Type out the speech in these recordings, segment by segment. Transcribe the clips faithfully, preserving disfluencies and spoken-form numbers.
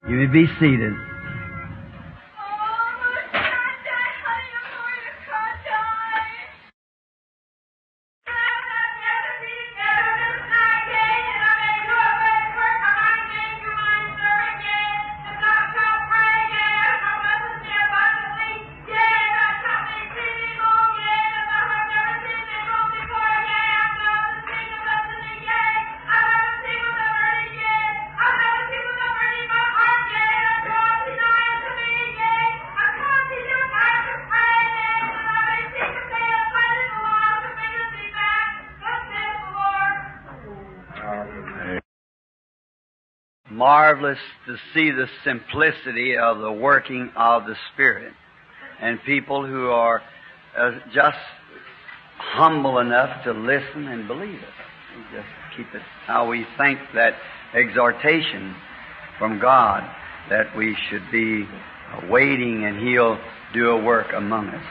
You may be seated. Marvelous to see the simplicity of the working of the Spirit, and people who are uh, just humble enough to listen and believe it. We just keep it. How we thank that exhortation from God that we should be waiting and He'll do a work among us.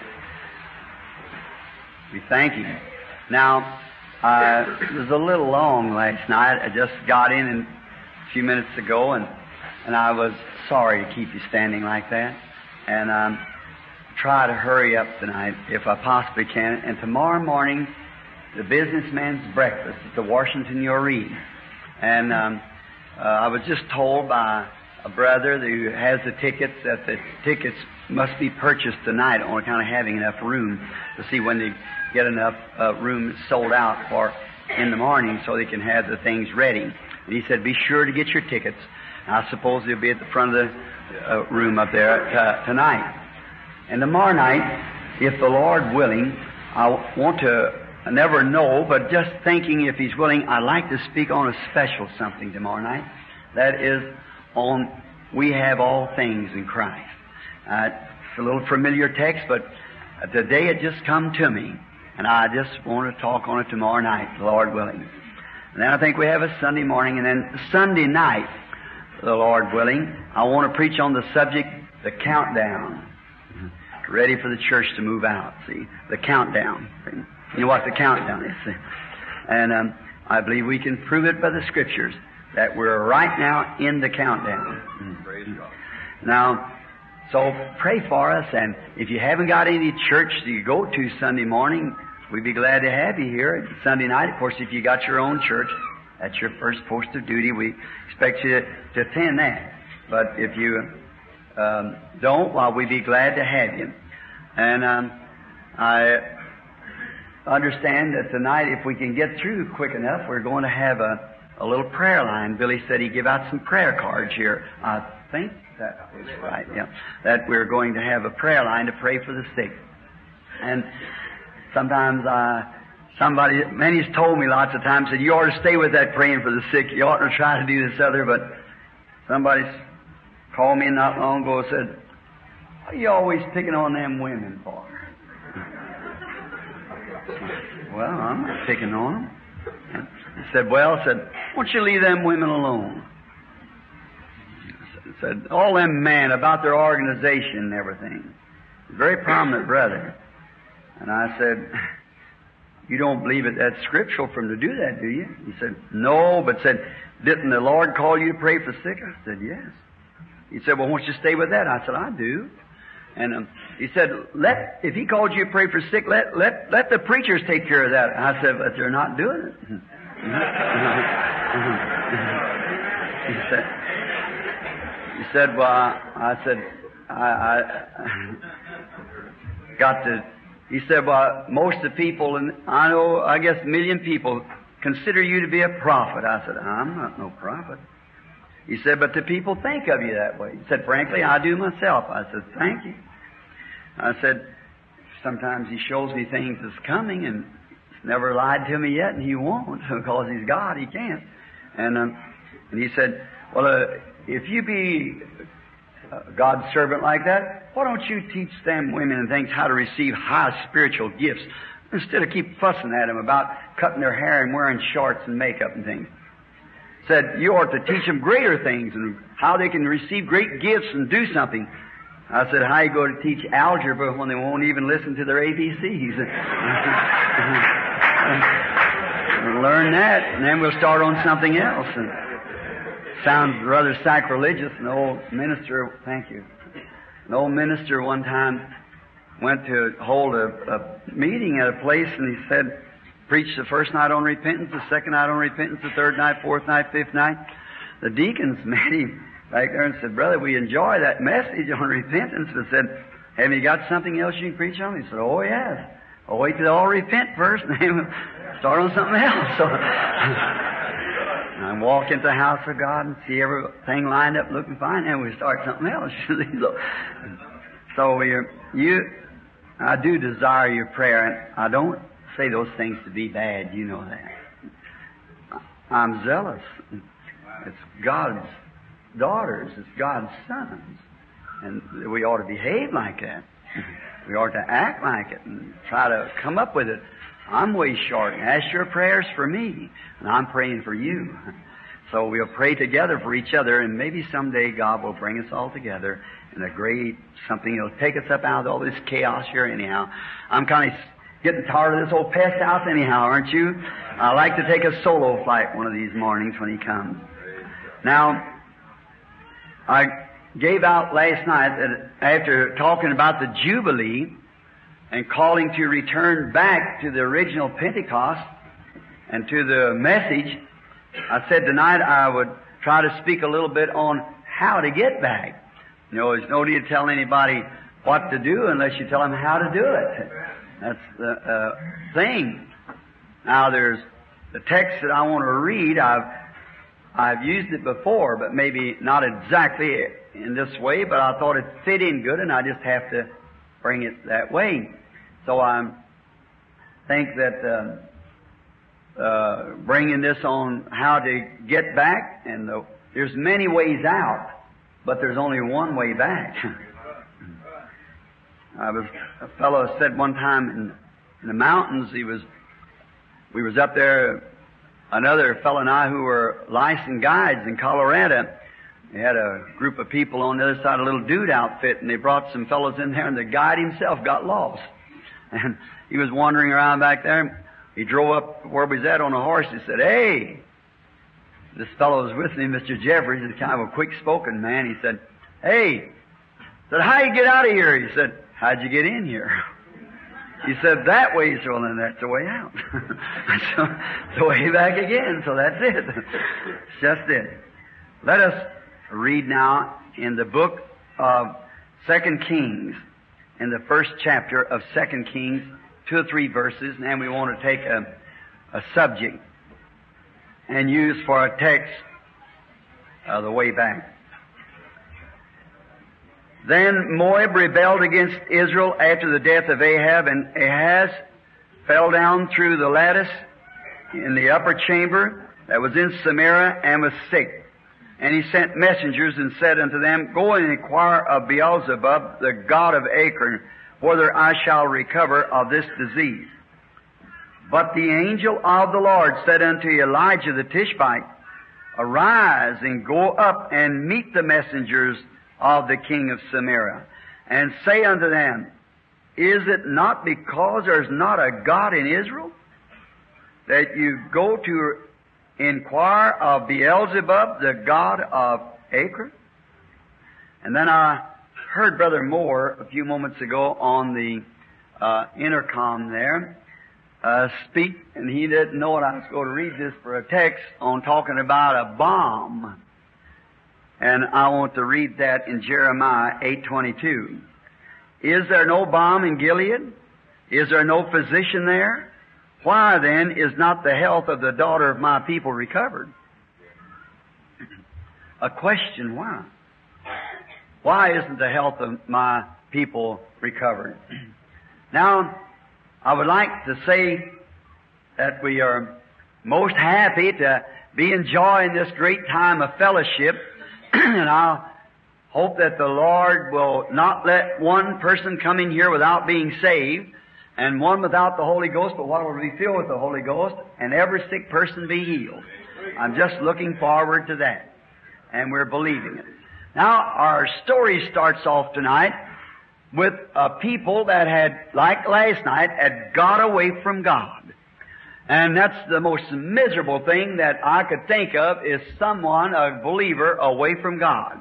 We thank Him. Now, uh, it was a little long last night. I just got in and a few minutes ago, and and I was sorry to keep you standing like that, and um, try to hurry up tonight if I possibly can. And tomorrow morning, the businessman's breakfast at the Washington Urine, and um, uh, I was just told by a brother who has the tickets that the tickets must be purchased tonight on account of having enough room to see when they get enough uh, room sold out for in the morning so they can have the things ready. And he said, be sure to get your tickets. And I suppose they'll be at the front of the uh, room up there uh, tonight. And tomorrow night, if the Lord willing, I want to, I never know, but just thinking if He's willing, I'd like to speak on a special something tomorrow night. That is on, we have all things in Christ. Uh, it's a little familiar text, but today it just come to me. And I just want to talk on it tomorrow night, the Lord willing. And then I think we have a Sunday morning, and then Sunday night, the Lord willing, I want to preach on the subject, the countdown. Ready for the church to move out, see? The countdown. You know what the countdown is, see? And um, I believe we can prove it by the Scriptures, that we're right now in the countdown. Praise God. Now, so pray for us, and if you haven't got any church that you go to Sunday morning, we'd be glad to have you here Sunday night. Of course, if you got your own church, that's your first post of duty. We expect you to, to attend that. But if you um, don't, well, we'd be glad to have you. And um, I understand that tonight, if we can get through quick enough, we're going to have a, a little prayer line. Billy said he'd give out some prayer cards here. I think that is right, yeah. That we're going to have a prayer line to pray for the sick. And sometimes uh, somebody, many's told me lots of times, said, you ought to stay with that praying for the sick. You ought to try to do this other. But somebody called me not long ago and said, what are you always picking on them women for? Well, I'm not picking on them. He said, well, I said, why don't you leave them women alone? He said, all them men about their organization and everything. Very prominent brother. And I said, you don't believe it that's scriptural for him to do that, do you? He said, no, but said, didn't the Lord call you to pray for sick? I said, yes. He said, well, won't you stay with that? I said, I do. And um, he said, let, if He called you to pray for sick, let, let, let the preachers take care of that. I said, but they're not doing it. he said, he said, well, I said, I, I got to, he said, well, most of the people, and I know, I guess a million people, consider you to be a prophet. I said, I'm not no prophet. He said, but the people think of you that way. He said, frankly, I do myself. I said, thank you. I said, sometimes He shows me things that's coming, and He's never lied to me yet, and He won't, because He's God, He can't. And, um, and he said, well, uh, if you be God's servant like that, why don't you teach them women and things how to receive high spiritual gifts instead of keep fussing at them about cutting their hair and wearing shorts and makeup and things? Said, you ought to teach them greater things and how they can receive great gifts and do something. I said, how you go to teach algebra when they won't even listen to their A B Cs? We'll learn that, and then we'll start on something else. And sounds rather sacrilegious. An old minister, thank you. An old minister one time went to hold a, a meeting at a place, and he said, preached the first night on repentance, the second night on repentance, the third night, fourth night, fifth night. The deacons met him back there and said, brother, we enjoy that message on repentance, but said, have you got something else you can preach on? He said, oh, yes. I'll wait till they all repent first, and then we'll start on something else. So I walk into the house of God and see everything lined up looking fine, and we start something else. So we, you, I do desire your prayer, and I don't say those things to be bad, you know that. I'm zealous. It's God's daughters, it's God's sons, and we ought to behave like that. We ought to act like it and try to come up with it. I'm way short. Ask your prayers for me, and I'm praying for you. So we'll pray together for each other, and maybe someday God will bring us all together in a great something. It'll take us up out of all this chaos here anyhow. I'm kind of getting tired of this old pest house anyhow, aren't you? I like to take a solo flight one of these mornings when he comes. Now, I gave out last night that after talking about the Jubilee and calling to return back to the original Pentecost and to the message, I said tonight I would try to speak a little bit on how to get back. You know, there's no need to tell anybody what to do unless you tell them how to do it. That's the uh, thing. Now, there's the text that I want to read. I've I've used it before, but maybe not exactly in this way, but I thought it fit in good, and I just have to bring it that way. So I think that uh, uh, bringing this on how to get back, and the, there's many ways out, but there's only one way back. I was a fellow said one time in, in the mountains. He was we was up there. Another fellow and I who were licensed guides in Colorado. They had a group of people on the other side, a little dude outfit, and they brought some fellows in there, and the guide himself got lost. And he was wandering around back there. He drove up where we was at on a horse. He said, hey, this fellow was with me, Mister Jeffries, is kind of a quick-spoken man. He said, hey, he said, how you get out of here? He said, how'd you get in here? He said, that way. He said, well, then that's the way out. So, the way back again. So that's it. It's just it. Let us read now in the book of Second Kings, in the first chapter of Second Kings, two or three verses, and we want to take a, a subject and use for a text uh, the way back. Then Moab rebelled against Israel after the death of Ahab, and Ahaz fell down through the lattice in the upper chamber that was in Samaria and was sick. And he sent messengers and said unto them, go and inquire of Beelzebub, the god of Ekron, whether I shall recover of this disease. But the angel of the Lord said unto Elijah the Tishbite, arise and go up and meet the messengers of the king of Samaria, and say unto them, is it not because there's not a God in Israel that you go to inquire of Beelzebub, the god of Ekron? And then I heard Brother Moore a few moments ago on the uh, intercom there uh, speak, and he didn't know what I was going to read this for a text on talking about a bomb. And I want to read that in Jeremiah eight twenty-two. Is there no balm in Gilead? Is there no physician there? Why then is not the health of the daughter of my people recovered? A question, why? Why isn't the health of my people recovered? Now, I would like to say that we are most happy to be enjoying this great time of fellowship. And I hope that the Lord will not let one person come in here without being saved, and one without the Holy Ghost, but one will be filled with the Holy Ghost, and every sick person be healed. I'm just looking forward to that, and we're believing it. Now, our story starts off tonight with a people that had, like last night, had got away from God. And that's the most miserable thing that I could think of, is someone, a believer, away from God.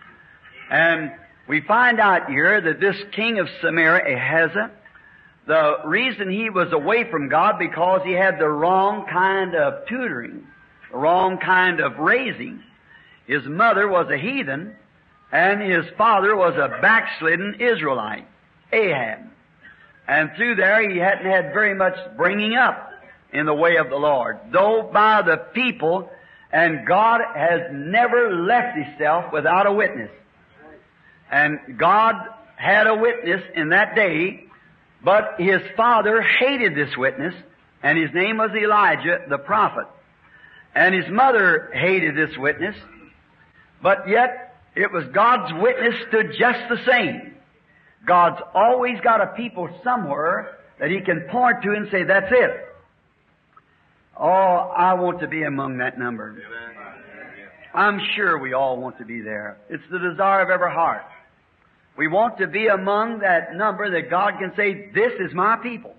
And we find out here that this king of Samaria, Ahaz, the reason he was away from God because he had the wrong kind of tutoring, the wrong kind of raising. His mother was a heathen, and his father was a backslidden Israelite, Ahab. And through there he hadn't had very much bringing up in the way of the Lord, though by the people, and God has never left Himself without a witness. And God had a witness in that day, but his father hated this witness, and his name was Elijah the prophet. And his mother hated this witness, but yet it was God's witness stood just the same. God's always got a people somewhere that He can point to and say, that's it. Oh, I want to be among that number. I'm sure we all want to be there. It's the desire of every heart. We want to be among that number that God can say, this is my people.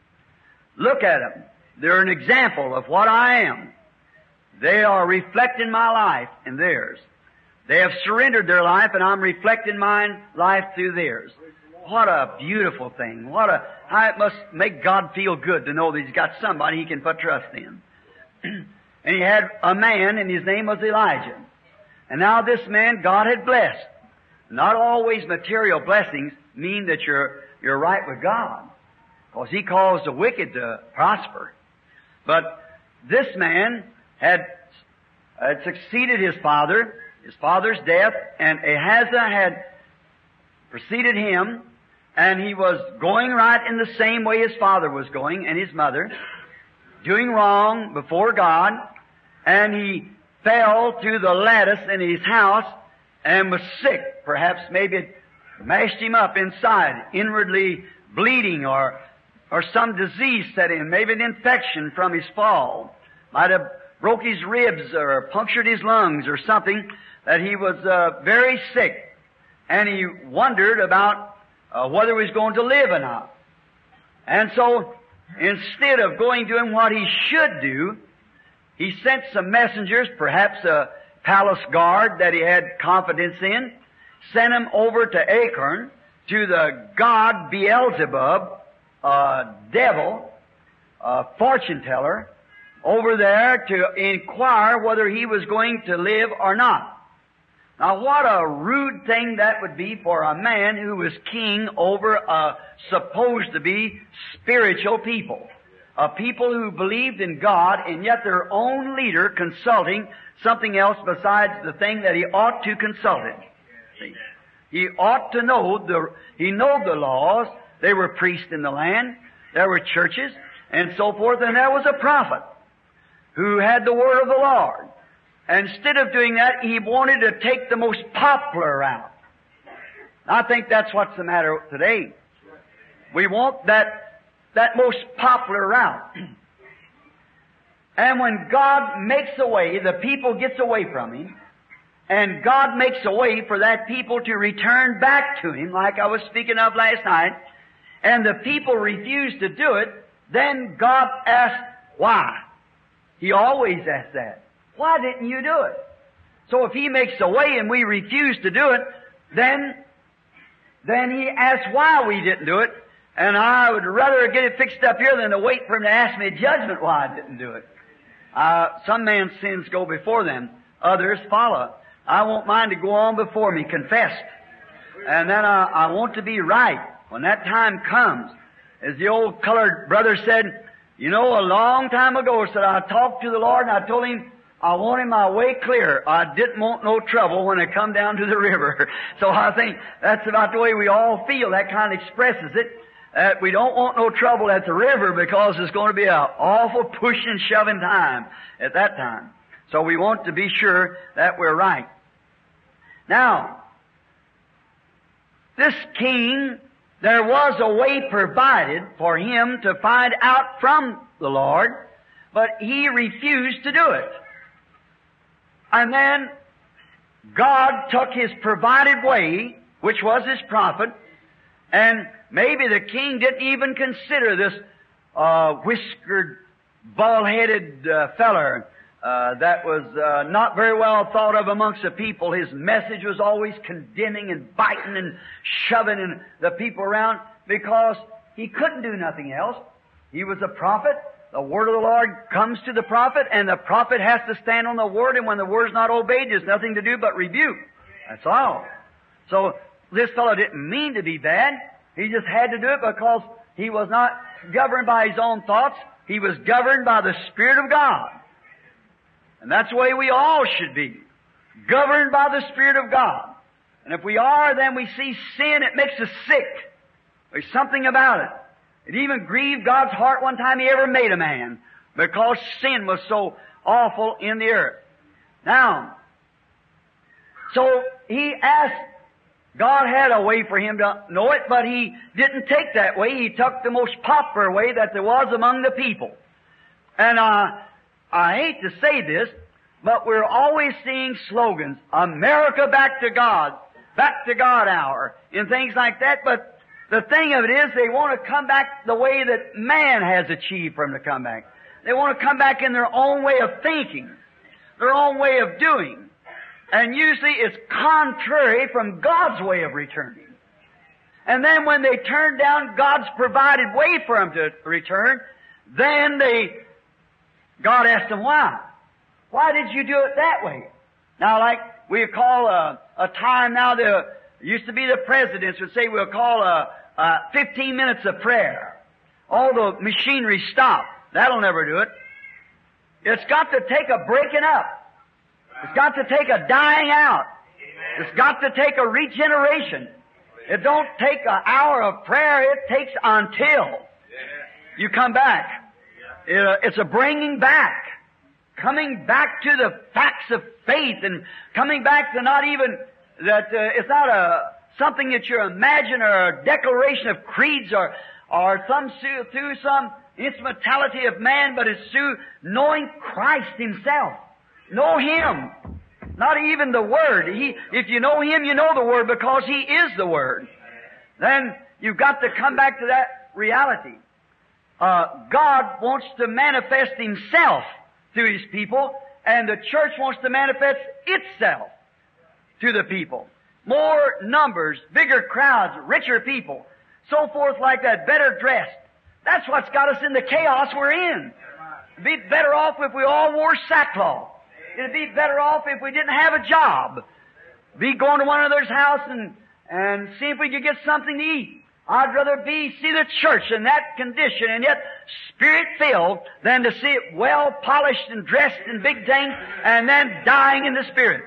Look at them. They're an example of what I am. They are reflecting my life and theirs. They have surrendered their life, and I'm reflecting my life through theirs. What a beautiful thing. What a, how it must make God feel good to know that He's got somebody He can put trust in. And He had a man, and his name was Elijah. And now this man God had blessed. Not always material blessings mean that you're, you're right with God, because He calls the wicked to prosper. But this man had, had succeeded his father, his father's death, and Ahaz had preceded him, and he was going right in the same way his father was going and his mother, doing wrong before God, and he fell through the lattice in his house and was sick. Perhaps maybe it mashed him up inside, inwardly bleeding, or or some disease set in, maybe an infection from his fall. Might have broke his ribs or punctured his lungs or something, that he was uh, very sick. And he wondered about uh, whether he was going to live or not. And so, instead of going doing what he should do, he sent some messengers, perhaps a palace guard that he had confidence in, sent him over to Acron, to the god Beelzebub, a devil, a fortune teller, over there to inquire whether he was going to live or not. Now, what a rude thing that would be for a man who was king over a supposed to be spiritual people. A people who believed in God, and yet their own leader consulting something else besides the thing that he ought to consult in. See? He ought to know the, he know the laws. There were priests in the land. There were churches, and so forth, and there was a prophet who had the word of the Lord. And instead of doing that, he wanted to take the most popular route. I think that's what's the matter today. We want that, that most popular route. And when God makes a way, the people gets away from Him, and God makes a way for that people to return back to Him, like I was speaking of last night, and the people refuse to do it, then God asks, why? He always asks that. Why didn't you do it? So if He makes a way and we refuse to do it, then, then He asks why we didn't do it. And I would rather get it fixed up here than to wait for Him to ask me judgment why I didn't do it. Uh, some man's sins go before them. Others follow. I won't mind to go on before me, confessed. And then I, I want to be right when that time comes. As the old colored brother said, you know, a long time ago, said, I talked to the Lord and I told Him, I wanted my way clear. I didn't want no trouble when I come down to the river. So I think that's about the way we all feel. That kind of expresses it. That we don't want no trouble at the river because it's going to be an awful pushing and shoving time at that time. So we want to be sure that we're right. Now, this king, there was a way provided for him to find out from the Lord, but he refused to do it. And then God took His provided way, which was His prophet, and maybe the king didn't even consider this uh, whiskered bald-headed uh, feller uh, that was uh, not very well thought of amongst the people. His message was always condemning and biting and shoving and the people around because he couldn't do nothing else. He was a prophet. The word of the Lord comes to the prophet, and the prophet has to stand on the word, and when the word's not obeyed, there's nothing to do but rebuke. That's all. So this fellow didn't mean to be bad. He just had to do it because he was not governed by his own thoughts. He was governed by the Spirit of God. And that's the way we all should be. Governed by the Spirit of God. And if we are, then we see sin, it makes us sick. There's something about it. It even grieved God's heart one time He ever made a man, because sin was so awful in the earth. Now, so he asked, God had a way for him to know it, but he didn't take that way. He took the most popular way that there was among the people. And uh, I hate to say this, but we're always seeing slogans, America back to God, back to God hour, and things like that, but the thing of it is, they want to come back the way that man has achieved for them to come back. They want to come back in their own way of thinking, their own way of doing. And usually it's contrary from God's way of returning. And then when they turn down God's provided way for them to return, then they, God asked them why. Why did you do it that way? Now, like we call a, a time now, the It used to be the presidents would say we'll call a, a fifteen minutes of prayer. All the machinery stop. That'll never do it. It's got to take a breaking up. It's got to take a dying out. It's got to take a regeneration. It don't take an hour of prayer. It takes until you come back. It, uh, it's a bringing back. Coming back to the facts of faith and coming back to not even that uh, it's not a something that you imagine or a declaration of creeds or or some through some instrumentality of man, but it's through knowing Christ Himself. Know Him, not even the Word. He, if you know Him, you know the Word because He is the Word. Then you've got to come back to that reality. Uh, God wants to manifest Himself through His people, and the church wants to manifest itself to the people. More numbers, bigger crowds, richer people, so forth like that, better dressed. That's what's got us in the chaos we're in. It'd be better off if we all wore sackcloth. It'd be better off if we didn't have a job. Be going to one another's house and, and see if we could get something to eat. I'd rather be, see the church in that condition and yet Spirit-filled than to see it well polished and dressed in big things and then dying in the Spirit.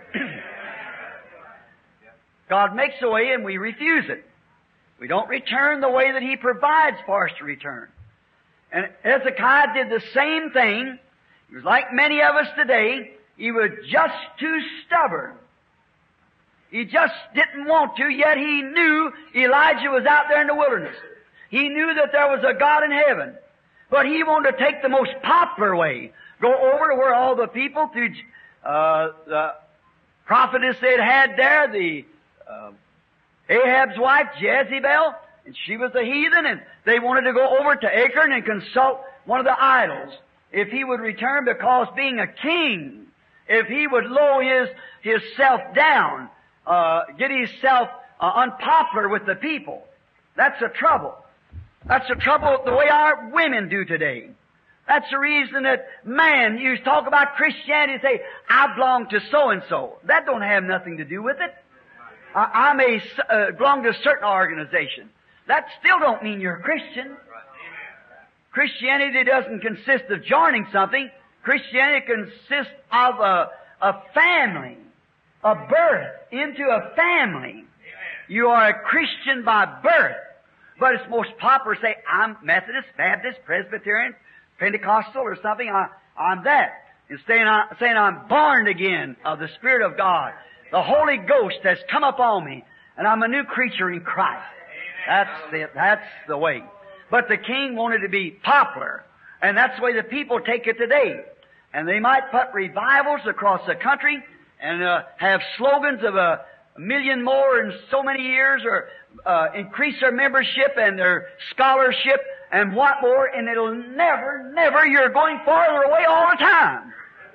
God makes a way and we refuse it. We don't return the way that He provides for us to return. And Hezekiah did the same thing. He was like many of us today. He was just too stubborn. He just didn't want to, yet he knew Elijah was out there in the wilderness. He knew that there was a God in heaven. But he wanted to take the most popular way. Go over to where all the people through uh, the prophetess they'd had there, the uh, Ahab's wife, Jezebel, and she was a heathen, and they wanted to go over to Acre and consult one of the idols. If he would return, because being a king, if he would lower his, his self down, uh, get himself uh, unpopular with the people. That's the trouble. That's the trouble the way our women do today. That's the reason that man, you talk about Christianity and say, I belong to so-and-so. That don't have nothing to do with it. I, I may uh, belong to a certain organization. That still don't mean you're a Christian. Christianity doesn't consist of joining something. Christianity consists of a, a family, a birth into a family. You are a Christian by birth. But it's most popular to say, I'm Methodist, Baptist, Presbyterian, Pentecostal or something. I, I'm that. Instead of saying I'm born again of the Spirit of God. The Holy Ghost has come upon me, and I'm a new creature in Christ. That's it. That's the way. But the king wanted to be popular, and that's the way the people take it today. And they might put revivals across the country and uh, have slogans of a million more in so many years, or uh, increase their membership and their scholarship and what more, and it'll never, never, you're going farther away all the time.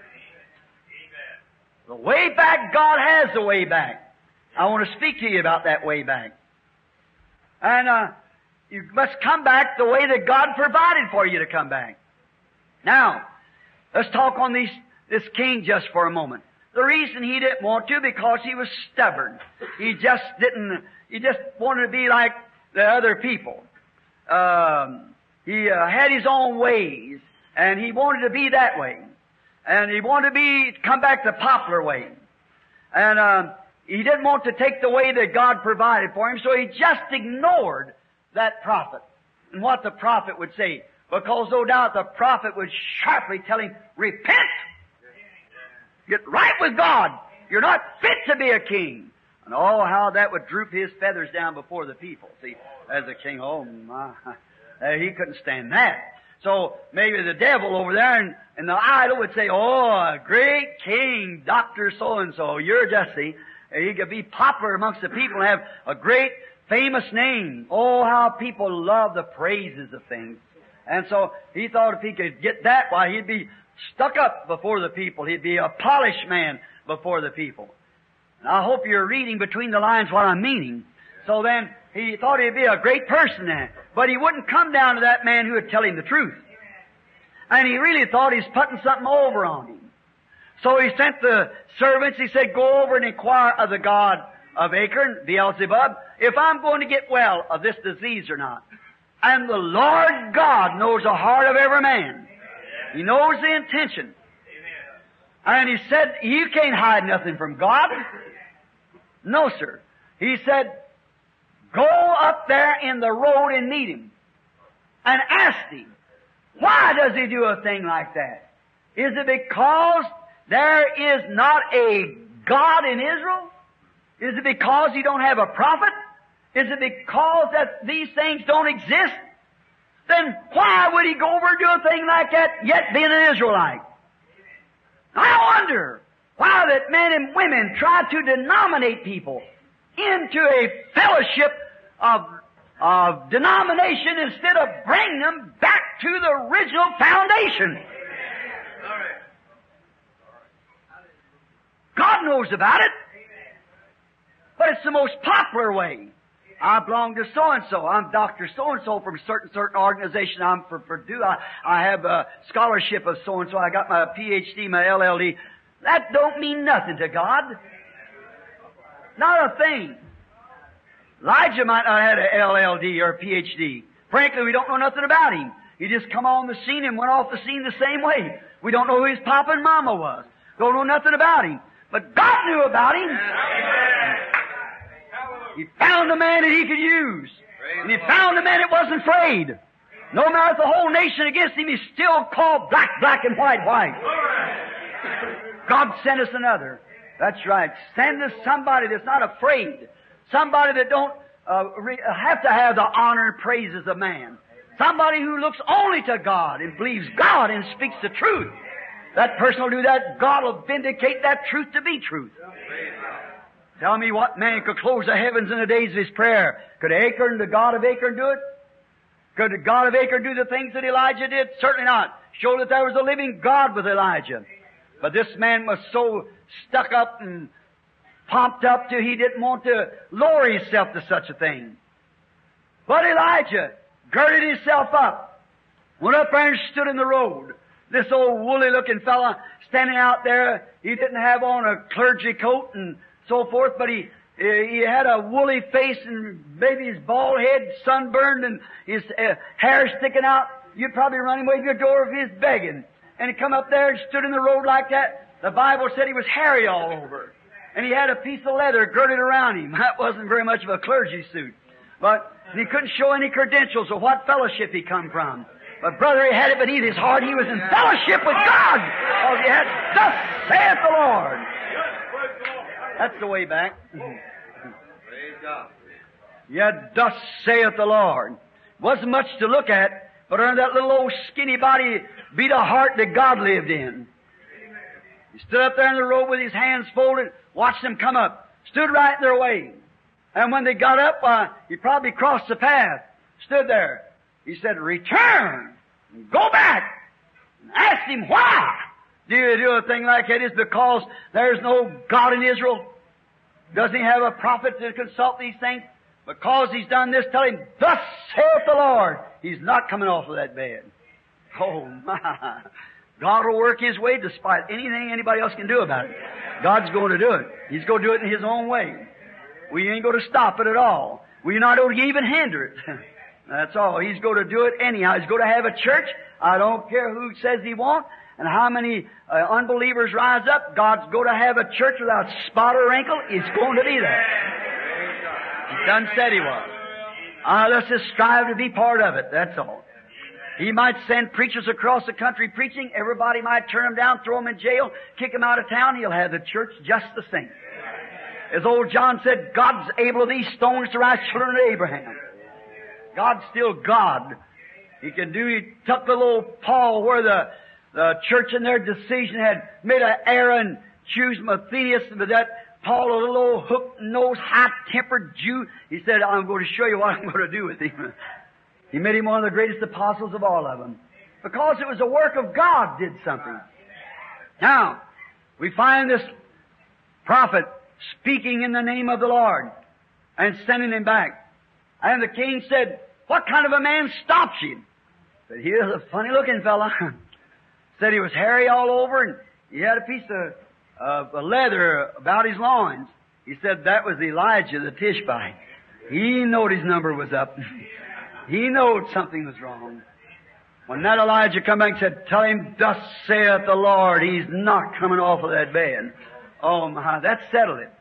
The way back, God has the way back. I want to speak to you about that way back. And uh, you must come back the way that God provided for you to come back. Now, let's talk on these, this king just for a moment. The reason he didn't want to, because he was stubborn. He just didn't, he just wanted to be like the other people. Um, he uh, had his own ways, and he wanted to be that way. And he wanted to be, come back the popular way. And uh, he didn't want to take the way that God provided for him, so he just ignored that prophet and what the prophet would say. Because no doubt the prophet would sharply tell him, repent! Get right with God! You're not fit to be a king! And oh, how that would droop his feathers down before the people. See, as a king, oh my, he couldn't stand that. So maybe the devil over there and, and the idol would say, oh, a great king, Doctor So-and-so, you're just, see, he could be popular amongst the people and have a great famous name. Oh, how people love the praises of things. And so he thought if he could get that, why, he'd be stuck up before the people. He'd be a polished man before the people. And I hope you're reading between the lines what I'm meaning. So then he thought he'd be a great person then. But he wouldn't come down to that man who would tell him the truth. And he really thought he's putting something over on him. So he sent the servants, he said, go over and inquire of the god of Acre, Beelzebub, if I'm going to get well of this disease or not. And the Lord God knows the heart of every man. He knows the intention. And he said, you can't hide nothing from God. No, sir. He said, go up there in the road and meet him. And ask him, why does he do a thing like that? Is it because there is not a God in Israel? Is it because he don't have a prophet? Is it because that these things don't exist? Then why would he go over and do a thing like that, yet being an Israelite? I wonder why that men and women try to denominate people into a fellowship of, of denomination instead of bringing them back to the original foundation. God knows about it, but it's the most popular way. I belong to so-and-so. I'm Doctor So-and-so from a certain, certain organization. I'm from Purdue. I, I have a scholarship of so-and-so. I got my P H D, my L L D. That don't mean nothing to God. Not a thing. Elijah might not have had an L L D or a P H D. Frankly, we don't know nothing about him. He just come on the scene and went off the scene the same way. We don't know who his papa and mama was. Don't know nothing about him. But God knew about him. He found a man that he could use. And he found a man that wasn't afraid. No matter the whole nation against him, he still called black, black, and white, white. God sent us another. That's right. Send us somebody that's not afraid. Somebody that don't uh, re- have to have the honor and praises of man. Somebody who looks only to God and believes God and speaks the truth. That person will do that. God will vindicate that truth to be truth. Tell me what man could close the heavens in the days of his prayer. Could Acre, the God of Acre, do it? Could the God of Acre do the things that Elijah did? Certainly not. Show that there was a living God with Elijah. But this man was so stuck up and pumped up till he didn't want to lower himself to such a thing. But Elijah girded himself up, went up there and stood in the road. This old woolly-looking fella standing out there, he didn't have on a clergy coat and so forth, but he he had a woolly face and maybe his bald head sunburned and his uh, hair sticking out. You'd probably run him away to your door if he's begging. And he come up there and stood in the road like that. The Bible said he was hairy all over. And he had a piece of leather girded around him. That wasn't very much of a clergy suit. But he couldn't show any credentials of what fellowship he come from. But brother, he had it beneath his heart. He was in fellowship with God. Because he had, thus saith the Lord. That's the way back. Praise God. Yeah, thus saith the Lord. Wasn't much to look at, but under that little old skinny body beat a heart that God lived in. He stood up there in the road with his hands folded, watched them come up, stood right in their way. And when they got up, uh, he probably crossed the path, stood there. He said, return, and go back, and ask him why. Do you do a thing like that? It's because there's no God in Israel. Doesn't he have a prophet to consult these things? Because he's done this, tell him, thus saith the Lord. He's not coming off of that bed. Oh my. God will work His way despite anything anybody else can do about it. God's going to do it. He's going to do it in His own way. We ain't going to stop it at all. We're not going to even hinder it. That's all. He's going to do it anyhow. He's going to have a church. I don't care who says He won't and how many uh, unbelievers rise up. God's going to have a church without spot or wrinkle. It's going to be there. He done said He was. Uh, let's just strive to be part of it. That's all. He might send preachers across the country preaching. Everybody might turn them down, throw them in jail, kick them out of town. He'll have the church just the same. As old John said, God's able of these stones to rise children of Abraham. God's still God. He can do, He took the little Paul where the, the church in their decision had made an error and choose Matthias, but that Paul, a little old hook-nosed, high-tempered Jew, he said, I'm going to show you what I'm going to do with him. He made him one of the greatest apostles of all of them. Because it was a work of God did something. Now, we find this prophet speaking in the name of the Lord and sending him back. And the king said, what kind of a man stops you? Said, he was a funny-looking fella. Said he was hairy all over and he had a piece of, of leather about his loins. He said that was Elijah the Tishbite. He knowed his number was up. He knowed something was wrong. When that Elijah come back and said, tell him, thus saith the Lord, he's not coming off of that bed. Oh my, that settled it.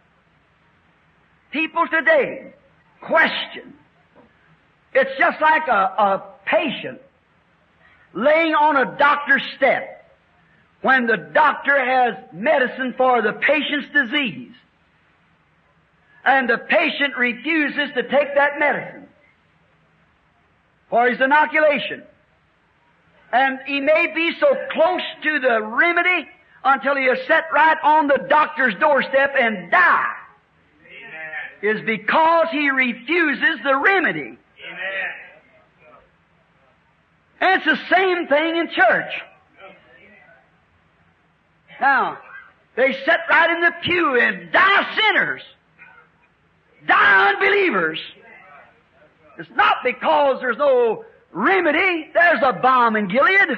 People today question. It's just like a, a patient laying on a doctor's step when the doctor has medicine for the patient's disease and the patient refuses to take that medicine for his inoculation. And he may be so close to the remedy until he is set right on the doctor's doorstep and die. Amen. Is because he refuses the remedy. Amen. And it's the same thing in church. Now, they sit right in the pew and die sinners, die unbelievers. It's not because there's no remedy. There's a balm in Gilead.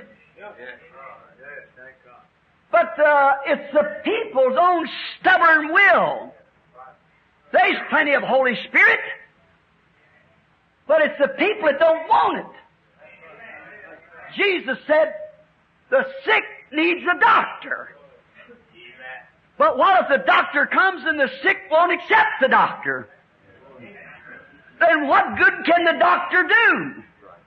But uh, it's the people's own stubborn will. There's plenty of Holy Spirit, but it's the people that don't want it. Jesus said, the sick needs a doctor. But what if the doctor comes and the sick won't accept the doctor? Then what good can the doctor do?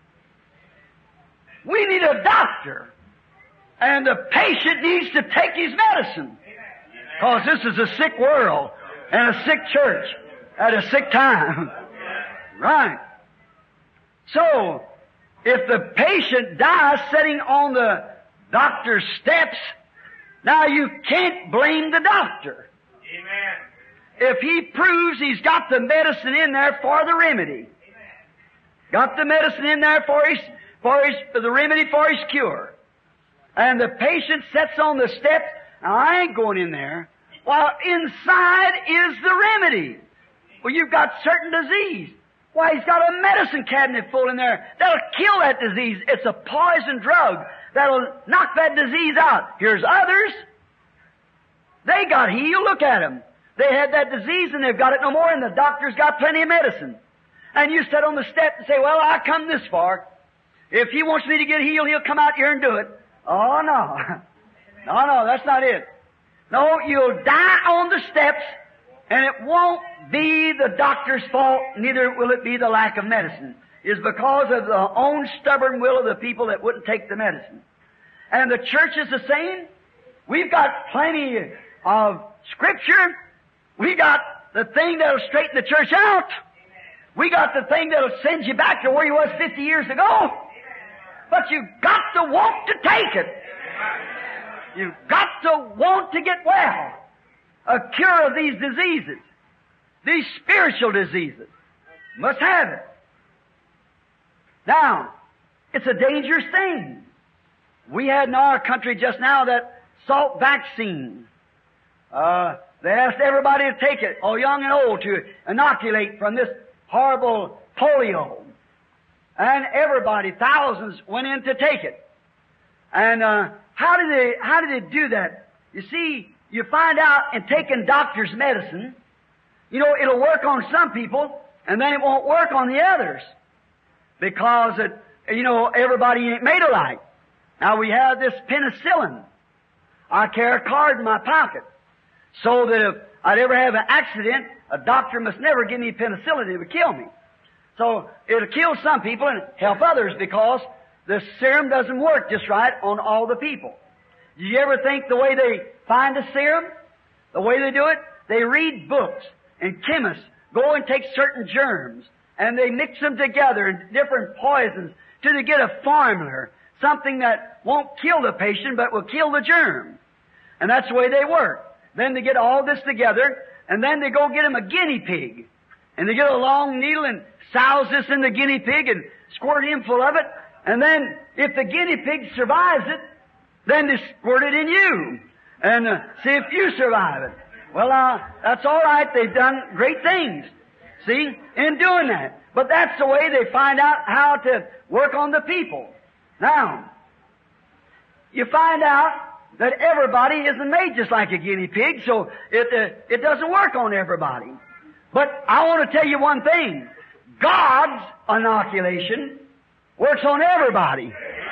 We need a doctor. And the patient needs to take his medicine. Because this is a sick world and a sick church at a sick time. Right. So, if the patient dies sitting on the doctor's steps, now you can't blame the doctor. Amen. If he proves he's got the medicine in there for the remedy, got the medicine in there for his, for his, for the remedy for his cure, and the patient sits on the steps, now I ain't going in there. While inside is the remedy. Well, you've got certain disease. Why, he's got a medicine cabinet full in there that'll kill that disease. It's a poison drug that'll knock that disease out. Here's others. They got healed. Look at them. They had that disease and they've got it no more, and the doctor's got plenty of medicine. And you sit on the step and say, well, I come this far. If he wants me to get healed, he'll come out here and do it. Oh, no. No, no, that's not it. No, you'll die on the steps, and it won't be the doctor's fault, neither will it be the lack of medicine. It's because of the own stubborn will of the people that wouldn't take the medicine. And the church is the same. We've got plenty of Scripture. We got the thing that'll straighten the church out. We got the thing that'll send you back to where you was fifty years ago. But you've got to want to take it. You've got to want to get well. A cure of these diseases, these spiritual diseases. Must have it. Now, It's a dangerous thing. We had in our country just now that salt vaccine. Uh, they asked everybody to take it, all young and old, to inoculate from this horrible polio. And everybody, thousands, went in to take it. And uh, how did they, how did they do that? You see, you find out in taking doctor's medicine, you know, it'll work on some people, and then it won't work on the others. Because, it, you know, everybody ain't made alike. Now, we have this penicillin. I carry a card in my pocket, so that if I'd ever have an accident, a doctor must never give me penicillin. It would kill me. So it'll kill some people and help others, because the serum doesn't work just right on all the people. Do you ever think the way they find a serum, the way they do it? They read books, and chemists go and take certain germs, and they mix them together in different poisons till they get a formula, something that won't kill the patient but will kill the germ. And that's the way they work. Then they get all this together, and then they go get them a guinea pig. And they get a long needle and souse this in the guinea pig and squirt him full of it. And then, if the guinea pig survives it, then they squirt it in you. And uh, see if you survive it. Well, uh, that's all right. They've done great things, see, in doing that. But that's the way they find out how to work on the people. Now, you find out that everybody isn't made just like a guinea pig, so it, uh, it doesn't work on everybody. But I want to tell you one thing. God's inoculation works on everybody.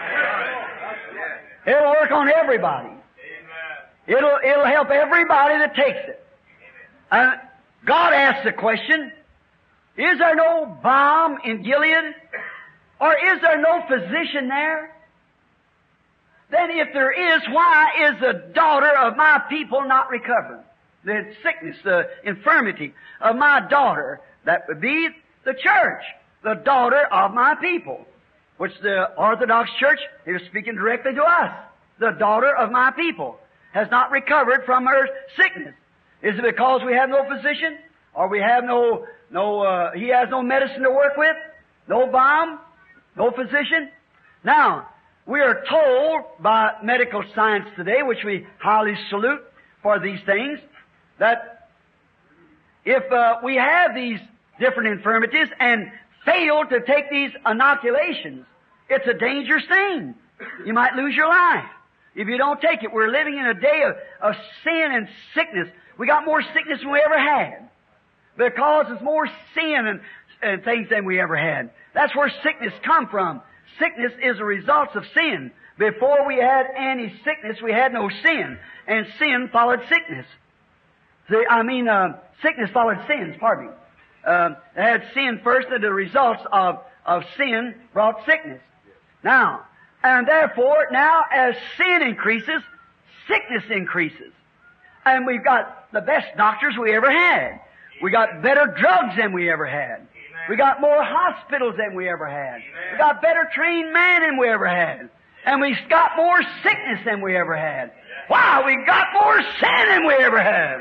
It'll work on everybody. It'll, it'll help everybody that takes it. Uh, God asks the question, is there no balm in Gilead? Or is there no physician there? Then if there is, why is the daughter of my people not recovering? The sickness, the infirmity of my daughter, that would be the church, the daughter of my people, which the Orthodox Church is speaking directly to us. The daughter of my people has not recovered from her sickness. Is it because we have no physician? Or we have no, no, uh, he has no medicine to work with? No balm? No physician? Now, we are told by medical science today, which we highly salute for these things, that if uh, we have these different infirmities and fail to take these inoculations, it's a dangerous thing. You might lose your life if you don't take it. We're living in a day of, of sin and sickness. We got more sickness than we ever had, because there's more sin and, and things than we ever had. That's where sickness come from. Sickness is a result of sin. Before we had any sickness, we had no sin, and sin followed sickness. See, I mean, uh, sickness followed sins, pardon me. Uh, they had sin first, and the results of, of sin brought sickness. Now, and therefore, now as sin increases, sickness increases. And we've got the best doctors we ever had. We got better drugs than we ever had. We got more hospitals than we ever had. We got better trained men than we ever had. And we got more sickness than we ever had. Wow, we got more sin than we ever had.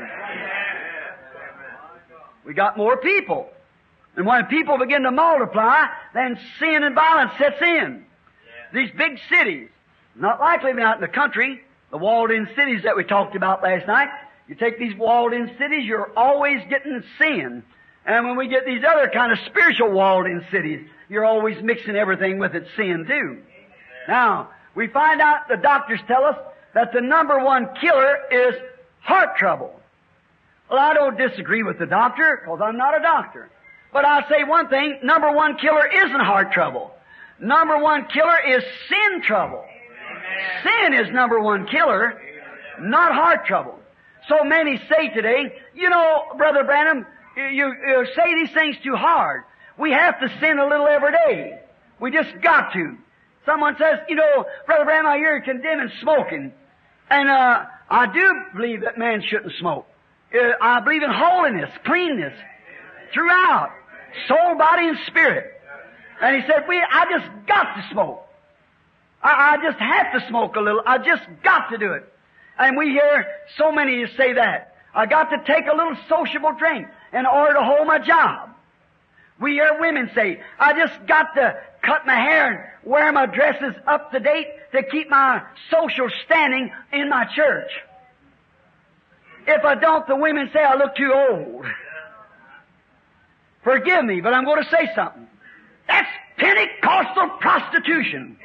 We got more people. And when people begin to multiply, then sin and violence sets in. These big cities, not like living out in the country, the walled-in cities that we talked about last night. You take these walled-in cities, you're always getting sin. And when we get these other kind of spiritual walled-in cities, you're always mixing everything with its sin too. Now, we find out, the doctors tell us, that the number one killer is heart trouble. Well, I don't disagree with the doctor, because I'm not a doctor. But I'll say one thing, number one killer isn't heart trouble. Number one killer is sin trouble. Sin is number one killer, not heart trouble. So many say today, you know, Brother Branham, you, you say these things too hard. We have to sin a little every day. We just got to. Someone says, you know, Brother Branham, I hear you condemning smoking. And uh, I do believe that man shouldn't smoke. Uh, I believe in holiness, cleanness, throughout, soul, body, and spirit. And he said, we, I just got to smoke. I, I just have to smoke a little. I just got to do it. And we hear so many say that. I got to take a little sociable drink in order to hold my job. We hear women say, I just got to cut my hair and wear my dresses up to date to keep my social standing in my church. If I don't, the women say I look too old. Forgive me, but I'm going to say something. That's Pentecostal prostitution.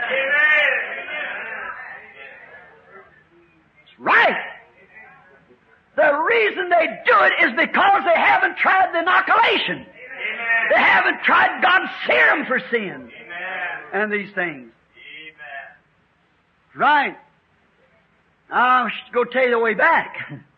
It's right. The reason they do it is because they haven't tried the inoculation. Amen. They haven't tried God's serum for sin. Amen. And these things. Amen. Right. I'll go tell you the way back.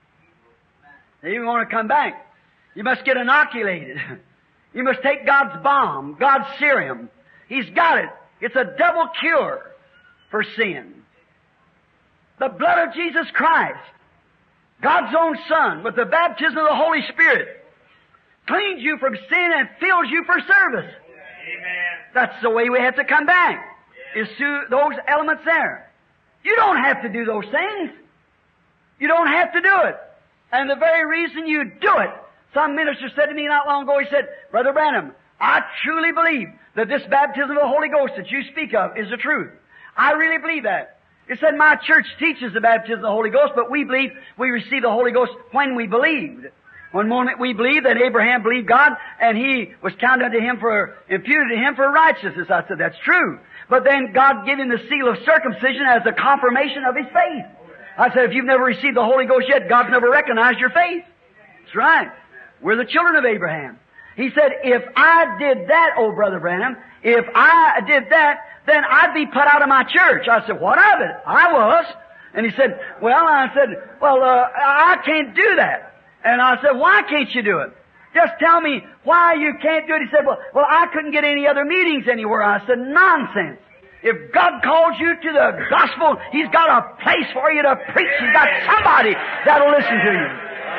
If you want to come back, you must get inoculated. You must take God's balm, God's serum. He's got it. It's a double cure for sin. The blood of Jesus Christ, God's own Son, with the baptism of the Holy Spirit, cleans you from sin and fills you for service. Amen. That's the way we have to come back, is through those elements there. You don't have to do those things. You don't have to do it. And the very reason you do it, some minister said to me not long ago, he said, Brother Branham, I truly believe that this baptism of the Holy Ghost that you speak of is the truth. I really believe that. He said, my church teaches the baptism of the Holy Ghost, but we believe we received the Holy Ghost when we believed. One moment we believed that Abraham believed God, and he was counted unto him for, imputed to him for righteousness. I said, that's true. But then God gave him the seal of circumcision as a confirmation of his faith. I said, if you've never received the Holy Ghost yet, God's never recognized your faith. That's right. We're the children of Abraham. He said, if I did that, oh Brother Branham, if I did that, then I'd be put out of my church. I said, what of it? I was. And he said, well, I said, well, uh, I can't do that. And I said, why can't you do it? Just tell me why you can't do it. He said, well, well, I couldn't get any other meetings anywhere. I said, nonsense. If God calls you to the gospel, He's got a place for you to preach. He's got somebody that'll listen to you.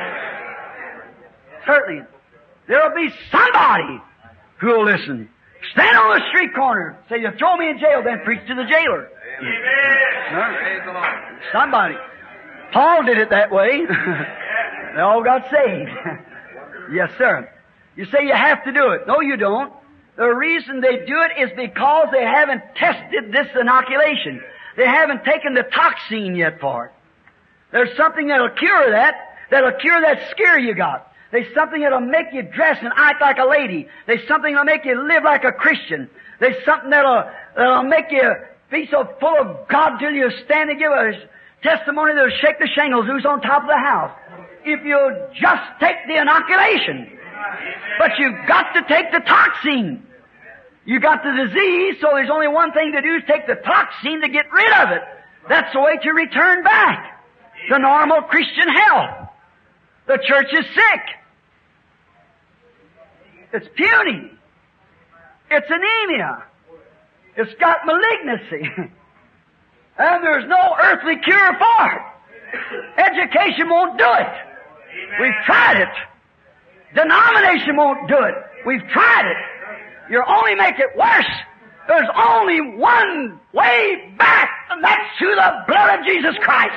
Certainly. There'll be somebody who'll listen. Stand on the street corner. Say, you throw me in jail, then preach to the jailer. Amen. Somebody. Paul did it that way. They all got saved. Yes, sir. You say you have to do it. No, you don't. The reason they do it is because they haven't tested this inoculation. They haven't taken the toxin yet for it. There's something that'll cure that, that'll cure that scare you got. There's something that'll make you dress and act like a lady. There's something that'll make you live like a Christian. There's something that'll, that'll make you be so full of God till you stand and give a testimony that'll shake the shingles who's on top of the house. If you just take the inoculation. But you've got to take the toxin. You got the disease, so there's only one thing to do is take the toxin to get rid of it. That's the way to return back to normal Christian health. The church is sick. It's puny. It's anemia. It's got malignancy. And there's no earthly cure for it. Education won't do it. We've tried it. Denomination won't do it. We've tried it. You only make it worse. There's only one way back, and that's through the blood of Jesus Christ.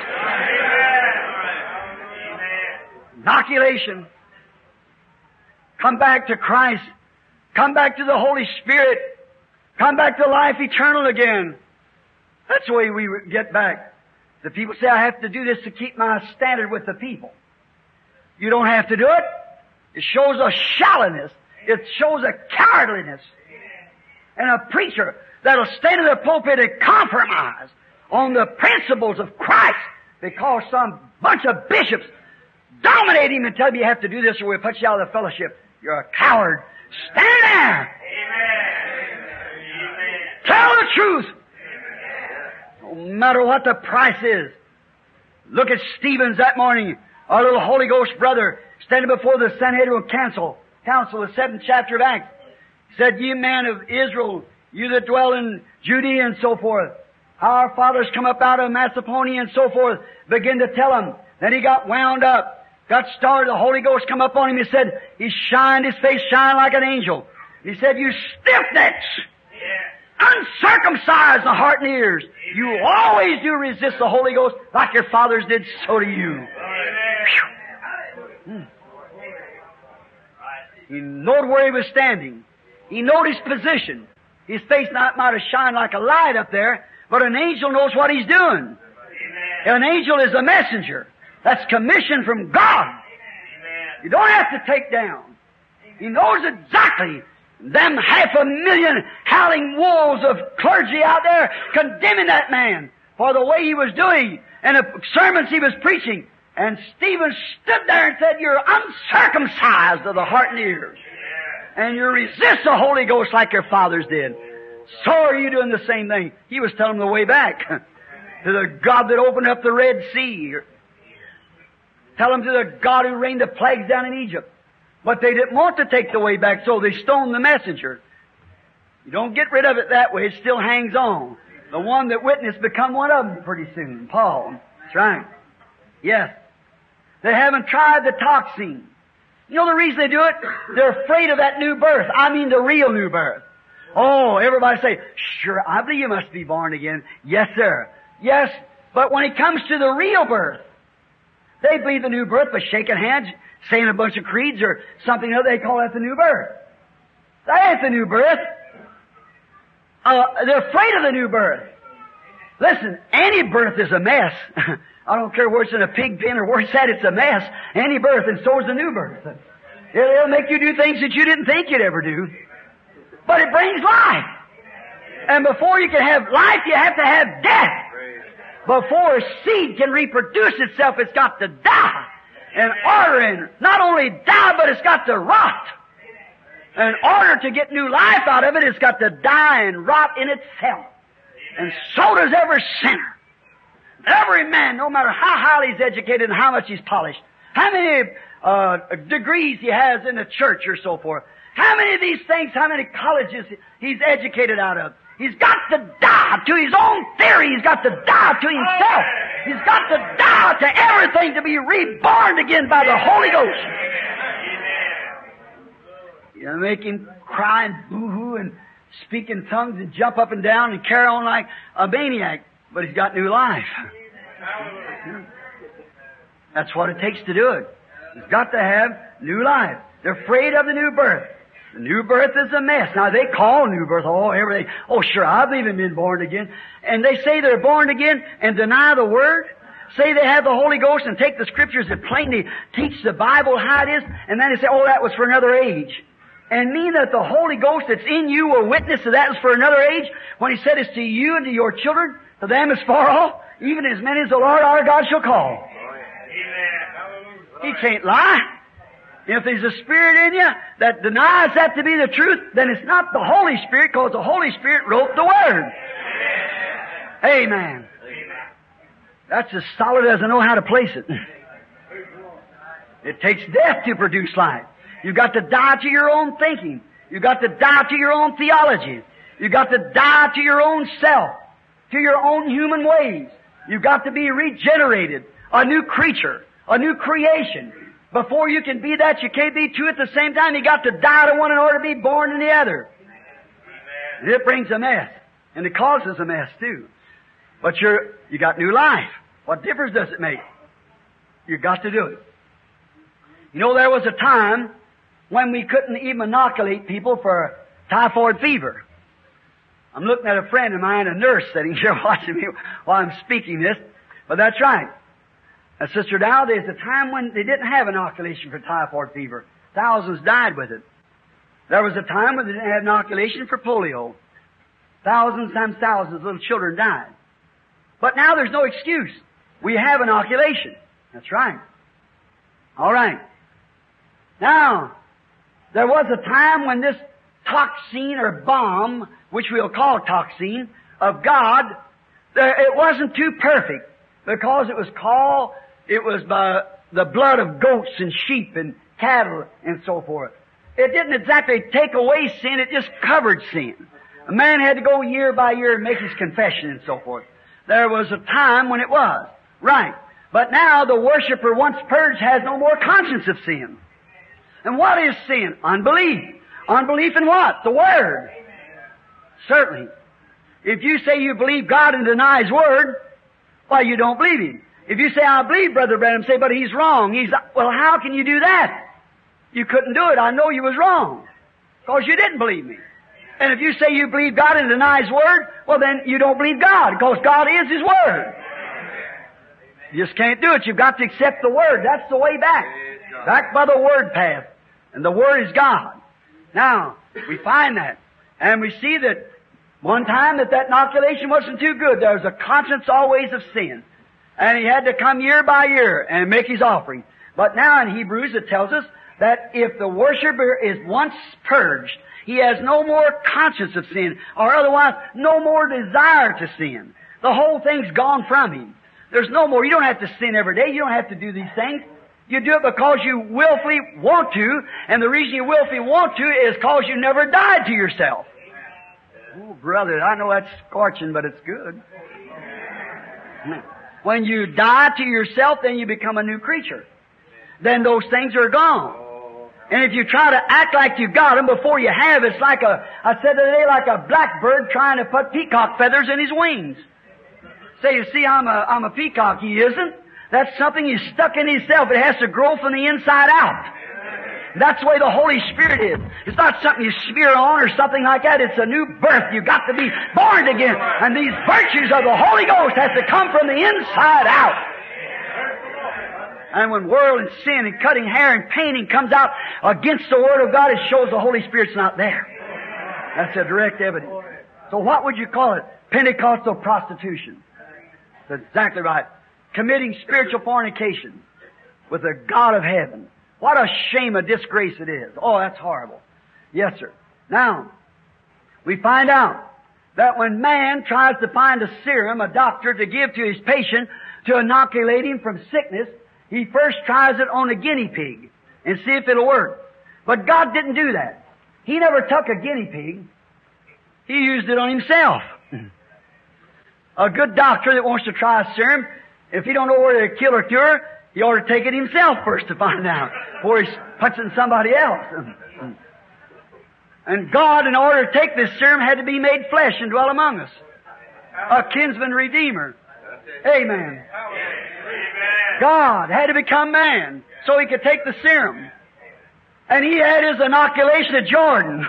Inoculation. Come back to Christ. Come back to the Holy Spirit. Come back to life eternal again. That's the way we get back. The people say, I have to do this to keep my standard with the people. You don't have to do it. It shows a shallowness. It shows a cowardliness. And a preacher that'll stand in the pulpit and compromise on the principles of Christ because some bunch of bishops dominate him and tell him you have to do this or we'll put you out of the fellowship. You're a coward. Stand there. Amen. Tell the truth. No matter what the price is. Look at Stevens that morning, our little Holy Ghost brother, standing before the Sanhedrin Council, Council, the seventh chapter of Acts. He said, ye men of Israel, you that dwell in Judea and so forth, how our fathers come up out of Macedonia and so forth, begin to tell him. Then he got wound up, got started, the Holy Ghost come up on him. He said, he shined, his face shined like an angel. He said, you stiff-necks, uncircumcised in the heart and ears, you always do resist the Holy Ghost like your fathers did, so do you. Hmm. He knowed where he was standing. He knowed his position. His face not, might have shined like a light up there, but an angel knows what he's doing. An angel is a messenger. That's commissioned from God. You don't have to take down. He knows exactly. Them half a million howling wolves of clergy out there condemning that man for the way he was doing and the sermons he was preaching. And Stephen stood there and said, you're uncircumcised of the heart and ears. And you resist the Holy Ghost like your fathers did. So are you doing the same thing. He was telling them the way back to the God that opened up the Red Sea. Tell them to the God who rained the plagues down in Egypt. But they didn't want to take the way back, so they stoned the messenger. You don't get rid of it that way. It still hangs on. The one that witnessed become one of them pretty soon. Paul. That's right. Yes. They haven't tried the toxin. You know the reason they do it? They're afraid of that new birth. I mean the real new birth. Oh, everybody say, sure, I believe you must be born again. Yes, sir. Yes, but when it comes to the real birth, they believe the new birth by shaking hands, saying a bunch of creeds or something else. They call that the new birth. That ain't the new birth. Uh, they're afraid of the new birth. Listen, any birth is a mess. I don't care where it's in a pig pen or where it's at, it's a mess. Any birth, and so is the new birth. It'll make you do things that you didn't think you'd ever do. But it brings life. And before you can have life, you have to have death. Before a seed can reproduce itself, it's got to die. In order, and not only die, but it's got to rot. In order to get new life out of it, it's got to die and rot in itself. And so does every sinner. Every man, no matter how highly he's educated and how much he's polished, how many uh, degrees he has in the church or so forth, how many of these things, how many colleges he's educated out of, he's got to die to his own theory. He's got to die to himself. He's got to die to everything to be reborn again by the Holy Ghost. You know, make him cry and boo-hoo and speak in tongues and jump up and down and carry on like a maniac. But he's got new life. That's what it takes to do it. He's got to have new life. They're afraid of the new birth. The new birth is a mess. Now they call new birth, oh, everything. Oh, sure, I believe in being born again. And they say they're born again and deny the Word. Say they have the Holy Ghost and take the Scriptures that plainly teach the Bible how it is. And then they say, oh, that was for another age. And mean that the Holy Ghost that's in you will witness that that was for another age. When He said it's to you and to your children, to them as far off, even as many as the Lord our God shall call. He can't lie. If there's a spirit in you that denies that to be the truth, then it's not the Holy Spirit, because the Holy Spirit wrote the Word. Amen. Amen. That's as solid as I know how to place it. It takes death to produce life. You've got to die to your own thinking. You've got to die to your own theology. You've got to die to your own self, to your own human ways. You've got to be regenerated, a new creature, a new creation. Before you can be that, you can't be two at the same time. You got to die to one in order to be born in the other. And it brings a mess. And it causes a mess too. But you're, you got new life. What difference does it make? You've got to do it. You know, there was a time when we couldn't even inoculate people for typhoid fever. I'm looking at a friend of mine, a nurse sitting here watching me while I'm speaking this. But that's right. Now, Sister Dow, there's a time when they didn't have inoculation for typhoid fever. Thousands died with it. There was a time when they didn't have inoculation for polio. Thousands times thousands of little children died. But now there's no excuse. We have inoculation. That's right. All right. Now, there was a time when this toxin or bomb, which we'll call toxin, of God, there, it wasn't too perfect, because it was called, it was by the blood of goats and sheep and cattle and so forth. It didn't exactly take away sin, it just covered sin. A man had to go year by year and make his confession and so forth. There was a time when it was. Right. But now the worshiper, once purged, has no more conscience of sin. And what is sin? Unbelief. Unbelief in what? The Word. Certainly. If you say you believe God and deny His Word, why, you don't believe Him. If you say, I believe Brother Branham, say, but he's wrong. He's, well, how can you do that? You couldn't do it. I know you was wrong. Because you didn't believe me. And if you say you believe God and deny His Word, well then you don't believe God, because God is His Word. You just can't do it. You've got to accept the Word. That's the way back. Back by the Word path. And the Word is God. Now, we find that. And we see that one time that that inoculation wasn't too good. There was a conscience always of sin. And he had to come year by year and make his offering. But now in Hebrews it tells us that if the worshiper is once purged, he has no more conscience of sin, or otherwise no more desire to sin. The whole thing's gone from him. There's no more. You don't have to sin every day. You don't have to do these things. You do it because you willfully want to, and the reason you willfully want to is because you never died to yourself. Oh, brother, I know that's scorching, but it's good. When you die to yourself, then you become a new creature. Then those things are gone. And if you try to act like you got them before you have, it's like a, I said today, like a blackbird trying to put peacock feathers in his wings. Say, you see, I'm a, I'm a peacock. He isn't. That's something he's stuck in himself. It has to grow from the inside out. That's the way the Holy Spirit is. It's not something you smear on or something like that. It's a new birth. You've got to be born again. And these virtues of the Holy Ghost have to come from the inside out. And when world and sin and cutting hair and painting comes out against the Word of God, it shows the Holy Spirit's not there. That's a direct evidence. So what would you call it? Pentecostal prostitution. That's exactly right. Committing spiritual fornication with the God of heaven. What a shame, a disgrace it is. Oh, that's horrible. Yes, sir. Now, we find out that when man tries to find a serum, a doctor, to give to his patient to inoculate him from sickness, he first tries it on a guinea pig and see if it'll work. But God didn't do that. He never took a guinea pig. He used it on himself. A good doctor that wants to try a serum, if he don't know whether to kill or cure, he ought to take it himself first to find out before he puts it in somebody else. And God, in order to take this serum, had to be made flesh and dwell among us. A kinsman redeemer. Amen. God had to become man so He could take the serum. And He had His inoculation at Jordan.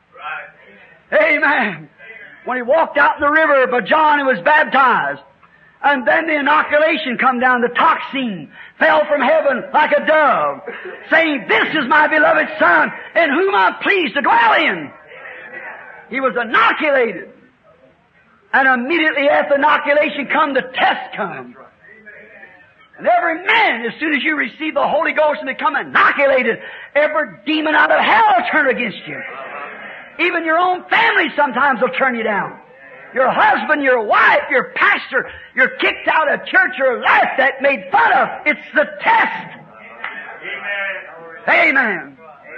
Amen. When He walked out in the river by John and was baptized. And then the inoculation come down, the toxin fell from heaven like a dove, saying, "This is my beloved Son, in whom I'm pleased to dwell in." He was inoculated. And immediately after inoculation come, the test come. And every man, as soon as you receive the Holy Ghost and become inoculated, every demon out of hell will turn against you. Even your own family sometimes will turn you down. Your husband, your wife, your pastor, you're kicked out of church or left, that made fun of. It's the test. Amen. Amen.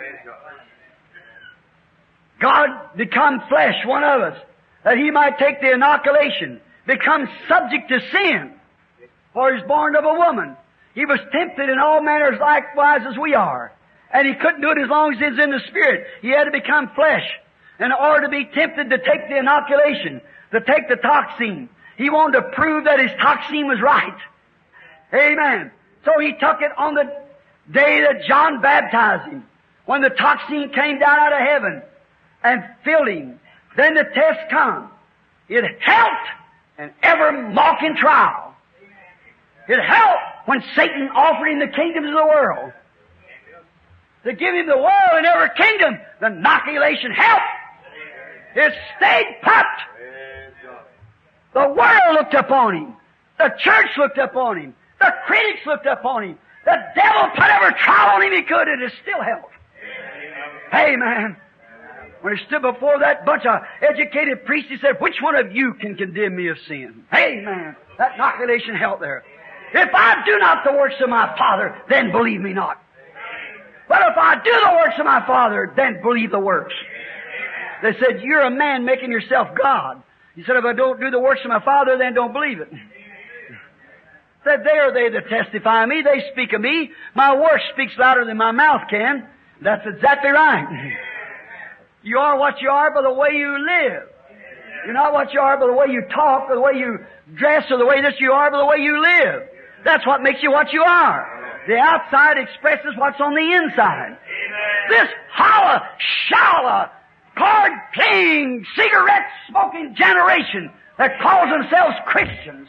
God become flesh, one of us, that He might take the inoculation, become subject to sin. For He's born of a woman. He was tempted in all manners likewise as we are. And He couldn't do it as long as He was in the Spirit. He had to become flesh in order to be tempted to take the inoculation, to take the toxin. He wanted to prove that his toxin was right. Amen. So He took it on the day that John baptized him, when the toxin came down out of heaven and filled him. Then the test come. It helped in every mocking trial. It helped when Satan offered him the kingdoms of the world. To give him the world and every kingdom, the inoculation helped. It stayed put. The world looked upon him. The church looked upon him. The critics looked upon him. The devil put every trial on him he could, and it still helped. Amen. When he stood before that bunch of educated priests, he said, "Which one of you can condemn me of sin?" Amen. That inoculation helped there. "If I do not the works of my Father, then believe me not. But if I do the works of my Father, then believe the works." They said, "You're a man making yourself God." He said, "If I don't do the works of my Father, then don't believe it." Said, "They are they that testify of me. They speak of me. My word speaks louder than my mouth can." That's exactly right. You are what you are by the way you live. You're not what you are by the way you talk, or the way you dress, or the way that you are by the way you live. That's what makes you what you are. The outside expresses what's on the inside. This holla, shalla, card playing, cigarette-smoking generation that calls themselves Christians.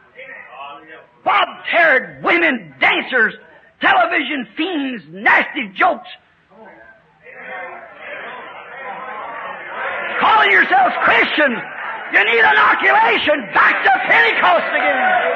Bob-haired women, dancers, television fiends, nasty jokes. Calling yourselves Christians. You need inoculation. Back to Pentecost again.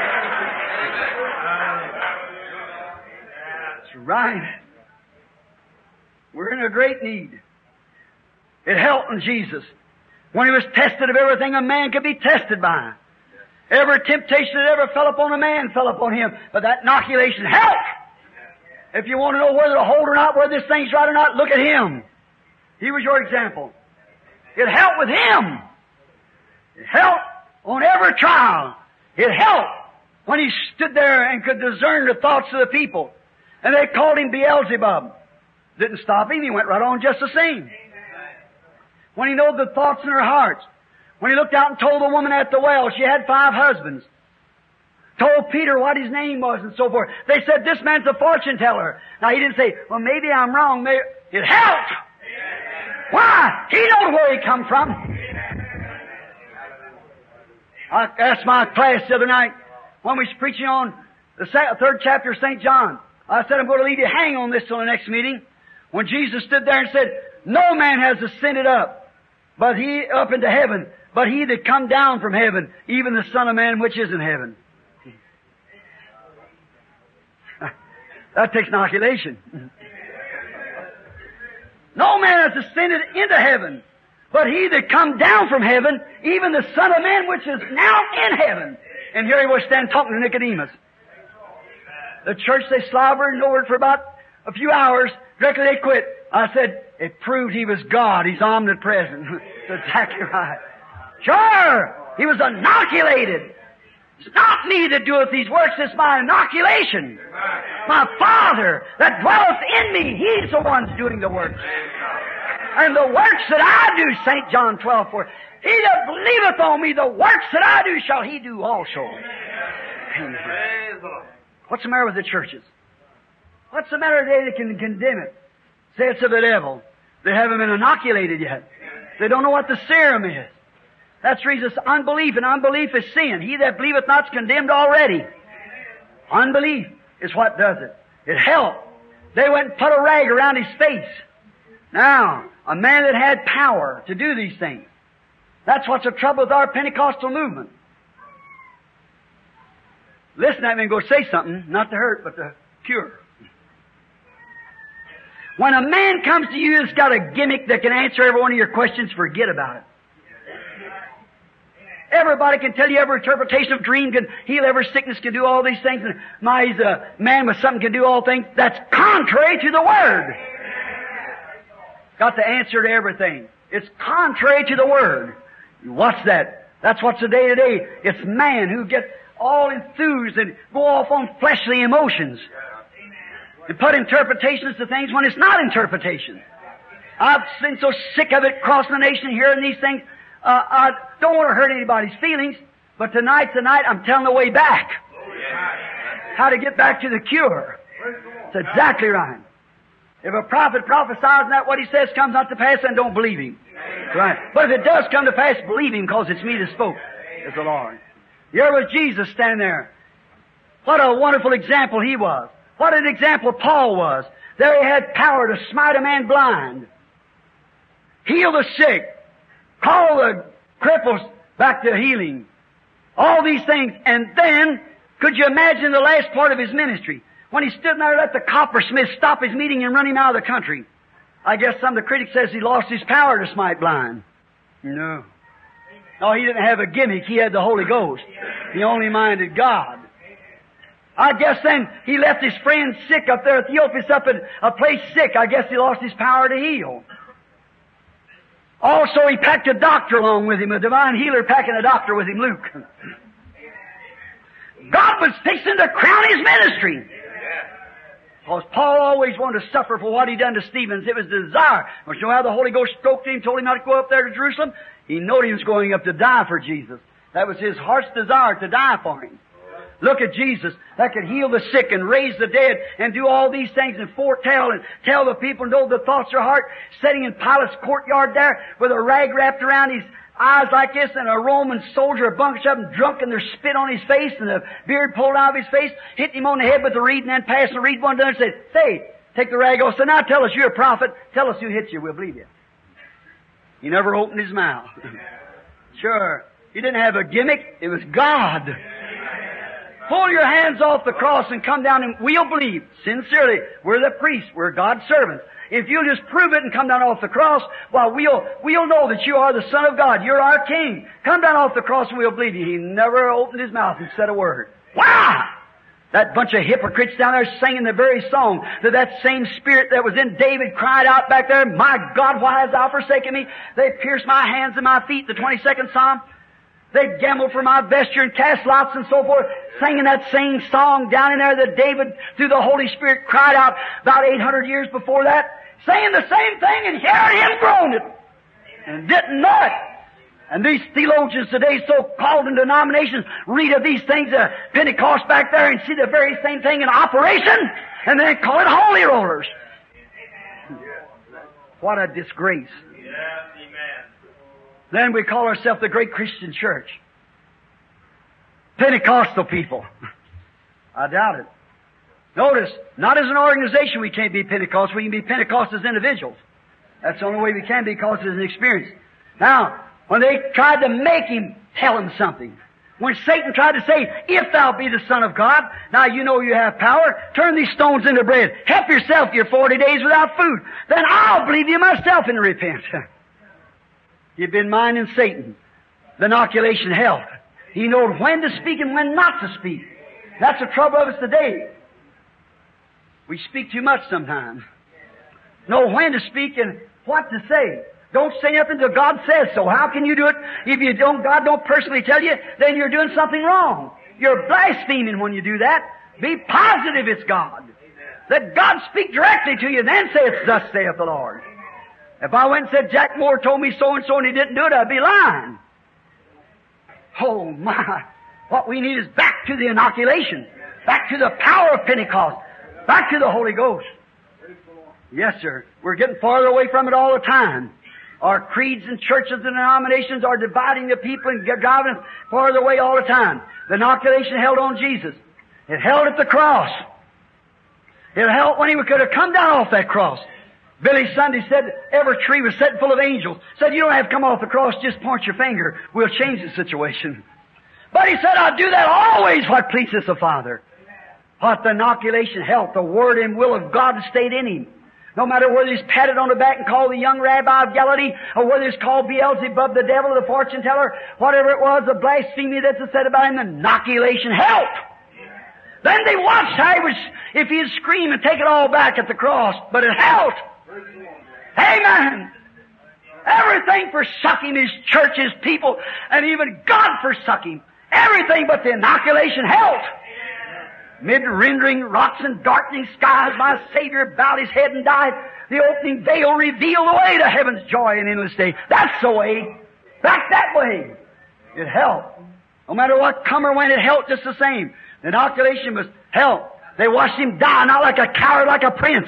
That's right. We're in a great need. It helped in Jesus when He was tested of everything a man could be tested by. Every temptation that ever fell upon a man fell upon him. But that inoculation helped. If you want to know whether to hold or not, whether this thing's right or not, look at Him. He was your example. It helped with Him. It helped on every trial. It helped when He stood there and could discern the thoughts of the people. And they called Him Beelzebub. Didn't stop Him. He went right on just the same. When He knew the thoughts in their hearts. When He looked out and told the woman at the well she had five husbands. Told Peter what his name was and so forth. They said, this man's a fortune teller. Now He didn't say, well, maybe I'm wrong. Maybe. It helped. Why? He knows where He come from. I asked my class the other night when we was preaching on the third chapter of Saint John. I said, I'm going to leave you hang on this till the next meeting. When Jesus stood there and said, no man has ascended up, but he up into heaven, but he that come down from heaven, even the Son of Man which is in heaven. That takes inoculation. No man has ascended into heaven, but he that come down from heaven, even the Son of Man which is now in heaven. And here He was standing talking to Nicodemus. The church, they slobbered and over it for about a few hours. Directly they quit. I said, it proved He was God. He's omnipresent. That's exactly right. Sure! He was inoculated. It's not me that doeth these works, it's my inoculation. My Father that dwelleth in me, He's the one doing the works. And the works that I do, Saint John twelve four, he that believeth on me, the works that I do shall he do also. Amen. What's the matter with the churches? What's the matter today that can condemn it? Say it's of the devil. They haven't been inoculated yet. They don't know what the serum is. That's the reason it's unbelief, and unbelief is sin. He that believeth not is condemned already. Unbelief is what does it. It helped. They went and put a rag around His face. Now, a man that had power to do these things. That's what's the trouble with our Pentecostal movement. Listen at me and go say something, not to hurt, but to cure. When a man comes to you that's got a gimmick that can answer every one of your questions, forget about it. Everybody can tell you every interpretation of dream, can heal every sickness, can do all these things, and my, he's a man with something can do all things. That's contrary to the Word. Got the answer to everything. It's contrary to the Word. What's that? That's what's the day to day. It's man who gets all enthused and go off on fleshly emotions. And put interpretations to things when it's not interpretation. I've been so sick of it crossing the nation hearing these things. Uh, I don't want to hurt anybody's feelings, but tonight, tonight, I'm telling the way back. How to get back to the cure. It's exactly right. If a prophet prophesies and that what he says comes not to pass, then don't believe him. Right. But if it does come to pass, believe him, because it's me that spoke, is the Lord. Here was Jesus standing there. What a wonderful example he was. What an example Paul was. There he had power to smite a man blind, heal the sick, call the cripples back to healing. All these things. And then, could you imagine the last part of his ministry? When he stood there, let the coppersmith stop his meeting and run him out of the country. I guess some of the critics says he lost his power to smite blind. No. No, he didn't have a gimmick. He had the Holy Ghost. He only minded God. I guess then he left his friend sick up there at Theophilus up in a place sick. I guess he lost his power to heal. Also, he packed a doctor along with him, a divine healer packing a doctor with him, Luke. God was fixing to crown his ministry. Because Paul always wanted to suffer for what he done to Stephen. It was desire. Don't you know how the Holy Ghost spoke to him, told him not to go up there to Jerusalem? He knew he was going up to die for Jesus. That was his heart's desire, to die for him. Look at Jesus that could heal the sick and raise the dead and do all these things and foretell and tell the people, know the thoughts of their heart, sitting in Pilate's courtyard there with a rag wrapped around his eyes like this, and a Roman soldier, a bunch of them drunk, and their spit on his face and the beard pulled out of his face, hitting him on the head with the reed and then passing the reed one to another and said, say, take the rag off. So now tell us you're a prophet. Tell us who hit you. We'll believe you. He never opened his mouth. Sure. He didn't have a gimmick. It was God. Pull your hands off the cross and come down and we'll believe. Sincerely. We're the priests. We're God's servants. If you'll just prove it and come down off the cross, well, we'll, we'll know that you are the Son of God. You're our King. Come down off the cross and we'll believe you. He never opened his mouth and said a word. Wow! That bunch of hypocrites down there singing the very song that that same spirit that was in David cried out back there, my God, why hast thou forsaken me? They pierced my hands and my feet, the twenty-second Psalm. They gambled for my vesture and cast lots and so forth, singing that same song down in there that David, through the Holy Spirit, cried out about eight hundred years before that, saying the same thing and hearing him groan it, and didn't know it. And these theologians today, so-called in denominations, read of these things at Pentecost back there and see the very same thing in operation, and then call it holy rollers. What a disgrace. Then we call ourselves the great Christian church. Pentecostal people. I doubt it. Notice, not as an organization we can't be Pentecostal. We can be Pentecost as individuals. That's the only way we can be, because it's an experience. Now, when they tried to make him tell him something, when Satan tried to say, if thou be the Son of God, now you know you have power, turn these stones into bread. Help yourself, you're forty days without food. Then I'll believe you myself and repent. You've been minding Satan. The inoculation helped. He knows when to speak and when not to speak. That's the trouble of us today. We speak too much sometimes. Know when to speak and what to say. Don't say nothing till God says so. How can you do it if you don't, God don't personally tell you, then you're doing something wrong. You're blaspheming when you do that. Be positive it's God. Let God speak directly to you, then say it's thus saith the Lord. If I went and said, Jack Moore told me so and so and he didn't do it, I'd be lying. Oh my. What we need is back to the inoculation. Back to the power of Pentecost. Back to the Holy Ghost. Yes, sir. We're getting farther away from it all the time. Our creeds and churches and denominations are dividing the people and driving us farther away all the time. The inoculation held on Jesus. It held at the cross. It held when he could have come down off that cross. Billy Sunday said every tree was set full of angels. Said, you don't have to come off the cross, just point your finger. We'll change the situation. But he said, I'll do that always what pleases the Father. What the inoculation held, the Word and will of God stayed in him. No matter whether he's patted on the back and called the young rabbi of Galilee, or whether he's called Beelzebub, the devil, the fortune teller, whatever it was, the blasphemy that's said about him, the inoculation helped. Then they watched how he was, if he'd scream and take it all back at the cross, but it helped. Amen. Everything forsook him, his church, his people, and even God forsook him. Everything but the inoculation helped. Mid rendering rocks and darkening skies, my Savior bowed his head and died. The opening veil revealed the way to heaven's joy and endless day. That's the way. Back that way. It helped. No matter what come or went, it helped just the same. The inoculation was help. They watched him die, not like a coward, like a prince.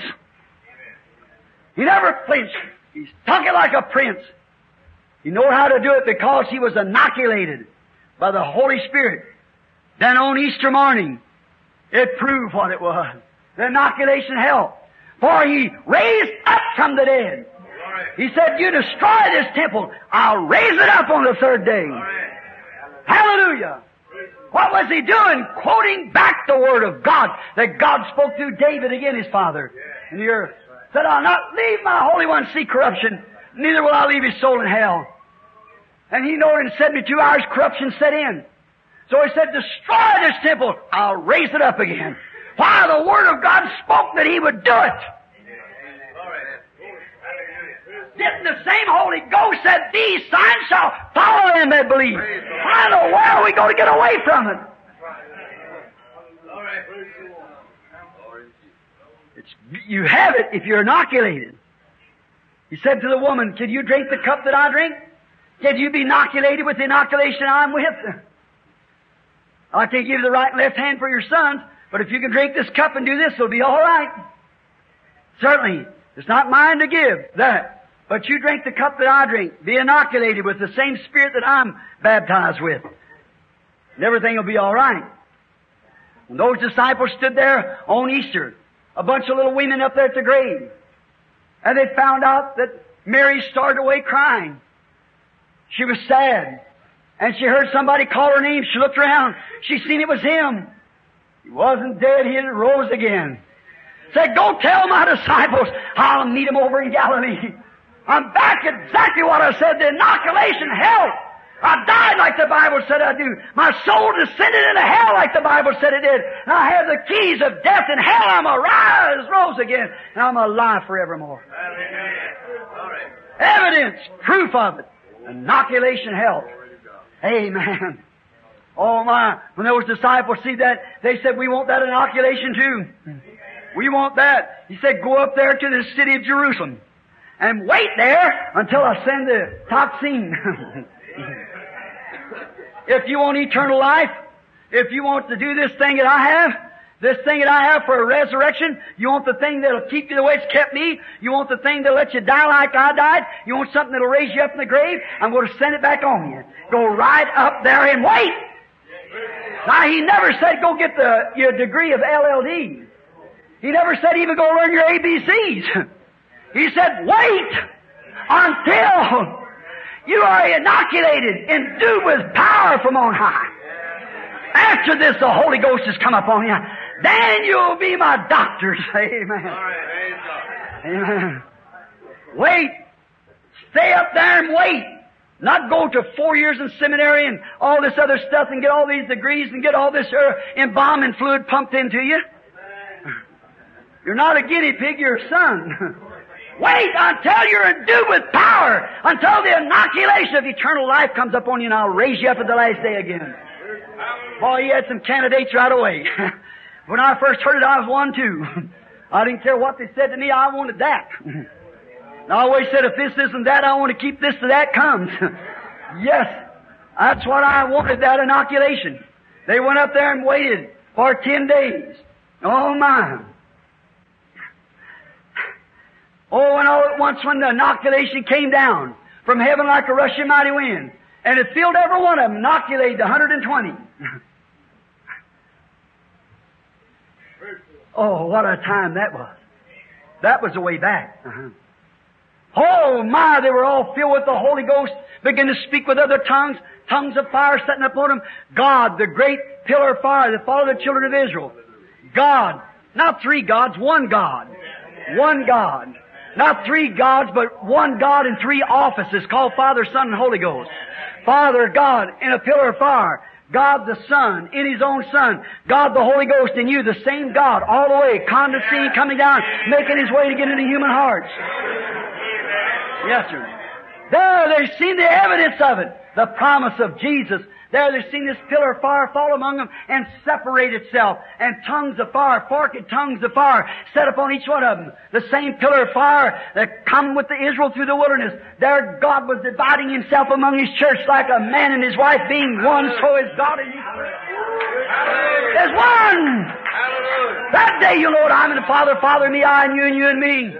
He never flinched. He took it like a prince. He knew how to do it because he was inoculated by the Holy Spirit. Then on Easter morning, it proved what it was. The inoculation helped. For he raised up from the dead. He said, you destroy this temple, I'll raise it up on the third day. Hallelujah. What was he doing? Quoting back the Word of God that God spoke through David again, his father. And he said, I'll not leave my Holy One see corruption, neither will I leave his soul in hell. And he knew in seventy-two hours corruption set in. So he said, destroy this temple, I'll raise it up again. Why? The Word of God spoke that he would do it. Didn't the same Holy Ghost said, these signs shall follow them that believe? Why in the world are we going to get away from it? It's, you have it if you're inoculated. He said to the woman, can you drink the cup that I drink? Can you be inoculated with the inoculation I'm with? I can't give you the right and left hand for your sons, but if you can drink this cup and do this, it'll be all right. Certainly, it's not mine to give that. But you drink the cup that I drink. Be inoculated with the same Spirit that I'm baptized with. And everything will be all right. When those disciples stood there on Easter, a bunch of little women up there at the grave, and they found out that Mary started away crying. She was sad. And she heard somebody call her name. She looked around. She seen it was him. He wasn't dead. He had rose again. Said, go tell my disciples I'll meet them over in Galilee. I'm back exactly what I said. The inoculation helped. I died like the Bible said I do. My soul descended into hell like the Bible said it did. And I have the keys of death and hell. I'm arise, rose again. And I'm alive forevermore. Evidence, proof of it. Inoculation helped. Amen. Oh my, when those disciples see that, they said, we want that inoculation too. We want that. He said, go up there to the city of Jerusalem and wait there until I send the toxin. If you want eternal life, if you want to do this thing that I have, this thing that I have for a resurrection, you want the thing that'll keep you the way it's kept me, you want the thing that'll let you die like I died, you want something that'll raise you up in the grave, I'm going to send it back on you. Go right up there and wait. Now, he never said go get the your degree of L L D. He never said even go learn your A B Cs. He said wait until you are inoculated, endued with power from on high. After this, the Holy Ghost has come upon you. Then you'll be my doctors. Amen. Amen. Wait. Stay up there and wait. Not go to four years in seminary and all this other stuff and get all these degrees and get all this uh, embalming fluid pumped into you. You're not a guinea pig, you're a son. Wait until you're endued with power, until the inoculation of eternal life comes upon you, and I'll raise you up at the last day again. Boy, he had some candidates right away. When I first heard it, I was one too. I didn't care what they said to me, I wanted that. I always said, if this isn't that, I want to keep this till that comes. Yes, that's what I wanted, that inoculation. They went up there and waited for ten days. Oh my. Oh, and all at once when the inoculation came down from heaven like a rushing mighty wind, and it filled every one of them, inoculated one hundred twenty. Oh, what a time that was. That was the way back. Uh-huh. Oh my, they were all filled with the Holy Ghost, began to speak with other tongues, tongues of fire setting upon them. God, the great pillar of fire that followed the children of Israel. God, not three gods, one God. One God. Not three gods, but one God in three offices called Father, Son, and Holy Ghost. Father, God, in a pillar of fire. God the Son, in His own Son. God the Holy Ghost in you, the same God, all the way, condescending, coming down, making His way to get into human hearts. Yes, sir. There, they've seen the evidence of it. The promise of Jesus. There, they've seen this pillar of fire fall among them and separate itself. And tongues of fire, forked tongues of fire, set upon each one of them. The same pillar of fire that come with the Israel through the wilderness. There, God was dividing Himself among His church like a man and his wife being one, so is God in His church. There's one! That day you'll know that I'm in the Father, Father in me, I and you, and you and me.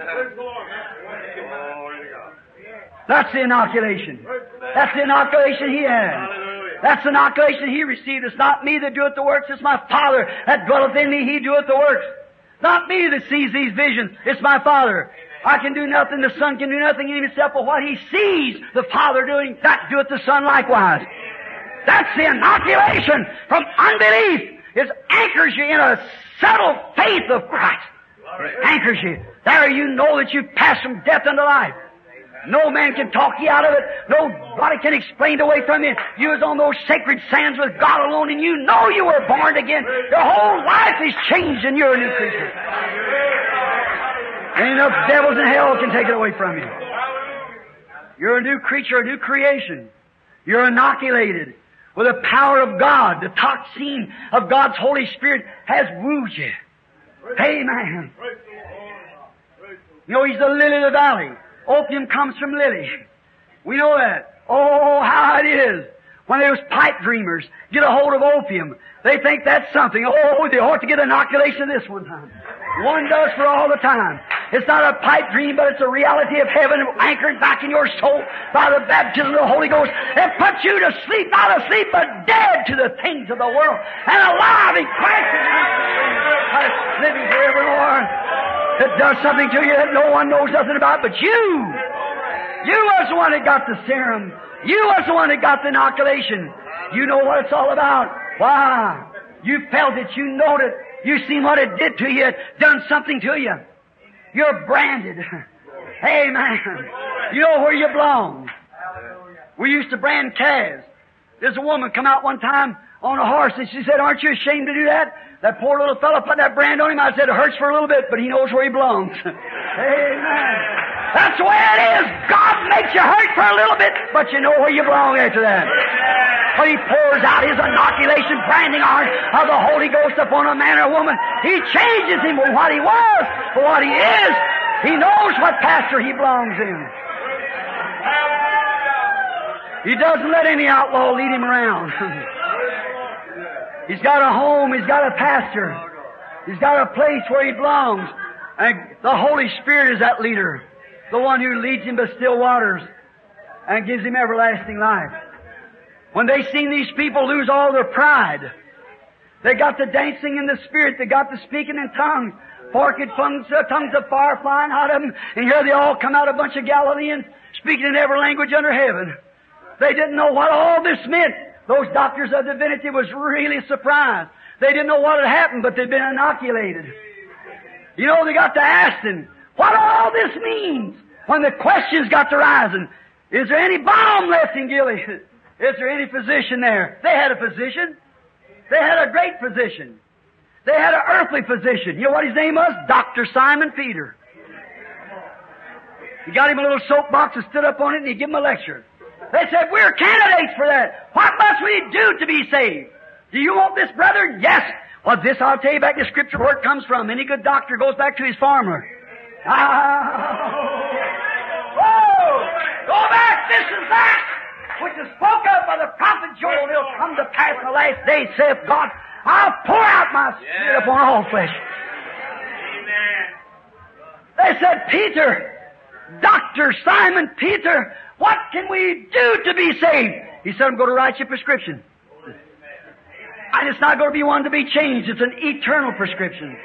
That's the inoculation. That's the inoculation He had. That's the inoculation He received. It's not me that doeth the works, it's my Father that dwelleth in me, He doeth the works. Not me that sees these visions, it's my Father. I can do nothing, the Son can do nothing in Himself, but what He sees the Father doing, that doeth the Son likewise. That's the inoculation from unbelief. It anchors you in a settled faith of Christ. It anchors you. There you know that you've passed from death unto life. No man can talk you out of it. Nobody can explain it away from you. You was on those sacred sands with God alone, and you know you were born again. Your whole life is changed, and you're a new creature. Ain't enough devils in hell can take it away from you. You're a new creature, a new creation. You're inoculated with the power of God. The toxin of God's Holy Spirit has wooed you. Amen. You know, He's the lily of the valley. Opium comes from lily. We know that. Oh, how it is. When those pipe dreamers get a hold of opium, they think that's something. Oh, they ought to get inoculation this one time. One does for all the time. It's not a pipe dream, but it's a reality of heaven anchored back in your soul by the baptism of the Holy Ghost. It puts you to sleep, not asleep, but dead to the things of the world, and alive in Christ, living forevermore. It does something to you that no one knows nothing about but you. You was the one that got the serum. You was the one that got the inoculation. You know what it's all about. Why? You felt it. You knowed it. You seen what it did to you. It done something to you. You're branded. Amen. You know where you belong. We used to brand calves. There's a woman come out one time on a horse, and she said, "Aren't you ashamed to do that?" That poor little fellow put that brand on him. I said, "It hurts for a little bit, but he knows where he belongs." Amen. That's the way it is. God makes you hurt for a little bit, but you know where you belong after that. When He pours out His inoculation branding iron of the Holy Ghost upon a man or woman, He changes him from what he was to what he is. He knows what pasture he belongs in. He doesn't let any outlaw lead him around. He's got a home. He's got a pasture. He's got a place where he belongs. And the Holy Spirit is that leader, the one who leads him to still waters and gives him everlasting life. When they seen these people lose all their pride, they got the dancing in the Spirit, they got the speaking in tongues, forked tongues, uh, tongues of fire flying out of them, and here they all come out, a bunch of Galileans, speaking in every language under heaven. They didn't know what all this meant. Those doctors of divinity was really surprised. They didn't know what had happened, but they'd been inoculated. You know, they got to asking, what all this means? When the questions got to rising, is there any balm left in Gilead? Is there any physician there? They had a physician. They had a great physician. They had an earthly physician. You know what his name was? Doctor Simon Peter. He got him a little soapbox and stood up on it, and he gave him a lecture. They said, "We're candidates for that. What must we do to be saved? Do you want this, brother?" "Yes." "Well, this I'll tell you back to Scripture where it comes from. Any good doctor goes back to his farmer." Ah. Oh! Go back. This is that which is spoken of by the prophet Joel. It'll come to pass in the last days, saith God, "I'll pour out my Spirit upon all flesh." Amen. They said, "Peter, Doctor Simon Peter, what can we do to be saved?" He said, "I'm going to write you a prescription. And it's not going to be one to be changed. It's an eternal prescription."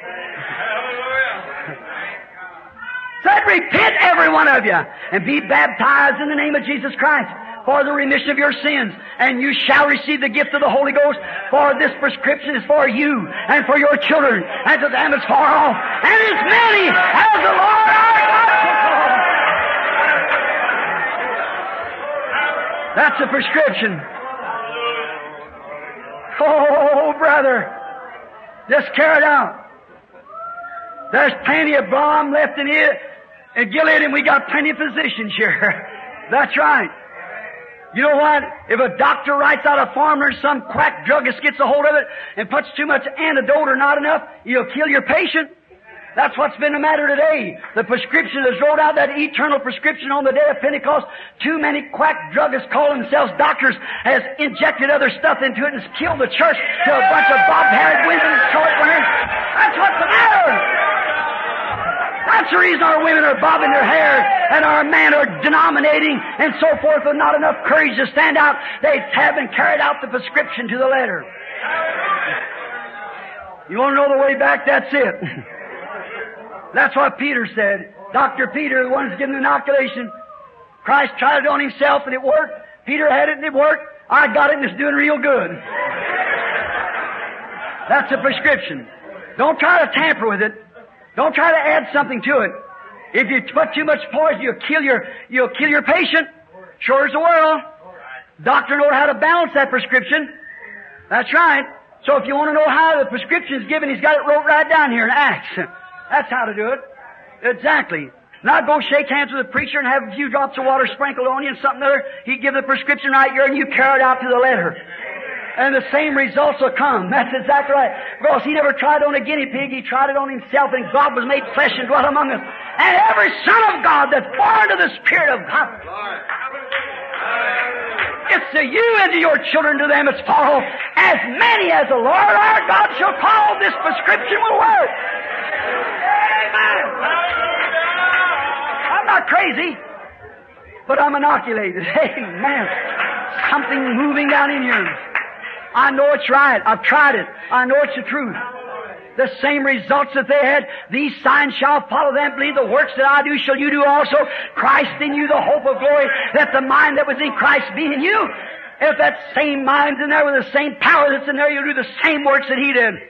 Said, "Repent, every one of you, and be baptized in the name of Jesus Christ for the remission of your sins, and you shall receive the gift of the Holy Ghost, for this prescription is for you and for your children, and to them as far off, and as many as the Lord our God shall call." That's a prescription. Oh, brother, just carry it out. There's plenty of balm left in it, in Gilead, and we got plenty of physicians here. That's right. You know what? If a doctor writes out a formula, some quack druggist gets a hold of it and puts too much antidote or not enough, you'll kill your patient. That's what's been the matter today. The prescription has rolled out, that eternal prescription on the day of Pentecost. Too many quack druggists call themselves doctors has injected other stuff into it and has killed the church to a bunch of bob-haired women and short women. That's what's the matter. That's the reason our women are bobbing their hair and our men are denominating and so forth with not enough courage to stand out. They haven't carried out the prescription to the letter. You want to know the way back? That's it. That's what Peter said. Doctor Peter, the one who's given the inoculation. Christ tried it on himself and it worked. Peter had it and it worked. I got it and it's doing real good. That's a prescription. Don't try to tamper with it. Don't try to add something to it. If you put too much poison, you'll kill your, you'll kill your patient. Sure as the world. Doctor knows how to balance that prescription. That's right. So if you want to know how the prescription is given, he's got it wrote right down here in Acts. That's how to do it. Exactly. Not go shake hands with the preacher and have a few drops of water sprinkled on you and something other. He give the prescription right here and you carry it out to the letter. And the same results will come. That's exactly right. Because he never tried on a guinea pig. He tried it on himself, and God was made flesh and dwelt among us. And every son of God that's born of the Spirit of God. It's to you and to your children, to them as far off. As many as the Lord our God shall call, this prescription will work. Amen. I'm not crazy, but I'm inoculated. Amen. Something moving down in here. I know it's right. I've tried it. I know it's the truth. The same results that they had, these signs shall follow them. Believe the works that I do shall you do also. Christ in you, the hope of glory. Let the mind that was in Christ be in you. If that same mind's in there with the same power that's in there, you'll do the same works that He did.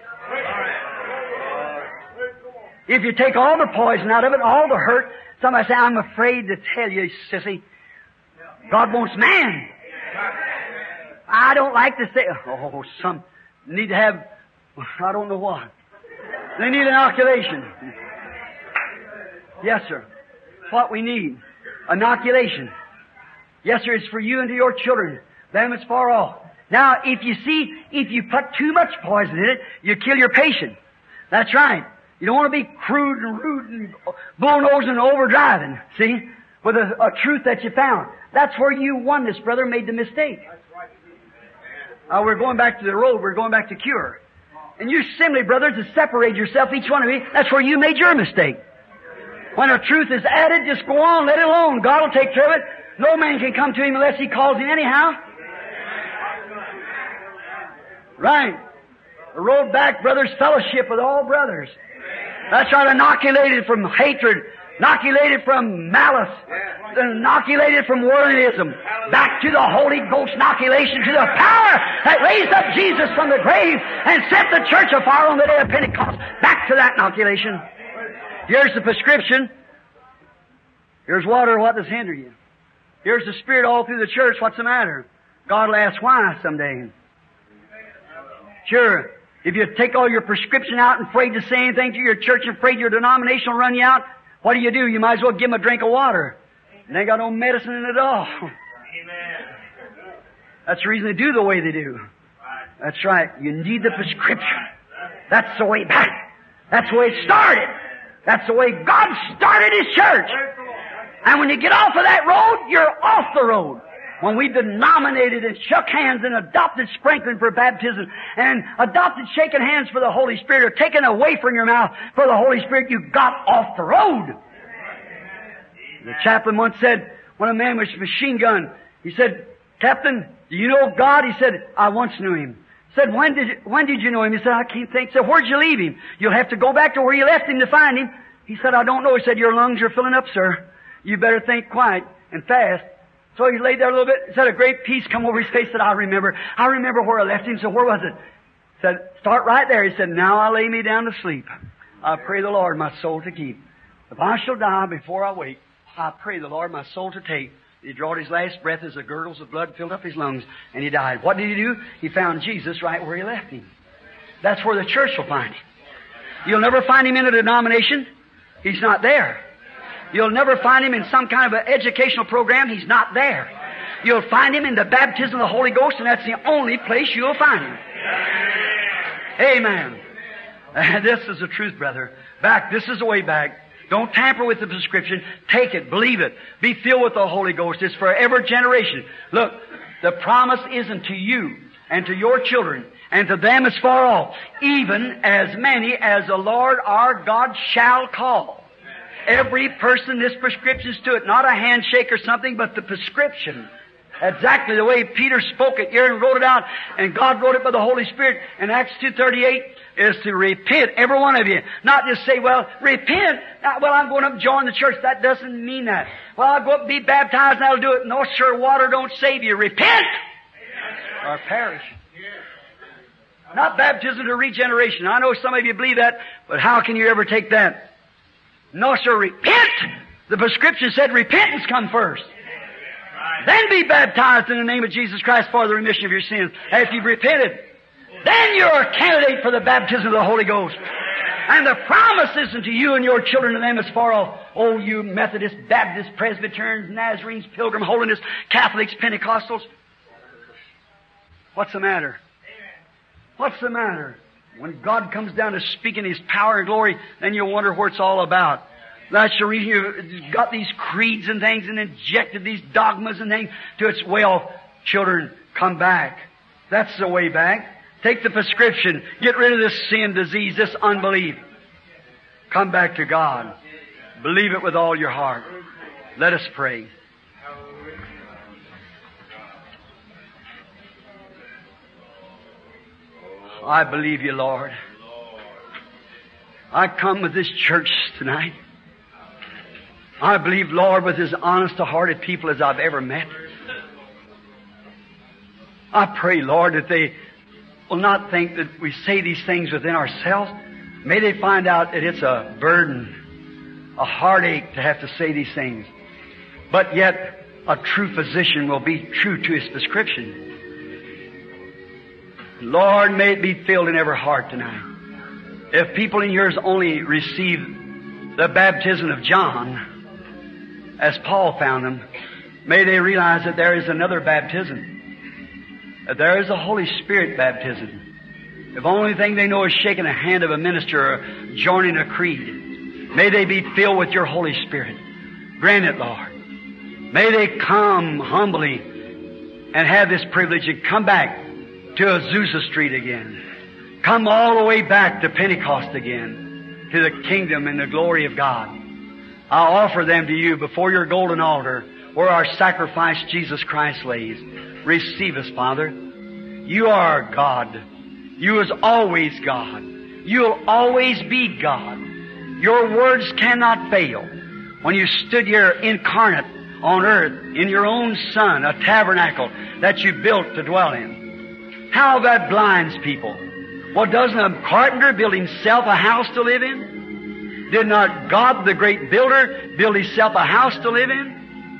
If you take all the poison out of it, all the hurt, somebody say, I'm afraid to tell you, sissy, God wants man. I don't like to say, oh, some need to have, I don't know what. They need inoculation. Yes, sir. What we need. Inoculation. Yes, sir, it's for you and to your children. Them is far off. Now, if you see, if you put too much poison in it, you kill your patient. That's right. You don't want to be crude and rude and bullnosing and overdriving, see, with a, a truth that you found. That's where you, oneness, brother, made the mistake. Uh, we're going back to the road. We're going back to cure. And you simply, brothers, to separate yourself, each one of you, that's where you made your mistake. When a truth is added, just go on, let it alone. God will take care of it. No man can come to Him unless He calls Him anyhow. Right. The road back, brothers, fellowship with all brothers. That's right, inoculated from hatred, inoculated from malice, inoculated from worldlyism, back to the Holy Ghost inoculation, to the power that raised up Jesus from the grave and set the church afire on the day of Pentecost. Back to that inoculation. Here's the prescription. Here's water. What does hinder you? Here's the Spirit all through the church. What's the matter? God will ask why someday. Sure. If you take all your prescription out and afraid to say anything to your church and afraid your denomination will run you out, what do you do? You might as well give them a drink of water. And they got no medicine in it at all. Amen. That's the reason they do the way they do. That's right. You need the prescription. That's the way back. That's the way it started. That's the way God started His church. And when you get off of that road, you're off the road. When we denominated and shook hands and adopted sprinkling for baptism and adopted shaking hands for the Holy Spirit or taken a wafer in your mouth for the Holy Spirit, you got off the road. The chaplain once said, when a man was machine gun, he said, Captain, do you know God? He said, I once knew Him. He said, when did you, when did you know Him? He said, I can't think. He said, where'd you leave Him? You'll have to go back to where you left Him to find Him. He said, I don't know. He said, your lungs are filling up, sir. You better think quiet and fast. So he laid there a little bit, said a great peace come over his face. Said, I remember. I remember where I left Him. So where was it? Said, start right there. He said, now I lay me down to sleep. I pray the Lord my soul to keep. If I shall die before I wake, I pray the Lord my soul to take. He drawed his last breath as the girdles of blood filled up his lungs, and he died. What did he do? He found Jesus right where he left Him. That's where the church will find Him. You'll never find Him in a denomination. He's not there. You'll never find Him in some kind of an educational program. He's not there. You'll find Him in the baptism of the Holy Ghost, and that's the only place you'll find Him. Amen. And this is the truth, brother. Back. This is the way back. Don't tamper with the prescription. Take it. Believe it. Be filled with the Holy Ghost. It's for every generation. Look, the promise isn't to you and to your children and to them as far off, even as many as the Lord our God shall call. Every person, this prescription's to it. Not a handshake or something, but the prescription. Exactly the way Peter spoke it here and wrote it out, and God wrote it by the Holy Spirit in Acts two thirty-eight, is to repent, every one of you. Not just say, well, repent. Well, I'm going up and join the church. That doesn't mean that. Well, I'll go up and be baptized and I'll do it. No, sir, water don't save you. Repent! Or perish. Not baptism to regeneration. I know some of you believe that, but how can you ever take that? No, sir, repent! The prescription said repentance come first. Then be baptized in the name of Jesus Christ for the remission of your sins. After you've repented, then you're a candidate for the baptism of the Holy Ghost. And the promise isn't to you and your children and them as far off. Oh, you Methodists, Baptists, Presbyterians, Nazarenes, Pilgrim Holiness, Catholics, Pentecostals. What's the matter? What's the matter? When God comes down to speak in His power and glory, then you'll wonder what it's all about. That's the reason you've got these creeds and things and injected these dogmas and things to its way off. Children, come back. That's the way back. Take the prescription. Get rid of this sin, disease, this unbelief. Come back to God. Believe it with all your heart. Let us pray. I believe you, Lord. I come with this church tonight. I believe, Lord, with as honest-hearted people as I've ever met. I pray, Lord, that they will not think that we say these things within ourselves. May they find out that it's a burden, a heartache to have to say these things. But yet, a true physician will be true to his prescription. Lord, may it be filled in every heart tonight. If people in yours only receive the baptism of John, as Paul found them, may they realize that there is another baptism. That there is a Holy Spirit baptism. If only thing they know is shaking a hand of a minister or joining a creed, may they be filled with your Holy Spirit. Grant it, Lord. May they come humbly and have this privilege and come back to Azusa Street again. Come all the way back to Pentecost again, to the kingdom and the glory of God. I offer them to you before your golden altar where our sacrifice Jesus Christ lays. Receive us, Father. You are God. You was always God. You'll always be God. Your words cannot fail. When you stood here incarnate on earth in your own Son, a tabernacle that you built to dwell in. How that blinds people. Well, doesn't a carpenter build himself a house to live in? Did not God, the great builder, build himself a house to live in?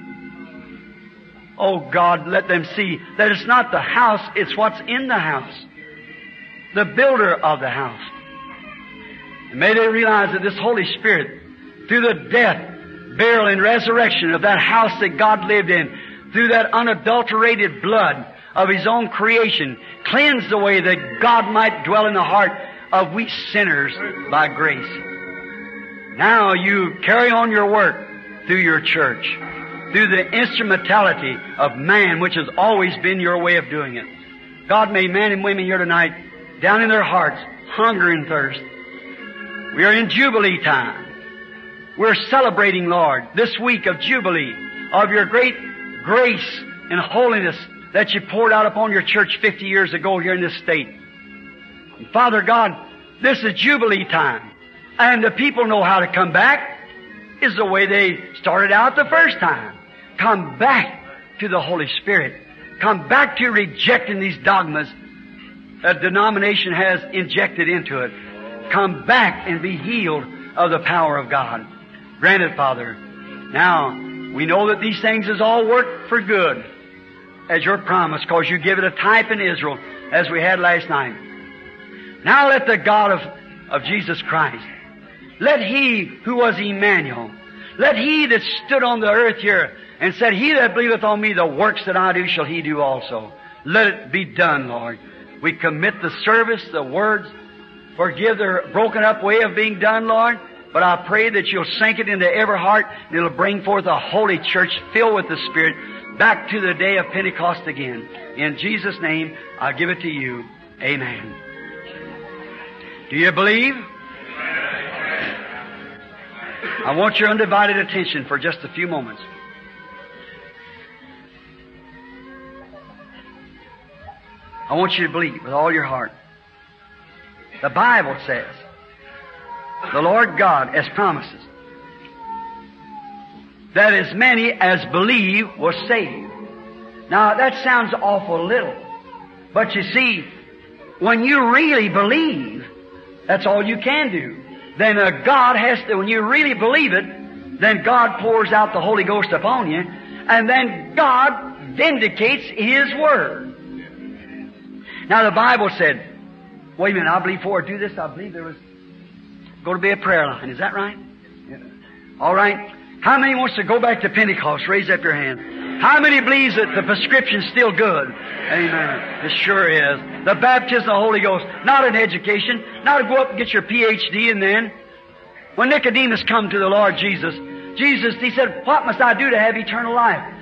Oh God, let them see that it's not the house, it's what's in the house. The builder of the house. And may they realize that this Holy Spirit, through the death, burial, and resurrection of that house that God lived in, through that unadulterated blood of His own creation, cleansed the way that God might dwell in the heart of we sinners by grace. Now you carry on your work through your church, through the instrumentality of man, which has always been your way of doing it. God, may men and women here tonight, down in their hearts, hunger and thirst. We are in Jubilee time. We're celebrating, Lord, this week of Jubilee, of your great grace and holiness that you poured out upon your church fifty years ago here in this state. And Father God, this is Jubilee time. And the people know how to come back. Is the way they started out the first time. Come back to the Holy Spirit. Come back to rejecting these dogmas that denomination has injected into it. Come back and be healed of the power of God. Grant it, Father. Now, we know that these things is all work for good, as your promise, because you give it a type in Israel, as we had last night. Now let the God of, of Jesus Christ, let He who was Emmanuel, let He that stood on the earth here and said, He that believeth on me, the works that I do shall he do also. Let it be done, Lord. We commit the service, the words, forgive their broken up way of being done, Lord. But I pray that you'll sink it into every heart and it'll bring forth a holy church filled with the Spirit back to the day of Pentecost again. In Jesus' name, I give it to you. Amen. Do you believe? I want your undivided attention for just a few moments. I want you to believe with all your heart. The Bible says, the Lord God has promises that as many as believe will save. Now that sounds awful little, but you see, when you really believe, that's all you can do. Then uh, God has to, when you really believe it, then God pours out the Holy Ghost upon you, and then God vindicates His Word. Now the Bible said, wait a minute, I believe before I do this, I believe there was going to be a prayer line. Is that right? Yeah. All right. How many wants to go back to Pentecost? Raise up your hand. How many believes that the prescription's still good? Amen. It sure is. The baptism of the Holy Ghost, not an education, not to go up and get your P H D and then. When Nicodemus come to the Lord Jesus, Jesus, he said, what must I do to have eternal life?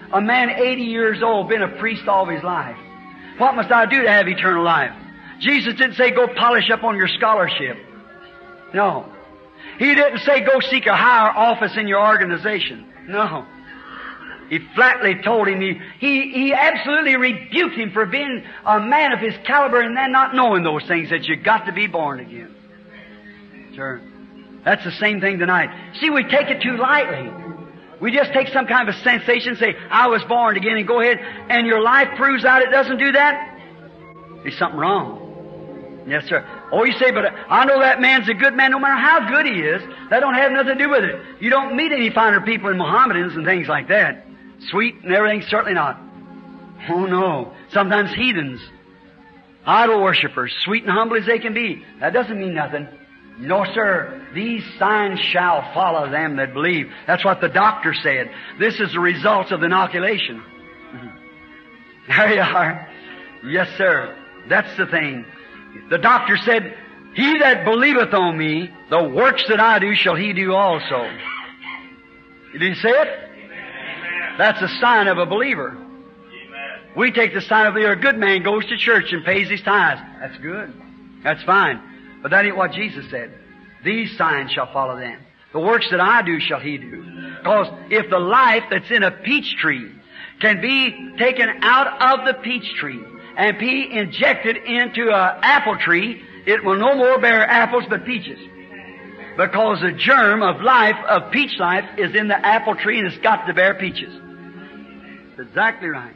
A man eighty years old, been a priest all of his life. What must I do to have eternal life? Jesus didn't say go polish up on your scholarship. No. He didn't say go seek a higher office in your organization. No. He flatly told him, he, he, he absolutely rebuked him for being a man of his caliber and then not knowing those things, that you got to be born again. Sure. That's the same thing tonight. See, we take it too lightly. We just take some kind of a sensation and say, I was born again, and go ahead, and your life proves out it doesn't do that. There's something wrong. Yes, sir. Oh, you say, but I know that man's a good man no matter how good he is. That don't have nothing to do with it. You don't meet any finer people than Mohammedans and things like that. Sweet and everything, certainly not. Oh, no. Sometimes heathens, idol worshippers, sweet and humble as they can be. That doesn't mean nothing. No, sir. These signs shall follow them that believe. That's what the doctor said. This is the results of the inoculation. There you are. Yes, sir. That's the thing. The doctor said, he that believeth on me, the works that I do shall he do also. Did he say it? That's a sign of a believer. Amen. We take the sign of a believer. A good man goes to church and pays his tithes. That's good. That's fine. But that ain't what Jesus said. These signs shall follow them. The works that I do shall he do. Because if the life that's in a peach tree can be taken out of the peach tree and be injected into an apple tree, it will no more bear apples but peaches. Because the germ of life, of peach life, is in the apple tree and it's got to bear peaches. That's exactly right.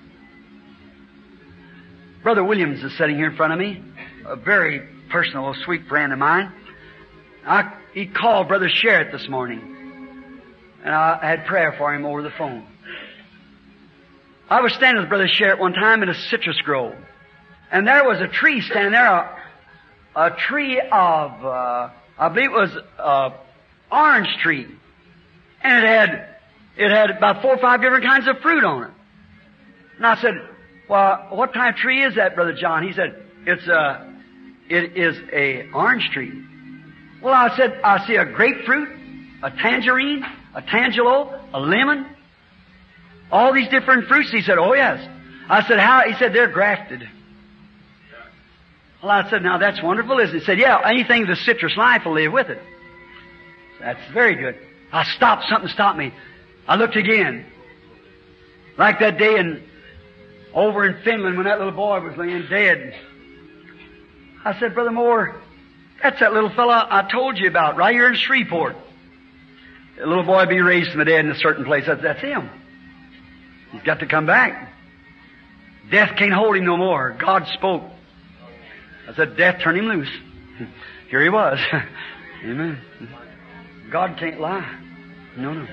Brother Williams is sitting here in front of me, a very personal, sweet friend of mine. I, he called Brother Sherritt this morning, and I had prayer for him over the phone. I was standing with Brother Sherritt one time in a citrus grove, and there was a tree standing there, a, a tree of, uh, I believe it was an orange tree, and it had it had about four or five different kinds of fruit on it. And I said, well, what kind of tree is that, Brother John? He said, it's a, it is a orange tree. Well, I said, I see a grapefruit, a tangerine, a tangelo, a lemon, all these different fruits. He said, oh yes. I said, how? He said, they're grafted. Well, I said, now that's wonderful, isn't it? He said, yeah, anything the citrus life will live with it. That's very good. I stopped, something stopped me. I looked again. Like that day in over in Finland when that little boy was laying dead. I said, Brother Moore, that's that little fella I told you about right here in Shreveport. The little boy be raised from the dead in a certain place. That's, that's him. He's got to come back. Death can't hold him no more. God spoke. I said, death, turn him loose. Here he was. Amen. God can't lie. No, no.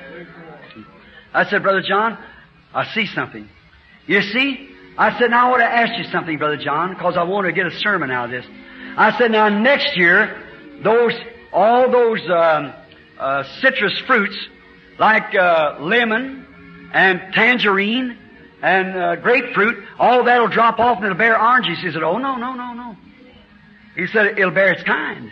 I said, Brother John, I see something. You see? I said, now I want to ask you something, Brother John, because I want to get a sermon out of this. I said, now next year, those, all those, um, uh, citrus fruits, like, uh, lemon and tangerine and, uh, grapefruit, all that'll drop off and it'll bear oranges. He said, oh, no, no, no, no. He said, it'll bear its kind.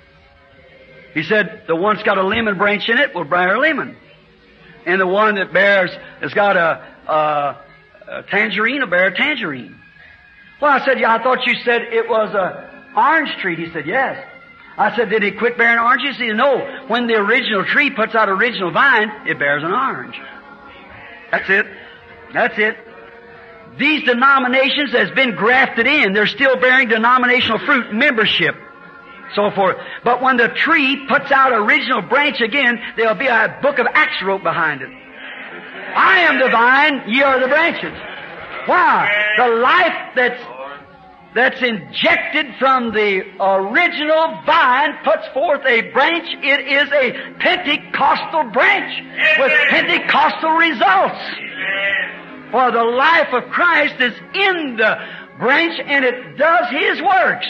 He said, the one that's got a lemon branch in it will bear a lemon. And the one that bears, has got a, a, a tangerine will bear a tangerine. Well, I said, yeah, I thought you said it was a orange tree. He said, yes. I said, did it quit bearing oranges? He said, no. When the original tree puts out original vine, it bears an orange. That's it. That's it. These denominations has been grafted in. They're still bearing denominational fruit, membership, so forth. But when the tree puts out original branch again, there'll be a book of Acts wrote behind it. I am the vine, ye are the branches. Why? The life that's that's injected from the original vine puts forth a branch. It is a Pentecostal branch with Pentecostal results. For the life of Christ is in the branch and it does His works.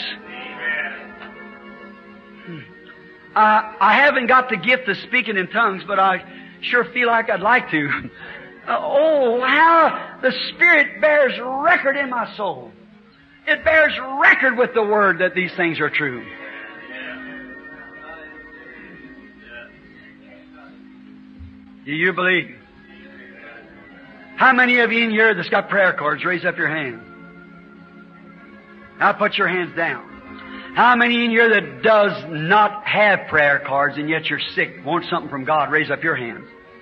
Uh, I haven't got the gift of speaking in tongues, but I sure feel like I'd like to. Uh, oh, how the Spirit bears record in my soul. It bears record with the Word that these things are true. Do you believe? How many of you in here that's got prayer cards? Raise up your hand. Now put your hands down. How many in here that does not have prayer cards and yet you're sick, want something from God? Raise up your hands.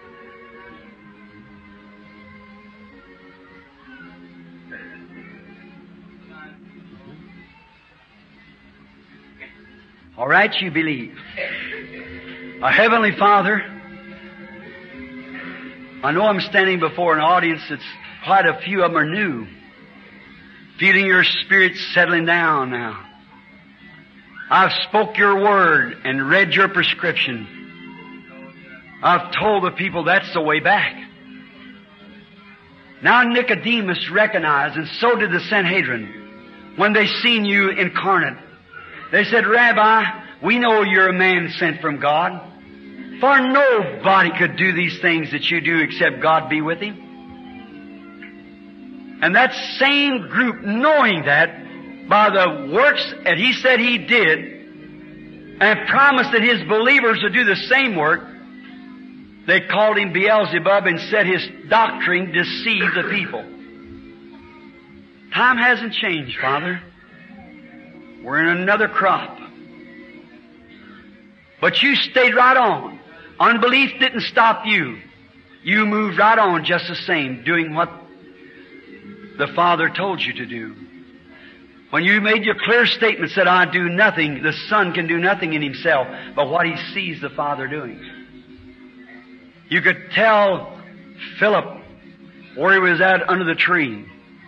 All right, you believe. Our Heavenly Father, I know I'm standing before an audience that's quite a few of them are new. Feeling your Spirit settling down now. I've spoke your word and read your prescription. I've told the people that's the way back. Now Nicodemus recognized, and so did the Sanhedrin, when they seen you incarnate. They said, Rabbi, we know you're a man sent from God, for nobody could do these things that you do except God be with him. And that same group, knowing that, by the works that he said he did, and promised that his believers would do the same work, they called him Beelzebub and said his doctrine deceived the people. Time hasn't changed, Father. We're in another crop. But you stayed right on. Unbelief didn't stop you. You moved right on just the same, doing what the Father told you to do. When you made your clear statement, said, I do nothing, the Son can do nothing in himself but what he sees the Father doing. You could tell Philip where he was at under the tree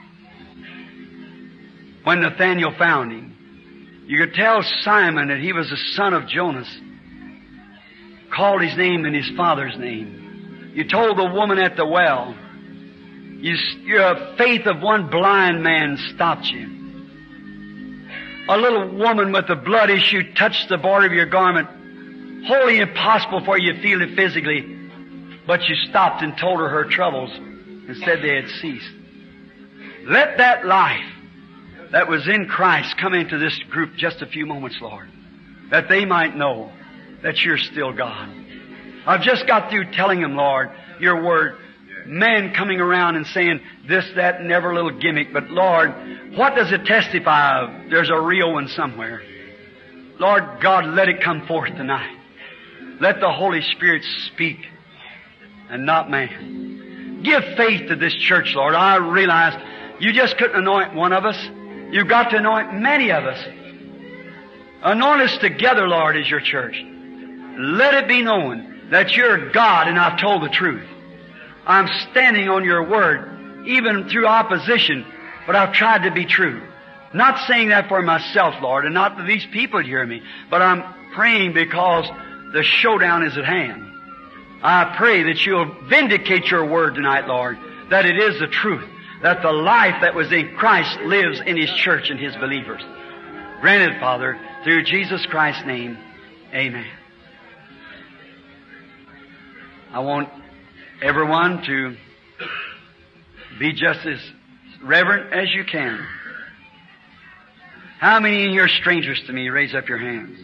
when Nathanael found him. You could tell Simon that he was the son of Jonas, called his name and his father's name. You told the woman at the well, you, your faith of one blind man stopped you. A little woman with a blood issue touched the border of your garment, wholly impossible for you to feel it physically, but you stopped and told her her troubles and said they had ceased. Let that life that was in Christ come into this group just a few moments, Lord, that they might know that you're still God. I've just got through telling them, Lord, your word, men coming around and saying this, that, and every little gimmick, but Lord, what does it testify of? There's a real one somewhere. Lord God, let it come forth tonight. Let the Holy Spirit speak and not man. Give faith to this church, Lord. I realize you just couldn't anoint one of us. You've got to anoint many of us. Anoint us together, Lord, as your church. Let it be known that you're God and I've told the truth. I'm standing on your word, even through opposition, but I've tried to be true. Not saying that for myself, Lord, and not that these people hear me, but I'm praying because the showdown is at hand. I pray that you'll vindicate your word tonight, Lord, that it is the truth, that the life that was in Christ lives in His church and His believers. Granted, Father, through Jesus Christ's name, amen. I want everyone to be just as reverent as you can. How many in here are strangers to me? Raise up your hands.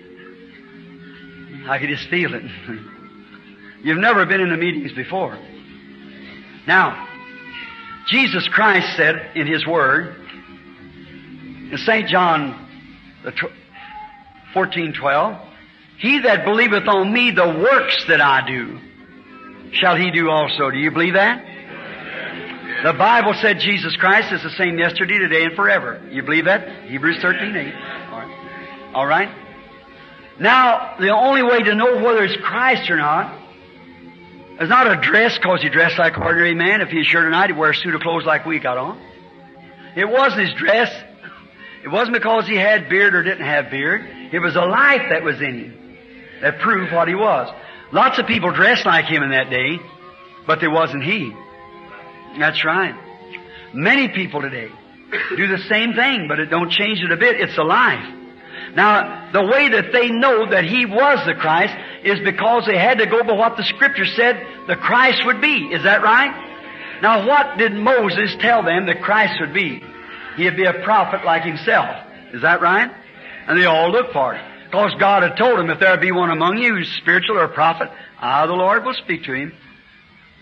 I can just feel it. You've never been in the meetings before. Now, Jesus Christ said in His Word, in Saint John fourteen twelve, He that believeth on me, the works that I do, shall he do also. Do you believe that? The Bible said Jesus Christ is the same yesterday, today, and forever. You believe that? Hebrews thirteen eight. All right. All right. Now, the only way to know whether it's Christ or not is not a dress, because he dressed like an ordinary man. If he's sure tonight, he'd wear a suit of clothes like we got on. It wasn't his dress. It wasn't because he had beard or didn't have beard. It was a life that was in him that proved what he was. Lots of people dressed like him in that day, but there wasn't he. That's right. Many people today do the same thing, but it don't change it a bit. It's a life. Now, the way that they know that he was the Christ is because they had to go by what the Scripture said the Christ would be. Is that right? Now, what did Moses tell them that Christ would be? He'd be a prophet like himself. Is that right? And they all looked for it. Because God had told him, if there be one among you who's spiritual or a prophet, I, the Lord, will speak to him.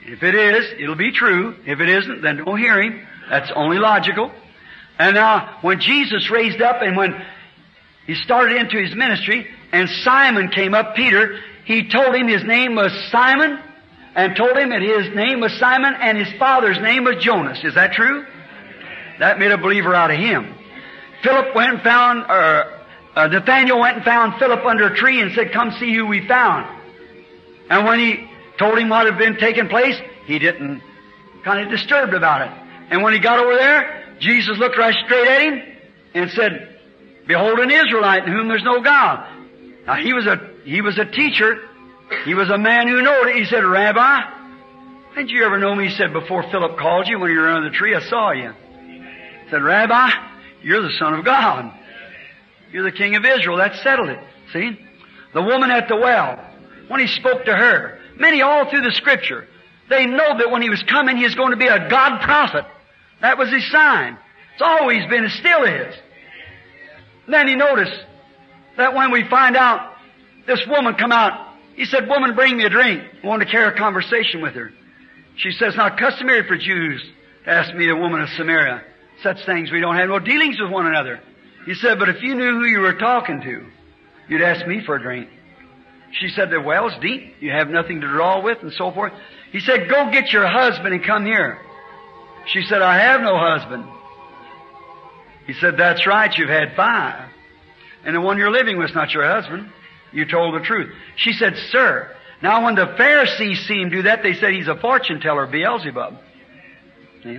If it is, it'll be true. If it isn't, then don't hear him. That's only logical. And now, when Jesus raised up and when he started into his ministry, and Simon came up, Peter, he told him his name was Simon, and told him that his name was Simon and his father's name was Jonas. Is that true? That made a believer out of him. Philip went and found, or uh, Nathaniel went and found Philip under a tree and said, come see who we found. And when he told him what had been taking place, he didn't kind of disturbed about it. And when he got over there, Jesus looked right straight at him and said, behold an Israelite in whom there's no God. Now he was a, he was a teacher. He was a man who knew it. He said, Rabbi, did you ever know me? He said, before Philip called you when you were under the tree, I saw you. He said, Rabbi, you're the Son of God. You're the King of Israel. That settled it. See? The woman at the well, when he spoke to her, many all through the Scripture, they know that when he was coming, he was going to be a God prophet. That was his sign. It's always been, it still is. Then he noticed that when we find out this woman come out, he said, woman, bring me a drink. I wanted to carry a conversation with her. She says, not customary for Jews to ask me, a woman of Samaria, such things. We don't have no dealings with one another. He said, but if you knew who you were talking to, you'd ask me for a drink. She said, the well's deep. You have nothing to draw with, and so forth. He said, go get your husband and come here. She said, I have no husband. He said, that's right, you've had five. And the one you're living with is not your husband. You told the truth. She said, sir, now when the Pharisees see him do that, they said he's a fortune teller, Beelzebub. See?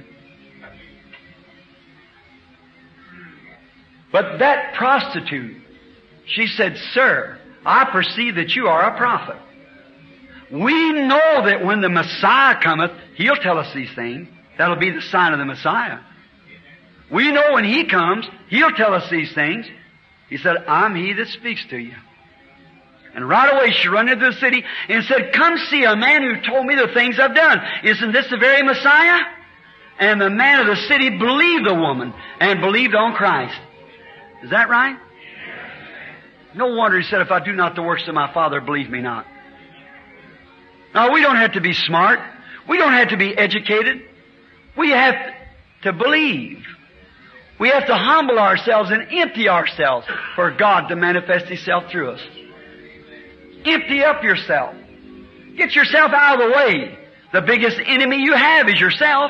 But that prostitute, she said, sir, I perceive that you are a prophet. We know that when the Messiah cometh, he'll tell us these things. That'll be the sign of the Messiah. We know when he comes, he'll tell us these things. He said, I'm he that speaks to you. And right away she ran into the city and said, come see a man who told me the things I've done. Isn't this the very Messiah? And the man of the city believed the woman and believed on Christ. Is that right? No wonder he said, if I do not the works of my Father, believe me not. Now, we don't have to be smart. We don't have to be educated. We have to believe. We have to humble ourselves and empty ourselves for God to manifest Himself through us. Empty up yourself. Get yourself out of the way. The biggest enemy you have is yourself.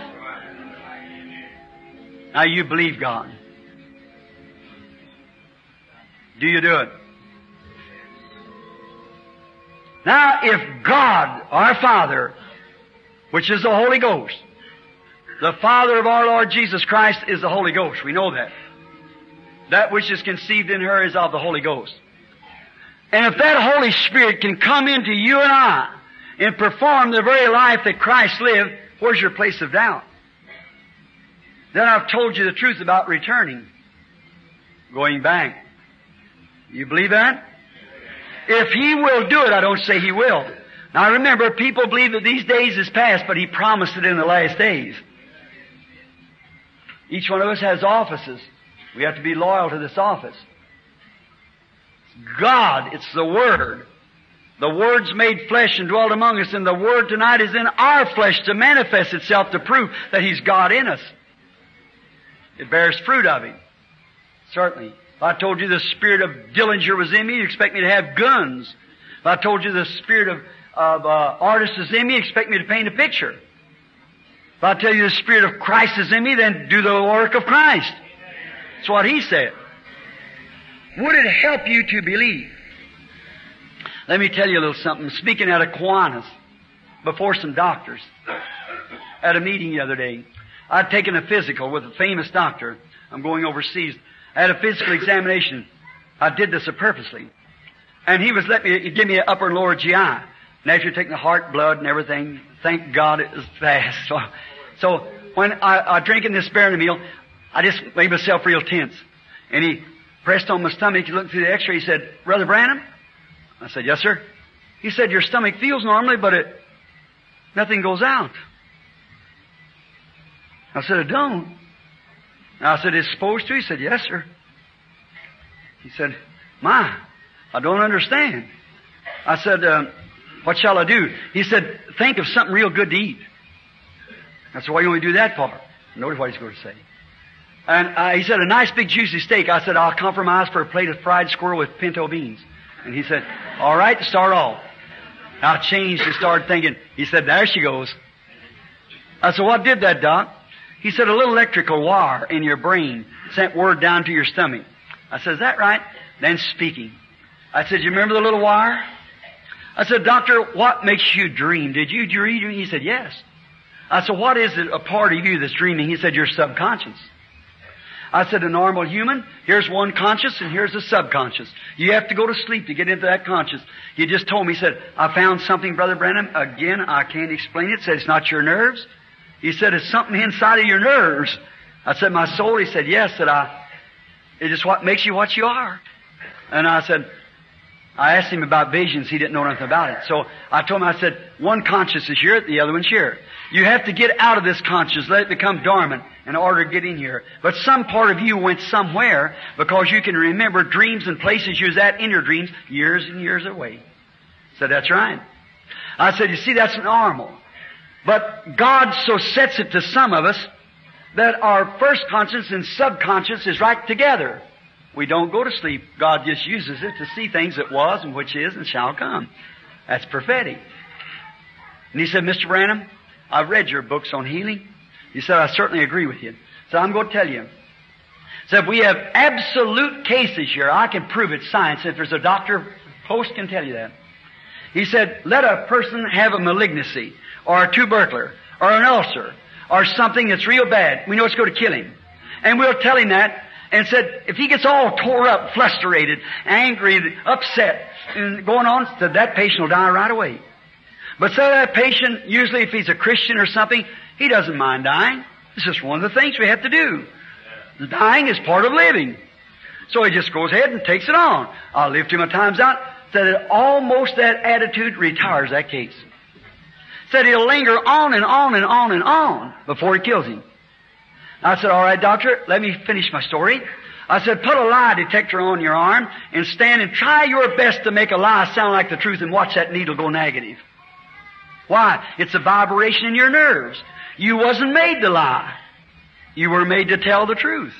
Now you believe God. Do you do it? Now, if God, our Father, which is the Holy Ghost, the Father of our Lord Jesus Christ is the Holy Ghost. We know that. That which is conceived in her is of the Holy Ghost. And if that Holy Spirit can come into you and I and perform the very life that Christ lived, where's your place of doubt? Then I've told you the truth about returning, going back. You believe that? If He will do it, I don't say He will. Now remember, people believe that these days is past, but He promised it in the last days. Each one of us has offices. We have to be loyal to this office. God, it's the Word. The Word's made flesh and dwelt among us, and the Word tonight is in our flesh to manifest itself to prove that He's God in us. It bears fruit of Him. Certainly. If I told you the spirit of Dillinger was in me, you expect me to have guns. If I told you the spirit of, of uh, artist is in me, you expect me to paint a picture. If I tell you the Spirit of Christ is in me, then do the work of Christ. That's what He said. Would it help you to believe? Let me tell you a little something. Speaking at Aquinas, before some doctors, at a meeting the other day, I'd taken a physical with a famous doctor. I'm going overseas. I had a physical examination. I did this purposely. And he was letting me, he'd give me an upper and lower G I. And after taking the heart, blood, and everything, thank God it was fast. So, so when I, I drinking this sparing meal, I just made myself real tense. And he pressed on my stomach. He looked through the x-ray. He said, Brother Branham? I said, yes, sir. He said, your stomach feels normally, but it, nothing goes out. I said, it don't. And I said, it's supposed to? He said, yes, sir. He said, my, I don't understand. I said, uh, What shall I do? He said, think of something real good to eat. That's why you only do that part. Notice what he's going to say. And uh, he said, a nice big juicy steak. I said, I'll compromise for a plate of fried squirrel with pinto beans. And he said, all right, start off. I changed and started thinking. He said, there she goes. I said, what did that, Doc? He said, a little electrical wire in your brain sent word down to your stomach. I said, is that right? Then speaking. I said, you remember the little wire? I said, Doctor, what makes you dream? Did you dream? He said, yes. I said, what is it, a part of you that's dreaming? He said, your subconscious. I said, a normal human, here's one conscious and here's a subconscious. You have to go to sleep to get into that conscious. He just told me, he said, I found something, Brother Branham. Again, I can't explain it. He said, it's not your nerves. He said, it's something inside of your nerves. I said, my soul? He said, yes. That I, it's just what makes you what you are. And I said, I asked him about visions. He didn't know nothing about it. So I told him, I said, one conscious is here, the other one's here. You have to get out of this conscious, let it become dormant in order to get in here. But some part of you went somewhere because you can remember dreams and places you was at in your dreams years and years away. I said, that's right. I said, you see, that's normal. But God so sets it to some of us that our first conscious and subconscious is right together. We don't go to sleep. God just uses it to see things that was and which is and shall come. That's prophetic. And he said, Mister Branham, I've read your books on healing. He said, I certainly agree with you. So I'm going to tell you. He said, we have absolute cases here. I can prove it, science. If there's a doctor, post can tell you that. He said, let a person have a malignancy or a tubercular or an ulcer or something that's real bad. We know it's going to kill him. And we'll tell him that. And said, if he gets all tore up, frustrated, angry, upset, and going on, said that patient will die right away. But say that patient, usually if he's a Christian or something, he doesn't mind dying. It's just one of the things we have to do. Dying is part of living. So he just goes ahead and takes it on. I'll live till my time's out. Said that almost that attitude retires that case. Said he'll linger on and on and on and on before he kills him. I said, all right, doctor, let me finish my story. I said, put a lie detector on your arm and stand and try your best to make a lie sound like the truth and watch that needle go negative. Why? It's a vibration in your nerves. You wasn't made to lie. You were made to tell the truth.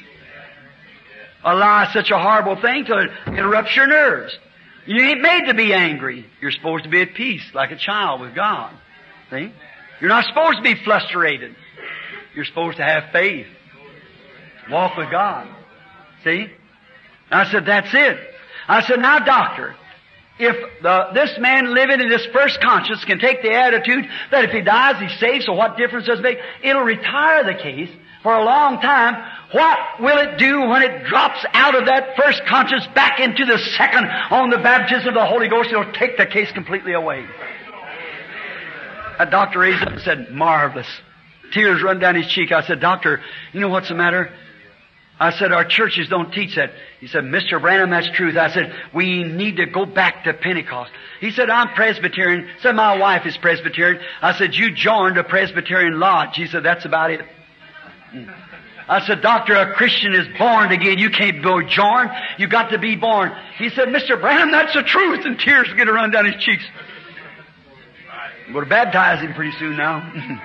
A lie is such a horrible thing till it interrupts your nerves. You ain't made to be angry. You're supposed to be at peace like a child with God. See? You're not supposed to be frustrated. You're supposed to have faith. Walk with God. See? I said, that's it. I said, now doctor, if the, this man living in this first conscience can take the attitude that if he dies, he's saved, so what difference does it make? It'll retire the case for a long time. What will it do when it drops out of that first conscience back into the second on the baptism of the Holy Ghost? It'll take the case completely away. That doctor raised up and said, marvelous. Tears run down his cheek. I said, doctor, you know what's the matter? I said, our churches don't teach that. He said, Mister Branham, that's truth. I said, we need to go back to Pentecost. He said, I'm Presbyterian. He said, my wife is Presbyterian. I said, you joined a Presbyterian lodge. He said, that's about it. I said, doctor, a Christian is born again. You can't go join. You got to be born. He said, Mister Branham, that's the truth. And tears begin to run down his cheeks. I'm going to baptize him pretty soon now.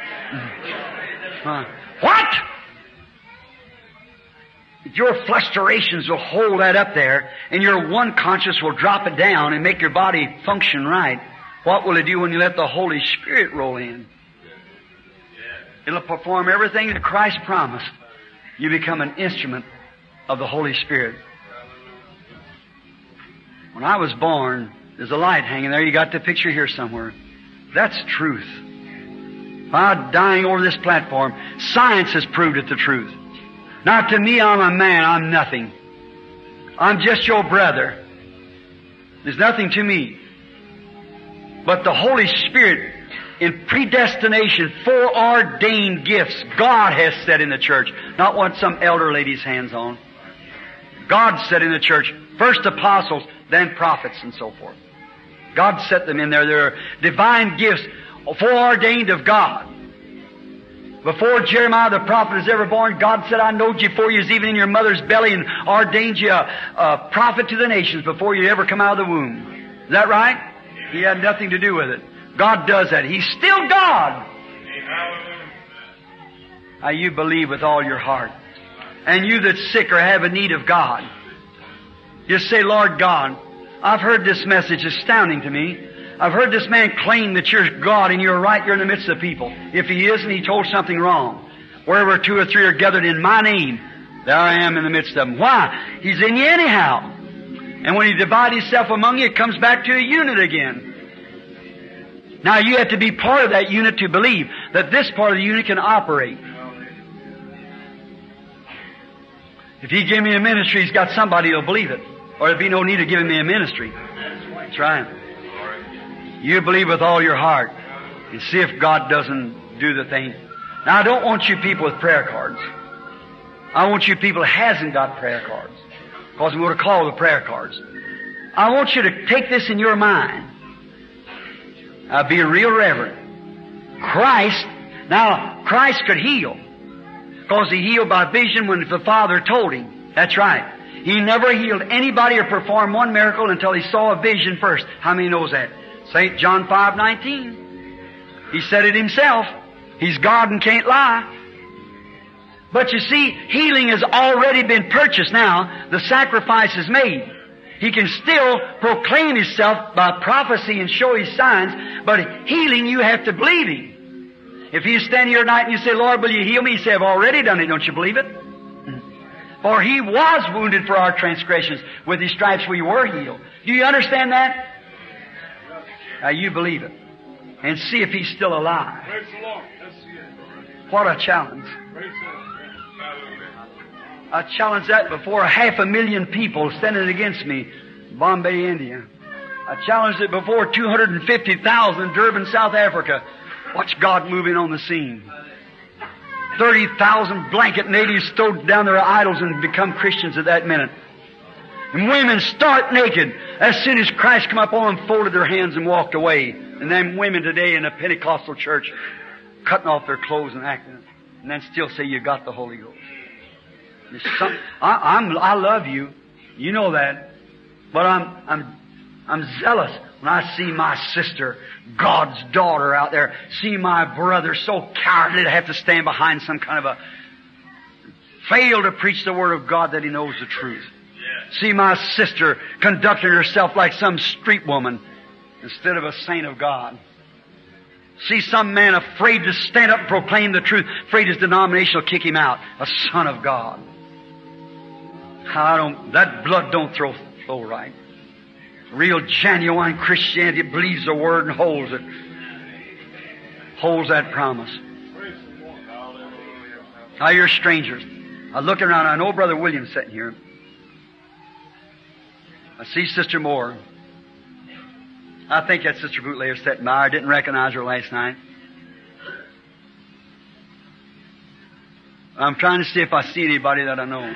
uh, what? Your frustrations will hold that up there, and your one conscience will drop it down and make your body function right. What will it do when you let the Holy Spirit roll in? It'll perform everything that Christ promised. You become an instrument of the Holy Spirit. When I was born, there's a light hanging there. You got the picture here somewhere. That's truth. If I'm dying over this platform, science has proved it the truth. Now to me, I'm a man, I'm nothing. I'm just your brother. There's nothing to me. But the Holy Spirit, in predestination, foreordained gifts, God has set in the church. Not what some elder lady's hands on. God set in the church. First apostles, then prophets and so forth. God set them in there. They're divine gifts foreordained of God. Before Jeremiah the prophet was ever born, God said, I knowed you before you was even in your mother's belly and ordained you a, a prophet to the nations before you ever come out of the womb. Is that right? He had nothing to do with it. God does that. He's still God. Now you believe with all your heart. And you that's sick or have a need of God, just say, Lord God, I've heard this message astounding to me. I've heard this man claim that you're God and you're right, you're in the midst of people. If he isn't, he told something wrong. Wherever two or three are gathered in my name, there I am in the midst of them. Why? He's in you anyhow. And when he divides himself among you, it comes back to a unit again. Now you have to be part of that unit to believe that this part of the unit can operate. If he give me a ministry, he's got somebody who'll believe it. Or there'd be no need of giving me a ministry. That's right. You believe with all your heart and see if God doesn't do the thing. Now I don't want you people with prayer cards. I want you people that hasn't got prayer cards. Because we're going to call the prayer cards. I want you to take this in your mind. Now be real reverent. Christ, now Christ could heal. Because he healed by vision when the Father told him. That's right. He never healed anybody or performed one miracle until he saw a vision first. How many knows that? Saint John five nineteen. He said it himself. He's God and can't lie. But you see, healing has already been purchased now. The sacrifice is made. He can still proclaim himself by prophecy and show his signs, but healing you have to believe him. If you stand here tonight and you say, Lord, will you heal me? He say, I've already done it. Don't you believe it? For he was wounded for our transgressions. With his stripes we were healed. Do you understand that? Now you believe it. And see if he's still alive. What a challenge. I challenge that before half a million people standing against me in Bombay, India. I challenged it before two hundred fifty thousand in Durban, South Africa. Watch God moving on the scene. thirty thousand blanket natives stowed down their idols and become Christians at that minute. And women stark naked. As soon as Christ come up on them, folded their hands and walked away. And then women today in a Pentecostal church cutting off their clothes and acting, and then still say you got the Holy Ghost. Some, I, I'm, I love you. You know that. But I'm, I'm, I'm zealous when I see my sister, God's daughter out there, see my brother so cowardly to have to stand behind some kind of a, fail to preach the Word of God that he knows the truth. Yeah. See my sister conducting herself like some street woman instead of a saint of God. See some man afraid to stand up and proclaim the truth, afraid his denomination will kick him out, a son of God. I don't, that blood don't throw, flow right. Real genuine Christianity believes the Word and holds it. Holds that promise. Now you're strangers. I look around, I know Brother William sitting here. I see Sister Moore. I think that's Sister Bootlayer sitting by. I didn't recognize her last night. I'm trying to see if I see anybody that I know.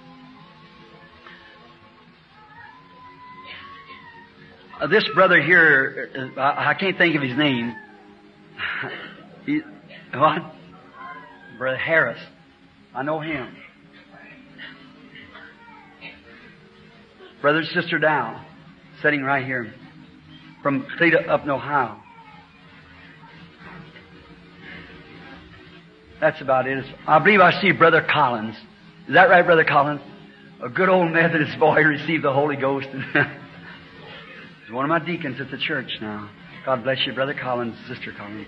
Uh, this brother here, uh, I, I can't think of his name. he, what? Brother Harris. I know him. Brother and Sister Dow, sitting right here from Cleveland up in Ohio. That's about it. I believe I see Brother Collins. Is that right, Brother Collins? A good old Methodist boy who received the Holy Ghost. He's one of my deacons at the church now. God bless you, Brother Collins, Sister Collins.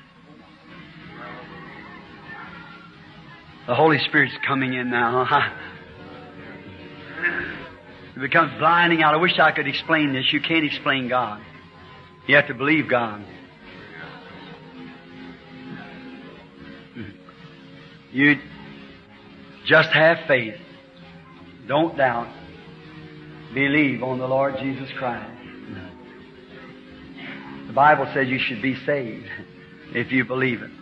The Holy Spirit's coming in now. It becomes blinding out. I wish I could explain this. You can't explain God. You have to believe God. You just have faith. Don't doubt. Believe on the Lord Jesus Christ. The Bible says you should be saved if you believe it.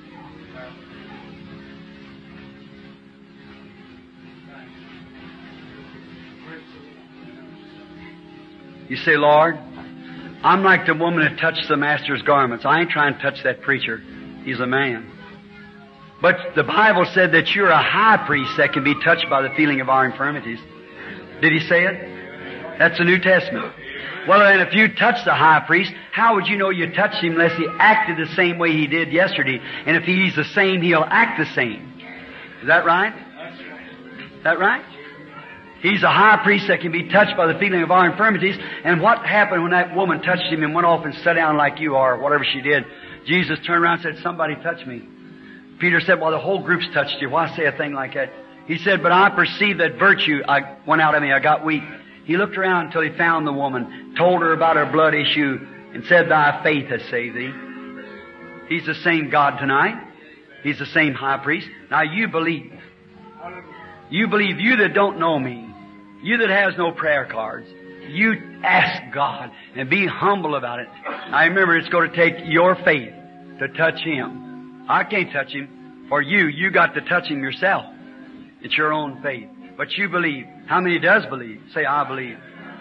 You say, Lord, I'm like the woman that touched the Master's garments. I ain't trying to touch that preacher. He's a man. But the Bible said that you're a high priest that can be touched by the feeling of our infirmities. Did he say it? That's the New Testament. Well, then if you touch the high priest, how would you know you touched him unless he acted the same way he did yesterday? And if he's the same, he'll act the same. Is that right? Is that right? He's a high priest that can be touched by the feeling of our infirmities. And what happened when that woman touched him and went off and sat down like you are, whatever she did? Jesus turned around and said, somebody touch me. Peter said, well, the whole group's touched you. Why say a thing like that? He said, but I perceived that virtue I went out of me. I got weak. He looked around until he found the woman, told her about her blood issue, and said, thy faith has saved thee. He's the same God tonight. He's the same high priest. Now you believe. You believe, you that don't know me, you that has no prayer cards, you ask God and be humble about it. I remember it's going to take your faith to touch Him. I can't touch Him. For you, you got to touch Him yourself. It's your own faith. But you believe. How many does believe? Say, I believe.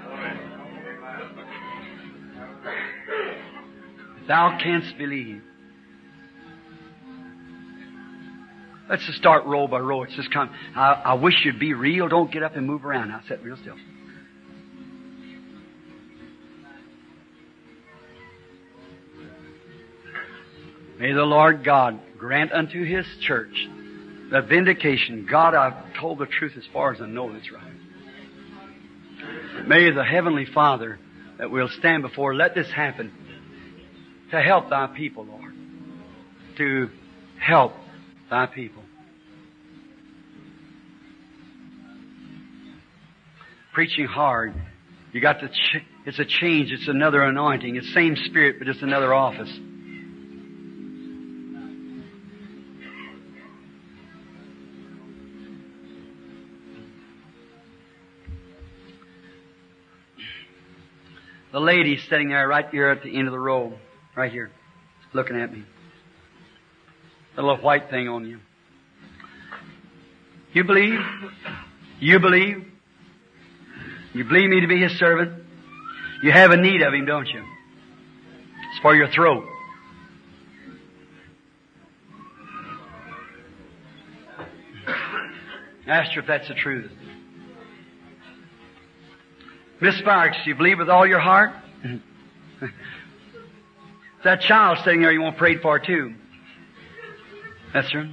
If thou canst believe. Let's just start row by row. It's just come. I, I wish you'd be real. Don't get up and move around. Now sit real still. May the Lord God grant unto His church the vindication. God, I've told the truth as far as I know it's right. May the Heavenly Father that we'll stand before, let this happen to help Thy people, Lord. To help Thy people. Preaching hard. You got to, ch- it's a change. It's another anointing. It's same spirit, but it's another office. The lady sitting there right here at the end of the row, right here, looking at me. The little white thing on you. You believe? You believe? You believe me to be His servant? You have a need of Him, don't you? It's for your throat. Ask her if that's the truth. Miss Sparks, do you believe with all your heart? That child sitting there you want prayed for too. That's true.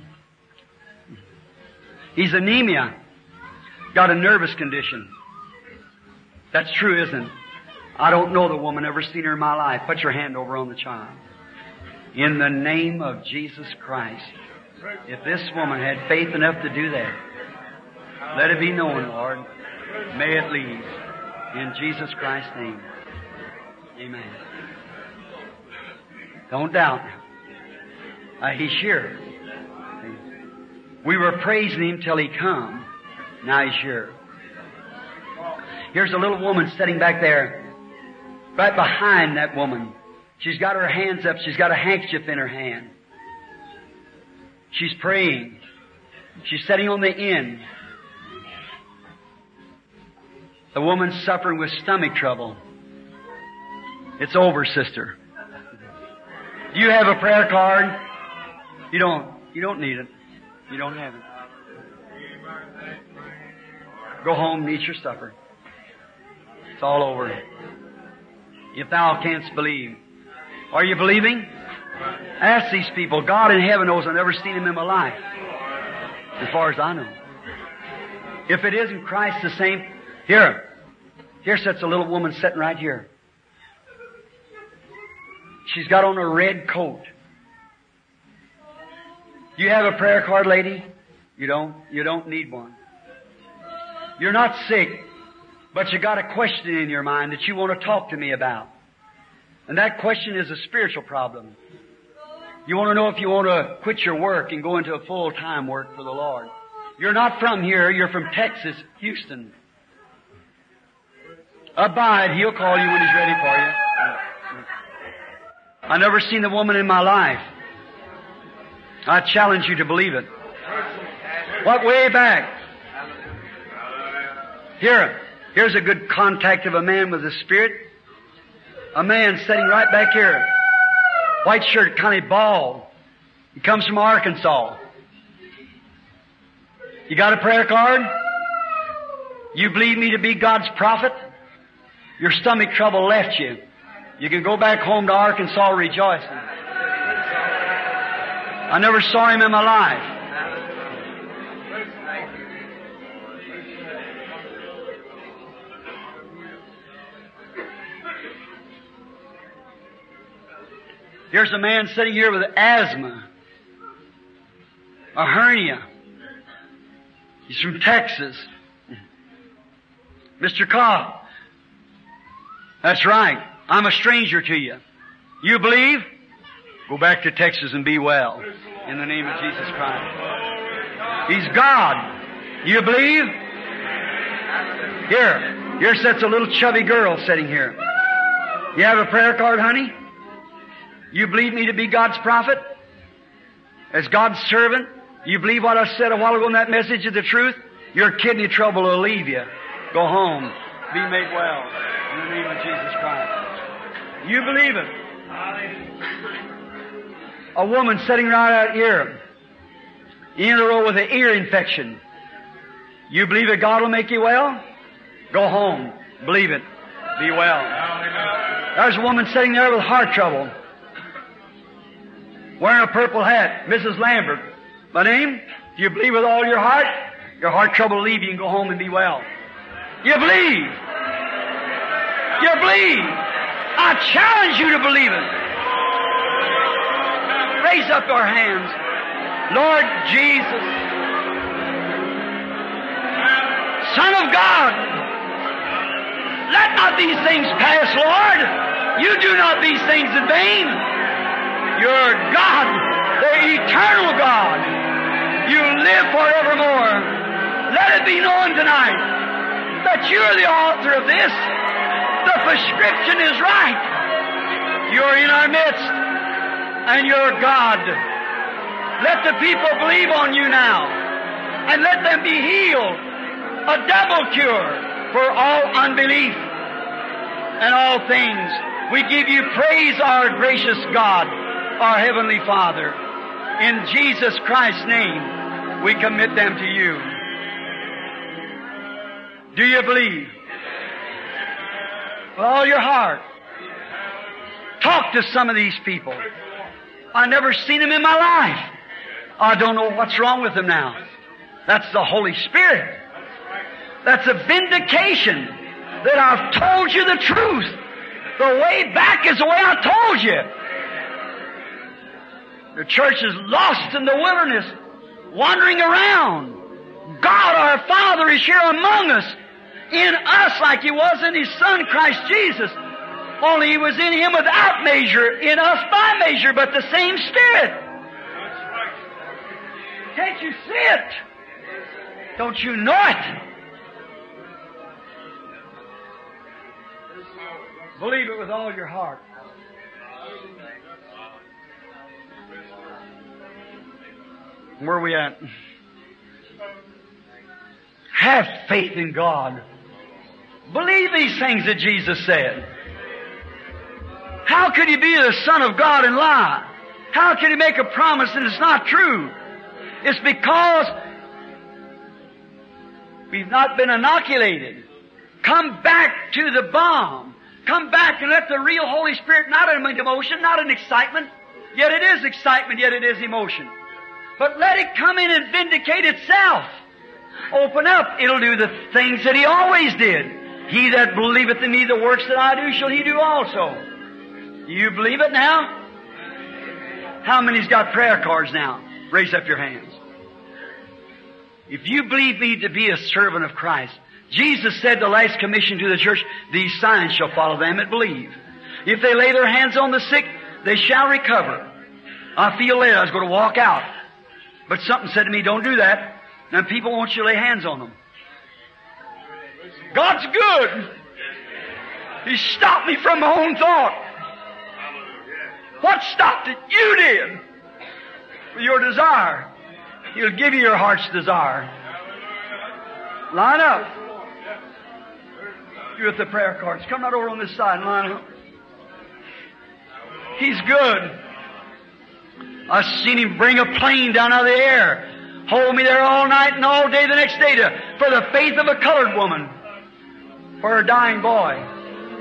He's anemia. Got a nervous condition. That's true, isn't it? I don't know the woman, never seen her in my life. Put your hand over on the child. In the name of Jesus Christ. If this woman had faith enough to do that, let it be known, Lord. May it leave. In Jesus Christ's name. Amen. Don't doubt. Uh, he's here. We were praising Him till He come. Now He's here. Here's a little woman sitting back there. Right behind that woman. She's got her hands up. She's got a handkerchief in her hand. She's praying. She's sitting on the end. The woman's suffering with stomach trouble. It's over, sister. Do you have a prayer card? You don't. You don't need it. You don't have it. Go home and eat your supper. It's all over. If thou canst believe. Are you believing? Ask these people. God in heaven knows I've never seen Him in my life. As far as I know. If it isn't Christ the same, here. Here sits a little woman sitting right here. She's got on a red coat. Do you have a prayer card, lady? You don't? You don't need one. You're not sick, but you got a question in your mind that you want to talk to me about. And that question is a spiritual problem. You want to know if you want to quit your work and go into a full-time work for the Lord. You're not from here. You're from Texas, Houston. Abide. He'll call you when He's ready for you. I've never seen a woman in my life. I challenge you to believe it. What, way back? Here. Here's a good contact of a man with the Spirit. A man sitting right back here. White shirt, kind of bald. He comes from Arkansas. You got a prayer card? You believe me to be God's prophet? Your stomach trouble left you. You can go back home to Arkansas rejoicing. I never saw him in my life. Here's a man sitting here with asthma, a hernia. He's from Texas. Mister Cobb. That's right. I'm a stranger to you. You believe? Go back to Texas and be well. In the name of Jesus Christ. He's God. You believe? Here. Here sits a little chubby girl sitting here. You have a prayer card, honey? You believe me to be God's prophet? As God's servant? You believe what I said a while ago in that message of the truth? Your kidney trouble will leave you. Go home. Be made well. In the name of Jesus Christ. You believe it. A woman sitting right out here in a row with an ear infection. You believe that God will make you well? Go home. Believe it. Be well. There's a woman sitting there with heart trouble. Wearing a purple hat. Missus Lambert. My name? Do you believe with all your heart? Your heart trouble will leave you and go home and be well. You believe. You believe. I challenge you to believe it. Raise up your hands. Lord Jesus, Son of God, let not these things pass, Lord. You do not these things in vain. You're God, the eternal God. You live forevermore. Let it be known tonight that you're the author of this. The prescription is right. You're in our midst, and you're God. Let the people believe on you now, and let them be healed. A double cure for all unbelief and all things. We give you praise, our gracious God, our Heavenly Father. In Jesus Christ's name, we commit them to you. Do you believe? With all your heart. Talk to some of these people. I've never seen them in my life. I don't know what's wrong with them now. That's the Holy Spirit. That's a vindication that I've told you the truth. The way back is the way I told you. The church is lost in the wilderness, wandering around. God our Father is here among us, in us like He was in His Son, Christ Jesus. Only He was in Him without measure, in us by measure, but the same Spirit. Can't you see it? Don't you know it? Believe it with all your heart. Where are we at? Have faith in God. Believe these things that Jesus said. How could He be the Son of God and lie? How can He make a promise and it's not true? It's because we've not been inoculated. Come back to the bomb. Come back and let the real Holy Spirit, not an emotion, not an excitement, yet it is excitement, yet it is emotion. But let it come in and vindicate itself. Open up. It'll do the things that He always did. He that believeth in me, the works that I do, shall he do also. Do you believe it now? How many's got prayer cards now? Raise up your hands. If you believe me to be a servant of Christ, Jesus said the last commission to the church, these signs shall follow them that believe. If they lay their hands on the sick, they shall recover. I feel led. I was going to walk out. But something said to me, don't do that. And people want you to lay hands on them. God's good. He stopped me from my own thought. What stopped it? You did. For your desire. He'll give you your heart's desire. Line up. You with the prayer cards. Come right over on this side and line up. He's good. I've seen Him bring a plane down out of the air. Hold me there all night and all day the next day to, for the faith of a colored woman. For her dying boy.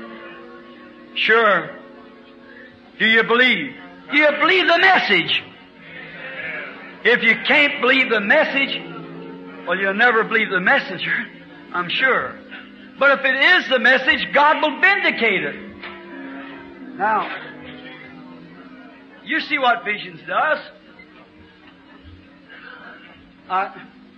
Sure. Do you believe? Do you believe the message? If you can't believe the message, well, you'll never believe the messenger, I'm sure. But if it is the message, God will vindicate it. Now, you see what visions does. Uh,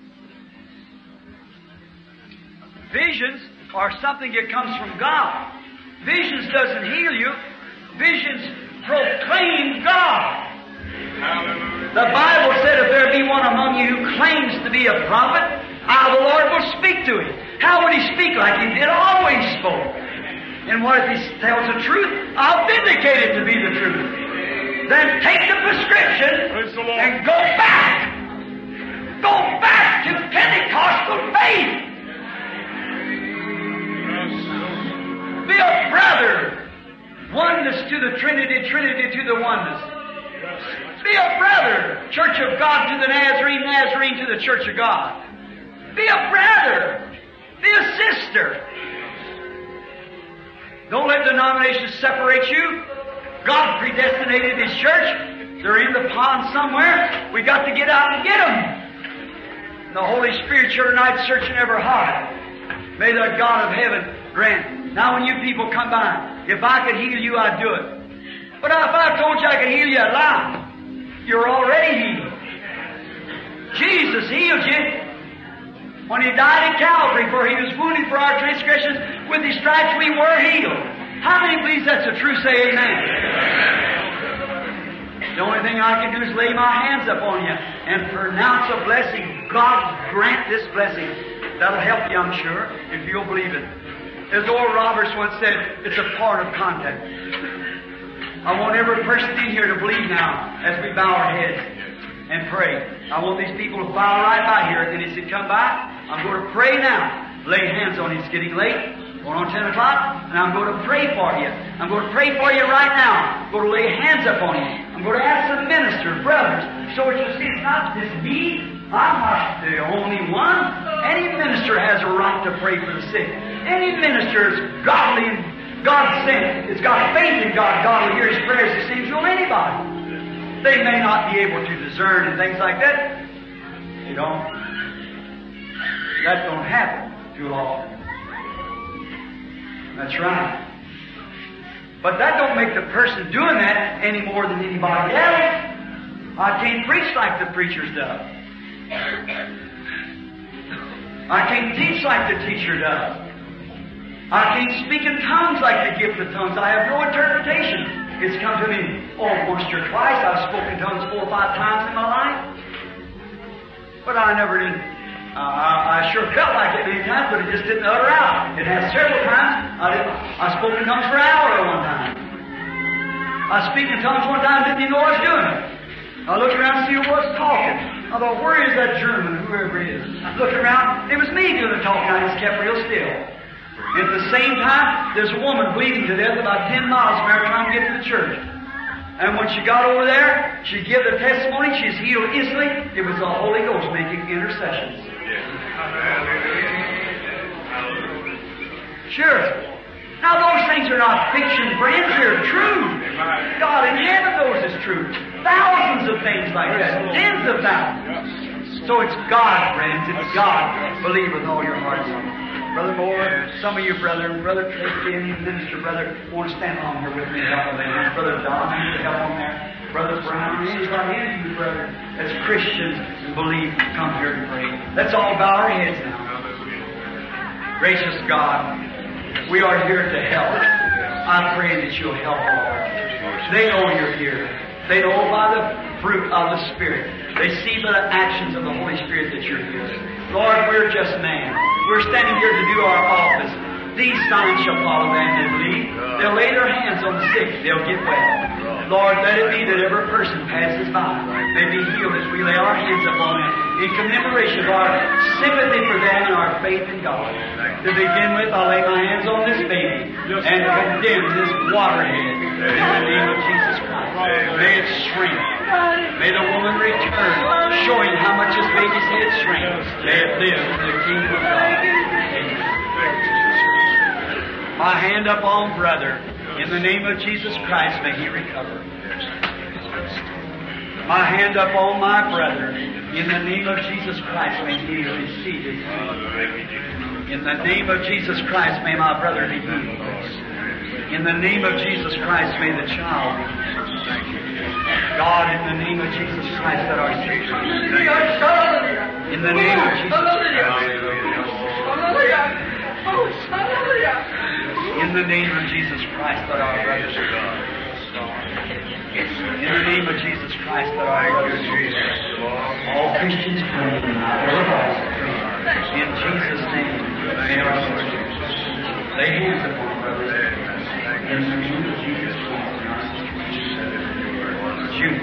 visions are something that comes from God. Visions doesn't heal you. Visions proclaim God. The Bible said, if there be one among you who claims to be a prophet, I, the Lord, will speak to him. How would he speak? Like he did always spoke. And what if he tells the truth? I'll vindicate it to be the truth. Then take the prescription and go back. Go back to Pentecostal faith. Be a brother. Oneness to the Trinity, Trinity to the oneness. Be a brother. Church of God to the Nazarene, Nazarene to the Church of God. Be a brother. Be a sister. Don't let denominations separate you. God predestinated His church. They're in the pond somewhere. We got to get out and get them. The Holy Spirit here tonight searching every heart. May the God of heaven grant. Now when you people come by, if I could heal you, I'd do it. But if I told you I could heal you, I'd lie. You're already healed. Jesus healed you. When He died at Calvary, for He was wounded for our transgressions, with His stripes we were healed. How many believes that's the truth? Say amen. The only thing I can do is lay my hands upon you and pronounce a blessing. God grant this blessing. That'll help you, I'm sure, if you'll believe it. As Oral Roberts once said, it's a part of contact. I want every person in here to believe now as we bow our heads and pray. I want these people to file right by here, and as they come by, I'm going to pray now. Lay hands on you. It's getting late. Going on ten o'clock, and I'm going to pray for you. I'm going to pray for you right now. I'm going to lay hands upon you. I'm going to ask the minister, brothers, so that you see it's not just me. I'm not the only one. Any minister has a right to pray for the sick. Any minister is godly and God sent. It's got faith in God. God will hear his prayers the same to anybody. They may not be able to discern and things like that. You don't. That don't happen too often. That's right. But that don't make the person doing that any more than anybody else. I can't preach like the preachers do. I can't teach like the teacher does. I can't speak in tongues like the gift of tongues. I have no interpretation. It's come to me, oh, once or twice. I've spoken tongues four or five times in my life. But I never did. Uh, I, I sure felt like it many times, but it just didn't utter out. It has several times. I, did, I spoke in tongues for an hour one time. I speak in tongues one time, didn't even know I was doing it. I looked around to see who was talking. I thought, where is that German, whoever it is? I looked around, it was me doing the talking. I just kept real still. At the same time, there's a woman bleeding to death about ten miles from there trying to get to the church. And when she got over there, she gave the testimony, she's healed instantly. It was the Holy Ghost making intercessions. Sure. Now those things are not fiction, friends, they're true. God in heaven knows it's true. Thousands of things like that. Tens of thousands. So it's God, friends, it's God. Believe with all your hearts. Brother Moore, some of you, brother, Brother Tracy, and minister, brother, want to stand on here with me and help them. Brother Don, you need help on there. Brother Brown, anybody, any of you, brother, as Christians and believe, come here to pray. Let's all bow our heads now. Gracious God, we are here to help. I pray that you'll help, Lord. They know you're here. They know by the fruit of the Spirit. They see by the actions of the Holy Spirit that you're here. Lord, we're just man. We're standing here to do our office. These signs shall follow them that believe. They'll lay their hands on the sick. They'll get well. Lord, let it be that every person passes by may be healed as we lay our hands upon them in commemoration of our sympathy for them and our faith in God. To begin with, I'll lay my hands on this baby and condemn this waterhead in the name of Jesus Christ. May it shrink. May the woman return, showing how much this baby's head shrinks. May it live in the kingdom of God. Amen. My hand up on brother. In the name of Jesus Christ, may he recover. My hand up on my brother. In the name of Jesus Christ, may he receive his healing. In the name of Jesus Christ, may my brother be healed. In the name of Jesus Christ, may the child be healed. God, in the name of Jesus Christ, let our sister. In the name of Jesus Christ. In the name of Jesus Christ, let our brothers be healed. In the name of Jesus Christ, let our brothers be healed. All Christians pray. In Jesus' name, may our sisters lay hands upon brothers. In the name of Jesus Christ, and our sisters. Jude,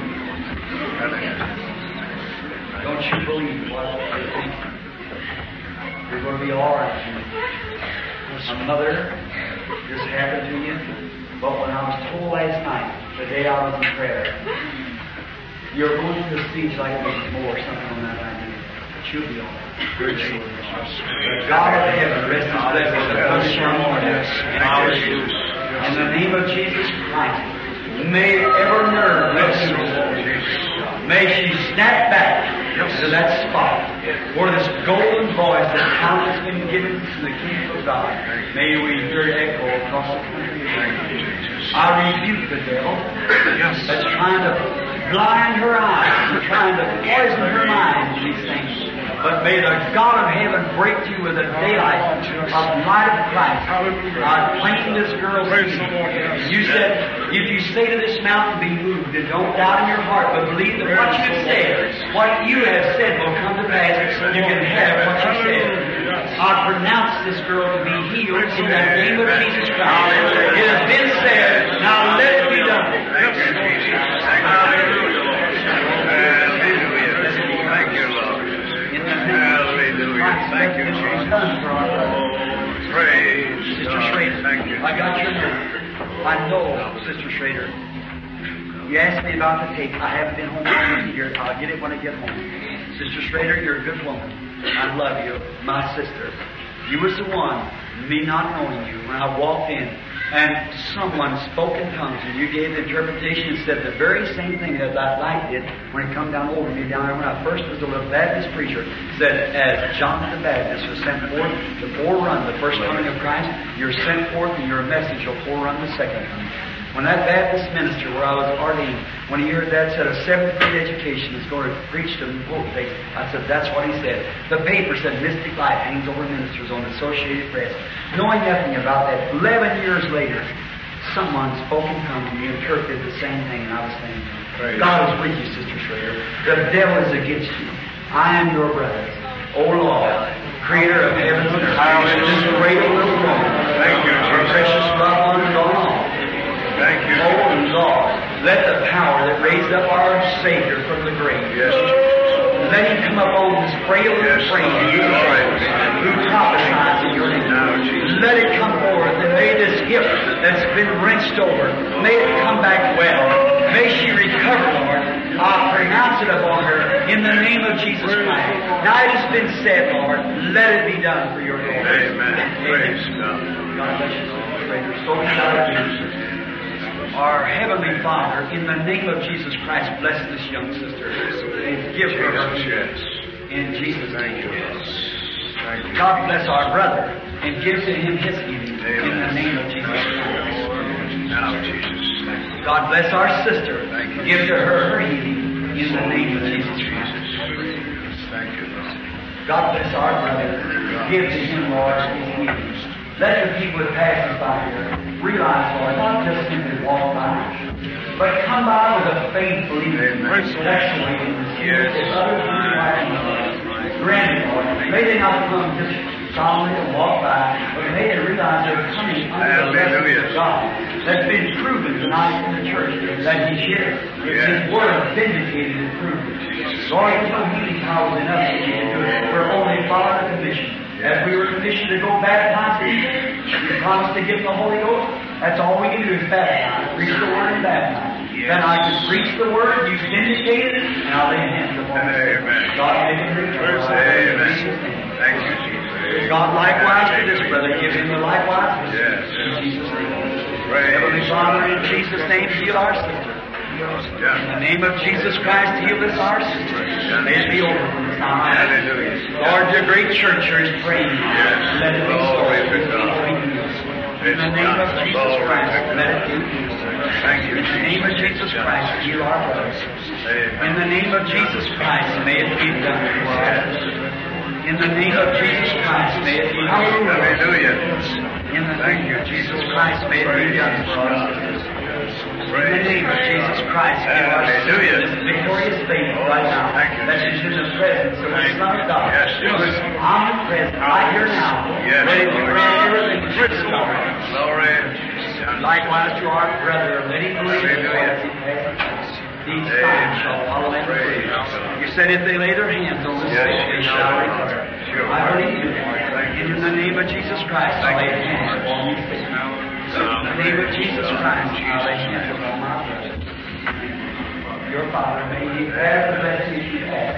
don't you believe what you think? You're going to be all right. A mother, this happened to you. But when I was told last night, the day I was in prayer, you're going through a siege like this more, something on that idea. But you'll be all right. Very sure. The God of heaven, rest his blessings upon you and our youth. In the name of Jesus Christ, may every nerve let you. May she snap back to that spot where this golden voice that talent has been given to the kingdom of God. May we hear it echo across the country. I rebuke the devil that's trying to blind her eyes and trying to poison her mind with these things. But may the God of heaven break through with the daylight of light of Christ. I claim this girl's healing. You said, if you say to this mountain, be moved, and don't doubt in your heart, but believe that what you have said, what you have said will come to pass, you can have what you said. I pronounce this girl to be healed in the name of Jesus Christ. It has been said, now let it be done. Hallelujah. Thank you, Lord. Hallelujah. Thank you, Jesus. Oh, praise Sister Schrader. Thank you. I got your number. I know, Sister Schrader. You asked me about the tape. I haven't been home all year. I'll get it when I get home. Sister Schrader, you're a good woman. I love you, my sister. You was the one, me not knowing you, when I walked in, and someone spoke in tongues, and you gave the interpretation and said the very same thing that that light did when it come down over me down there when I first was a little Baptist preacher. Said, as John the Baptist was sent forth to forerun the first coming of Christ, you're sent forth and your message will forerun the second coming. When that Baptist minister where I was ordained, when he heard that, said a seventh grade education is going to preach to motivate, I said, that's what he said. The paper said Mystic Light hangs over ministers on the Associated Press. Knowing nothing about that, eleven years later, someone spoke in tongues and you interpreted the same thing, and I was saying, Praise God is with you, Sister Schrader. The devil is against you. I am your brother. O Lord, Creator of heaven and earth, this great little woman, thank you, our precious loved one, gone on. Thank you. Oh Lord, let the power that raised up our Savior from the grave, yes, let him come up on this frail yes, frame who prophesies in your name. Now, let it come forth, and may this hip that's been wrenched over, may it come back well. May she recover, Lord. I pronounce it upon her in the name of Jesus Christ. Now it has been said, Lord, let it be done for your glory. Amen. Praise God. God bless you, Sister. So shall it be. Our Heavenly Father, in the name of Jesus Christ, bless this young sister and give her her healing. In Jesus' name. God bless our brother and give to him his healing. In the name of Jesus Christ. Now, Jesus. God bless our sister. Give to her her healing. In the name of Jesus Christ. God bless our brother. Give to him, Lord, his healing. Let the people that pass by here realize, Lord, not just simply walk by, but come by with a faith believing. That's the way it is. If others are watching, grant it, Lord. May they not come just solemnly and walk by, but may they realize they're coming under the blessing of God. That's been proven tonight in the church that He's here. It's His Word vindicated and proven. Lord, there's no healing powers in us that you can do it. We're only following the commission. As we were commissioned to go baptize people, we promised to give them the Holy Ghost. That's all we can do is baptize, preach the Word and baptize. Yes. Then I can preach the Word, you vindicate it, and I'll lay hands upon it. God make it return. Amen. Thank you, Jesus. God likewise to this brother, give him the likewise. Yes. In Jesus' name. Heavenly Father, in Jesus' name, heal our sister. In the name of Jesus Christ, heal this our sister. May it be over from this time on. Lord, your great church here is praying. Let it be so. In the name of Jesus Christ, let it be. Thank you. In the name of Jesus Christ, heal our brothers. In the name of Jesus Christ, may it be done. In the name of Jesus Christ, may it be done. Hallelujah. In the name of Jesus Christ, may it be done for us. In the name of Jesus Christ, give us this victorious faith right now. That is in the presence of the Son of God. Who is omnipresent right here now. Ready to grant everything to the Lord. Likewise to our brother, let him believe what he has. These signs shall follow them. You said if they lay their hands on the sick, they shall recover. I believe you. In the name of Jesus Christ, I lay hands upon these sick. In the name of Jesus Christ, I lay hands upon my brother. Your Father, may He have the blessing He has.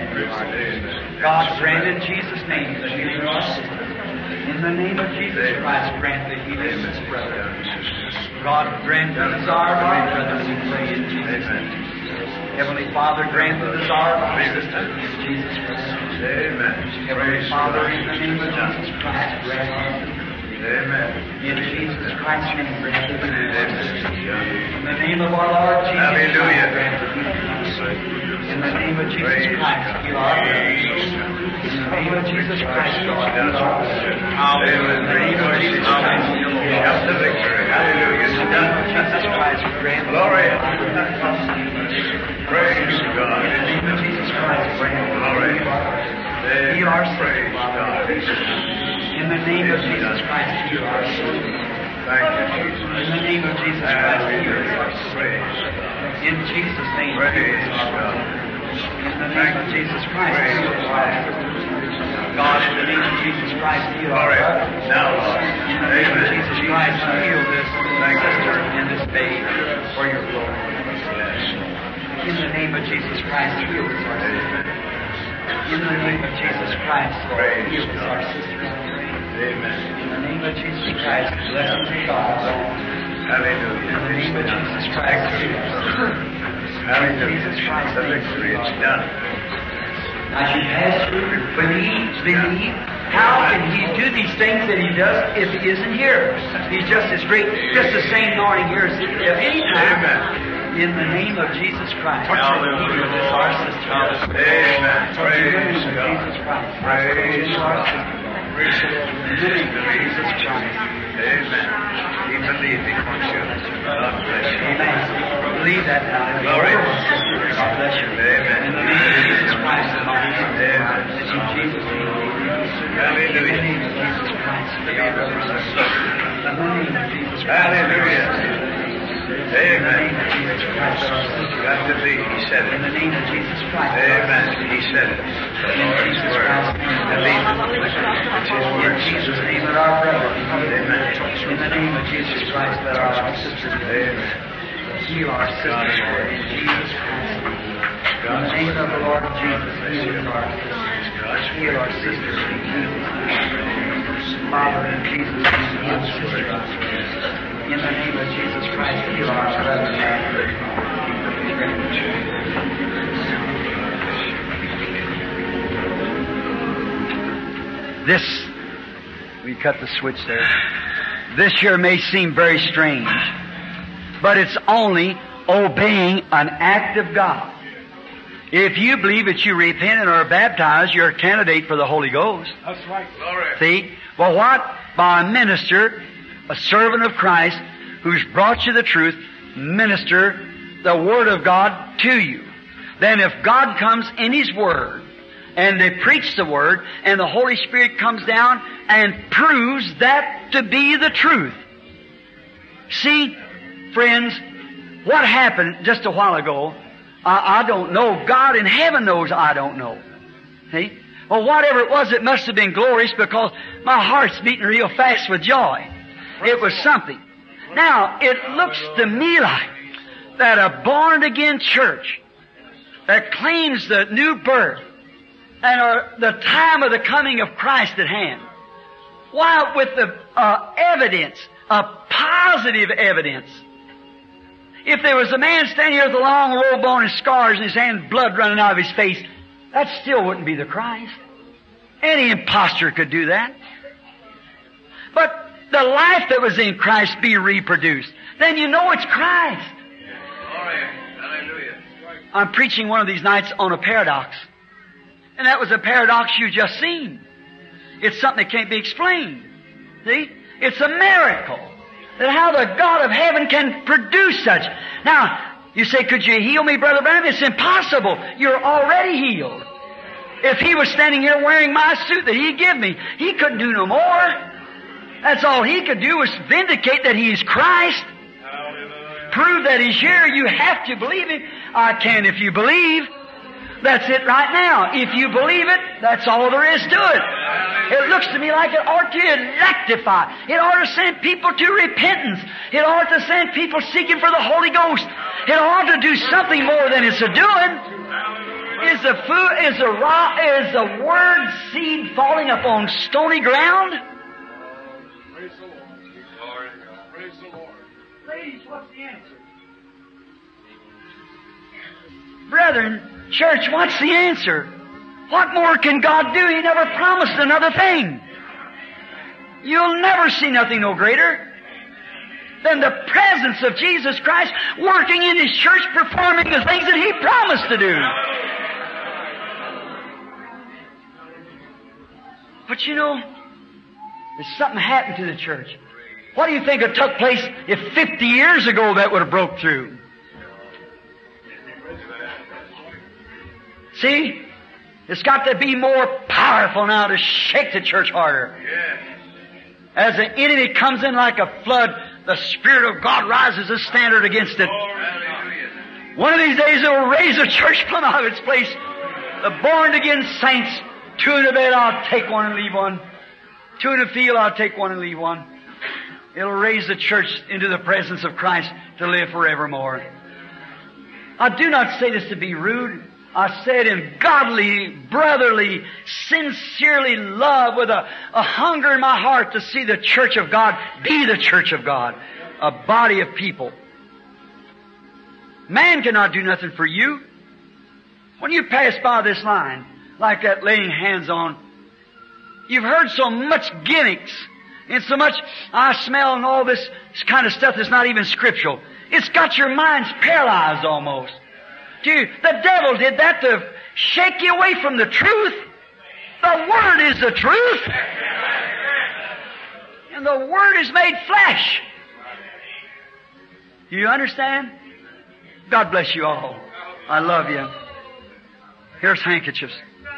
God grant in Jesus' name the healing of our sister. In the name of Jesus Christ, grant the healing of this brother. God grant the desire of our brother, we pray in Jesus' name. Heavenly Father, grant the desire of our sister in Jesus Christ. Amen. Heavenly Father, in the name of Jesus Christ, grant our sister. Amen. In Jesus Christ's name, grant the healing of our sister. In the name of our Lord Jesus Hallelujah. Christ, grant the healing of our sister. In the name of Jesus Christ, heal our brothers. In the name of Jesus Christ, God, heal our brothers. Hallelujah. In the name of Jesus Christ, heal our Help the brothers. victory. Hallelujah. In the name of Jesus Christ, grant the Glory. healing. Praise God. In the name of Jesus Christ, grant the Glory. healing of our brothers. Heal our sister, Praise God. Father. In the name of Jesus Christ, heal our sister. Thank you, Jesus. In the name of Jesus Christ, heal our sister. Praise God. In Jesus' name, heal Praise our God. brother. In the name of Jesus Christ, heal our sister. God, in the name of Jesus Christ, heal our Glory. brother. Now, Lord. In the name of Amen. Jesus Christ, heal this sister in this day for your glory. In the name of Jesus Christ, heal this our sister. In the name of Jesus Christ, Lord, heal this our sister. Amen. In the name of Jesus Christ, blessings of God. Hallelujah. In the name of Jesus Christ, heal us. Hallelujah. Jesus Christ, The victory is done. Now, you pastor, when he believe, how can he do these things that he does if he isn't here? He's just as great, just the same anointing here as any time. Amen. In the name of Jesus Christ. Hallelujah. Heal this our sister. Amen. Touch in the name Praise of God. Jesus Christ. Praise Heal our God. sister. Praise In the name of Jesus Christ. Amen. We believe in you. God bless you. Amen. Believe that now. Glory. God bless you. Amen. In the name of Jesus Christ. In Amen. Jesus' name. Hallelujah. In the name of Jesus Christ. In the name of Jesus Christ. Hallelujah. In the Amen. name of Jesus Christ. Got to be. He said In the it. name of Jesus Christ. Amen. He said it. The In Lord's Jesus word. Christ's name. Believe it. It's His In word. Jesus' name, let our brother be healed. Amen. In the name of Jesus Christ, let our sister be healed. Amen. Heal our sister, Lord, in Jesus Christ's name. In the name of the Lord Jesus, heal our sister. Heal our sister in Jesus' name. Father, in Jesus' name, heal sister. In the name of Jesus Christ, heal our brother. This, we cut the switch there. This here may seem very strange, but it's only obeying an act of God. If you believe that you repent and are baptized, you're a candidate for the Holy Ghost. That's right. Glory. See? Well, what? By a minister, a servant of Christ, who's brought you the truth, minister the Word of God to you. Then if God comes in His Word, and they preach the Word, and the Holy Spirit comes down and proves that to be the truth. See, friends, what happened just a while ago, I, I don't know. God in heaven knows I don't know. See? Well, whatever it was, it must have been glorious because my heart's beating real fast with joy. It was something. Now, it looks to me like that a born-again church that claims the new birth and are the time of the coming of Christ at hand, while with the uh, evidence a positive evidence. If there was a man standing here with a long robe on and scars in his hand, blood running out of his face, that still wouldn't be the Christ. Any impostor could do that. But the life that was in Christ be reproduced. Then you know it's Christ. Hallelujah. I'm preaching one of these nights on a paradox. And that was a paradox you just seen. It's something that can't be explained. See? It's a miracle that how the God of heaven can produce such. Now, you say, could you heal me, Brother Branham? It's impossible. You're already healed. If He was standing here wearing my suit that He gave me, He couldn't do no more. That's all He could do was vindicate that He is Christ. Hallelujah. Prove that He's here. You have to believe Him. I can if you believe. That's it right now. If you believe it, that's all there is to it. It looks to me like it ought to electrify. It ought to send people to repentance. It ought to send people seeking for the Holy Ghost. It ought to do something more than it's a doing. Is the food, is the raw, is the word seed falling upon stony ground? Praise the Lord. Praise the Lord. Ladies, what's the answer? Brethren, church, what's the answer? What more can God do? He never promised another thing. You'll never see nothing no greater than the presence of Jesus Christ working in His church, performing the things that He promised to do. But you know, there's something happened to the church. What do you think had took place if fifty years ago that would have broke through? See? It's got to be more powerful now to shake the church harder. Yes. As the enemy comes in like a flood, the Spirit of God rises a standard against it. Hallelujah. One of these days it will raise the church plumb out of its place. The born-again saints, two in the bed, I'll take one and leave one. Two in the field, I'll take one and leave one. It'll raise the church into the presence of Christ to live forevermore. I do not say this to be rude. I say it in godly, brotherly, sincerely love with a, a hunger in my heart to see the church of God be the church of God. A body of people. Man cannot do nothing for you. When you pass by this line, like that laying hands on, you've heard so much gimmicks and so much I smell and all this kind of stuff that's not even scriptural. It's got your minds paralyzed almost. Dude, the devil did that to shake you away from the truth. The Word is the truth. And the Word is made flesh. Do you understand? God bless you all. I love you. Here's handkerchiefs.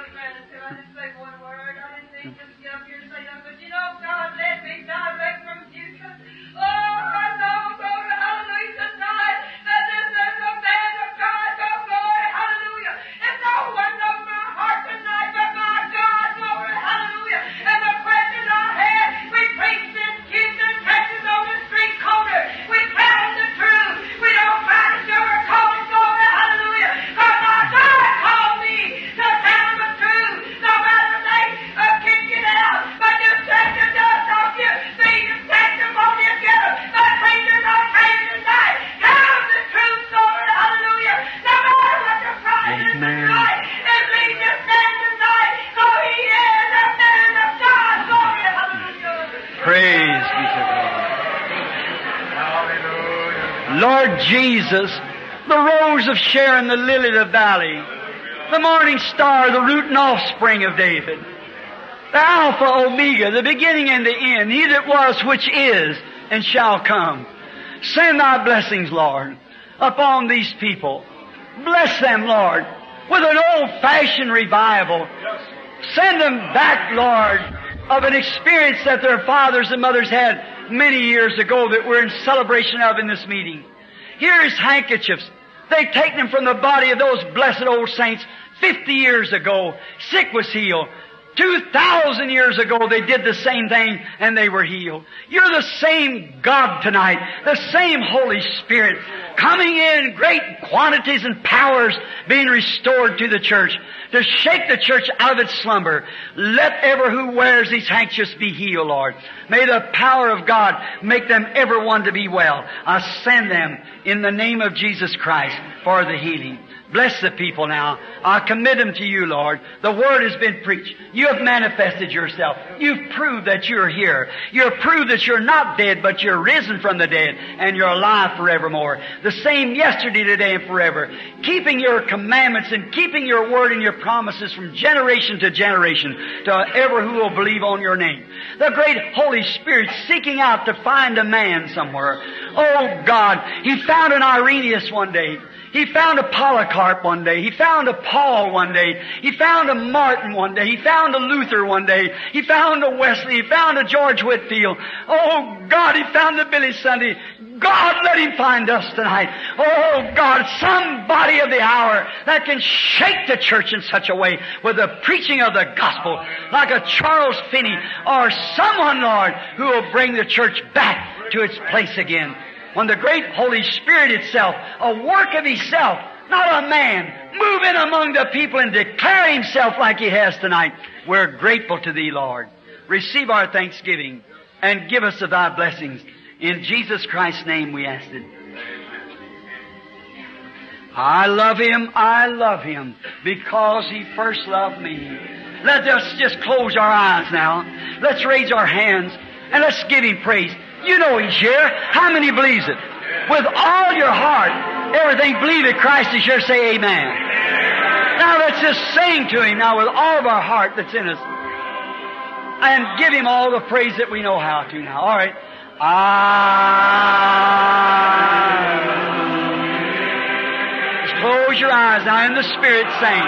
Lord Jesus, the rose of Sharon, the lily of the valley, the morning star, the root and offspring of David, the Alpha, Omega, the beginning and the end, He that was, which is, and shall come. Send Thy blessings, Lord, upon these people. Bless them, Lord, with an old-fashioned revival. Send them back, Lord, of an experience that their fathers and mothers had many years ago that we're in celebration of in this meeting. Here is handkerchiefs. They've taken them from the body of those blessed old saints fifty years ago. Sick was healed. Two thousand years ago they did the same thing and they were healed. You're the same God tonight, the same Holy Spirit coming in great quantities and powers being restored to the church to shake the church out of its slumber. Let ever who wears these handkerchiefs be healed, Lord. May the power of God make them ever one to be well. I send them in the name of Jesus Christ for the healing. Bless the people now. I commit them to you, Lord. The Word has been preached. You have manifested yourself. You've proved that you're here. You've proved that you're not dead, but you're risen from the dead, and you're alive forevermore. The same yesterday, today, and forever. Keeping your commandments and keeping your Word and your promises from generation to generation to ever who will believe on your name. The great Holy Spirit seeking out to find a man somewhere. Oh, God, He found an Irenaeus one day. He found a Polycarp one day. He found a Paul one day. He found a Martin one day. He found a Luther one day. He found a Wesley. He found a George Whitefield. Oh, God, He found a Billy Sunday. God, let Him find us tonight. Oh, God, somebody of the hour that can shake the church in such a way with the preaching of the gospel, like a Charles Finney or someone, Lord, who will bring the church back to its place again. When the great Holy Spirit itself, a work of Himself, not a man, move in among the people and declare Himself like He has tonight. We're grateful to Thee, Lord. Receive our thanksgiving and give us of Thy blessings. In Jesus Christ's name we ask it. I love Him, I love Him, because He first loved me. Let us just close our eyes now. Let's raise our hands and let's give Him praise. You know He's here. How many believes it? With all your heart, everything, believe that Christ is here. Say amen. Now let's just sing to Him now with all of our heart that's in us. And give Him all the praise that we know how to now. All right. I... Just close your eyes now in the Spirit, sing.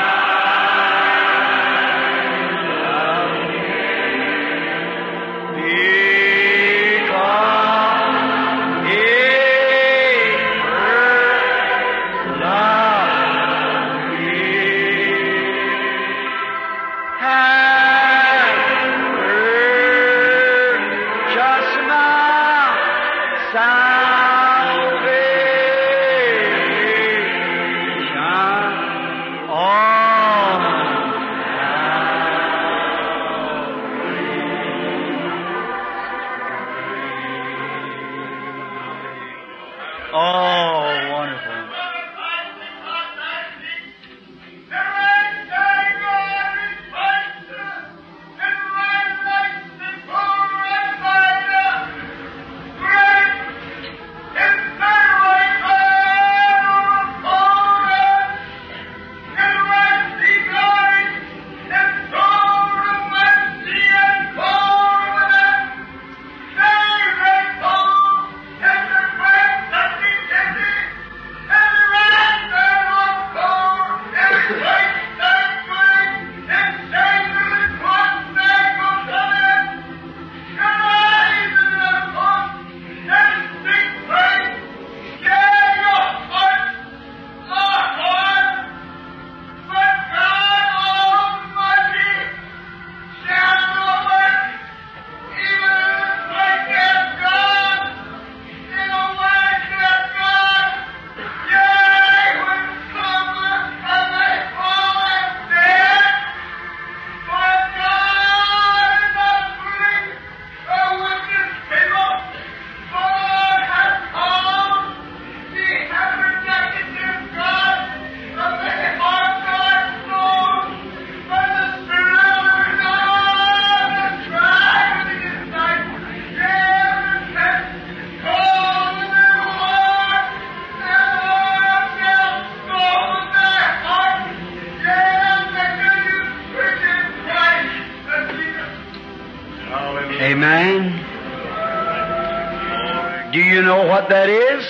That is?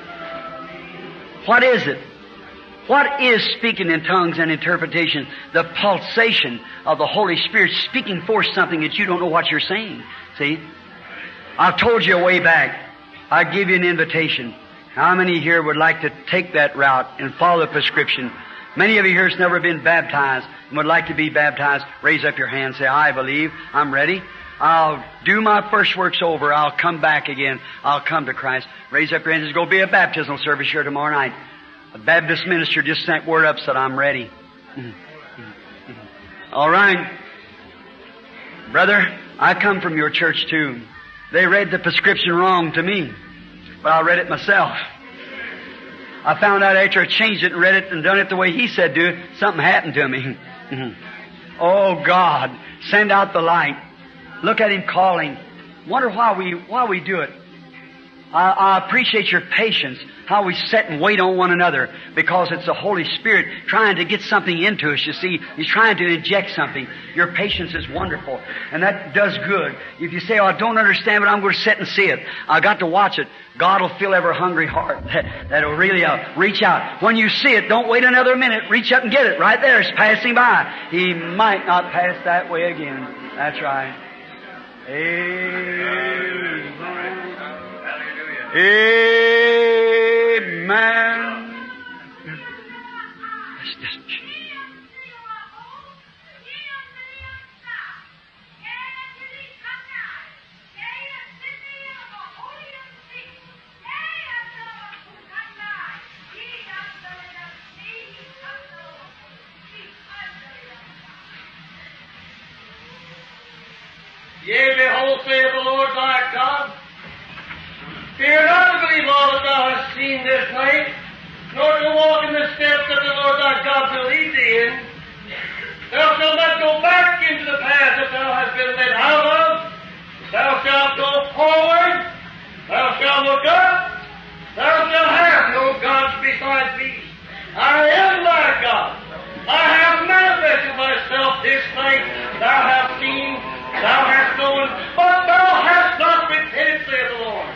What is it? What is speaking in tongues and interpretation? The pulsation of the Holy Spirit speaking forth something that you don't know what you're saying. See? I've told you a way back. I give you an invitation. How many here would like to take that route and follow the prescription? Many of you here has never been baptized and would like to be baptized. Raise up your hand. Say, I believe. I'm ready. I'll do my first works over. I'll come back again. I'll come to Christ. Raise up your hands. There's going to be a baptismal service here tomorrow night. A Baptist minister just sent word up, said, I'm ready. All right. Brother, I come from your church too. They read the prescription wrong to me, but I read it myself. I found out after I changed it and read it and done it the way he said do it, something happened to me. Oh God, send out the light. Look at Him calling. Wonder why we why we do it. I, I appreciate your patience, how we sit and wait on one another, because it's the Holy Spirit trying to get something into us. You see, He's trying to inject something. Your patience is wonderful, and that does good. If you say, oh, I don't understand, but I'm going to sit and see it. I got to watch it. God will fill every hungry heart that, that'll really uh, reach out. When you see it, don't wait another minute. Reach up and get it. Right there, it's passing by. He might not pass that way again. That's right. Amen. Amen. Let's just Yea, behold, saith the Lord thy God, fear not to believe all that thou hast seen this night, nor to walk in the steps that the Lord thy God will lead thee in. Thou shalt not go back into the path that thou hast been led out of. Thou shalt go forward. Thou shalt look up. Thou shalt have no gods beside me. I am thy God. I have manifested myself this night. Thou hast seen, thou hast known, but thou hast not repented, saith the Lord.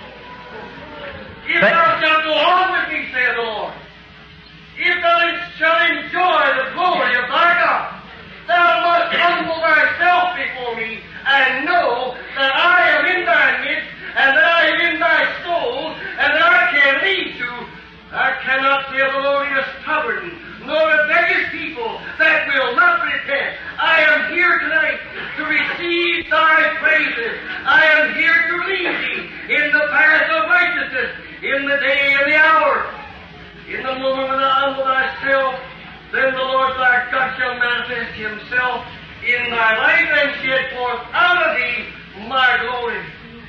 If thou shalt go on with me, saith the Lord, if thou shalt enjoy the glory of thy God, thou must humble thyself before me and know that I am in thy midst, and that I am in thy soul, and that I can lead you. I cannot, saith the Lord, in a stubborn, nor rebellious people that will not repent. I am here tonight to receive thy praises. I am here to lead thee in the path of righteousness, in the day and the hour. In the moment when thou humble thyself, then the Lord thy God shall manifest Himself in thy life and shed forth out of thee my glory.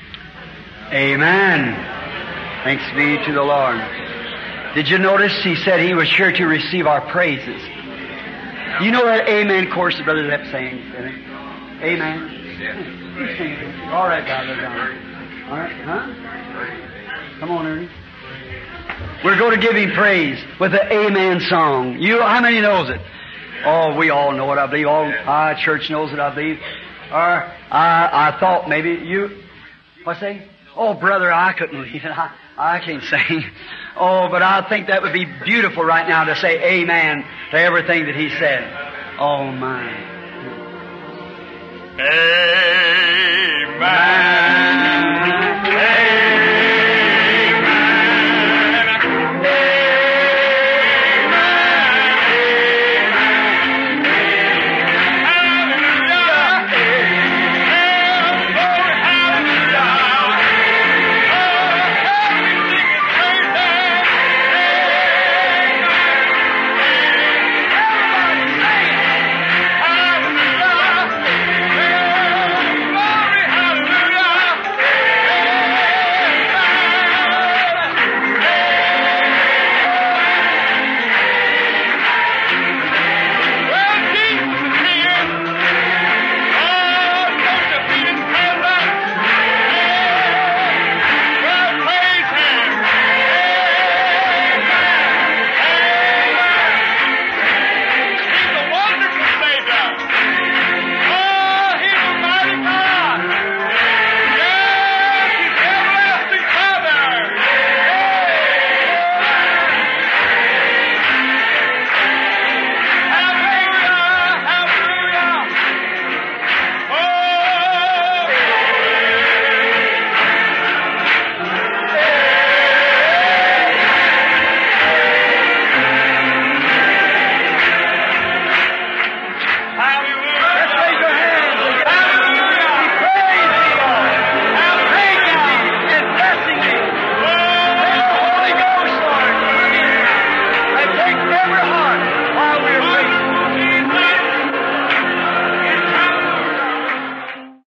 Amen. Thanks be to the Lord. Did you notice He said He was sure to receive our praises? You know that amen chorus the Brother Zepp sang? Amen. Yeah. All right, Brother John. All right, huh? Come on, Ernie. We're going to give Him praise with the amen song. You, how many knows it? Oh, we all know it, I believe. All our church knows it, I believe. Or I, I thought maybe you. What's that? Oh, brother, I couldn't leave it. I, I can't sing. Oh, but I think that would be beautiful right now to say amen to everything that He said. Oh, my. Amen.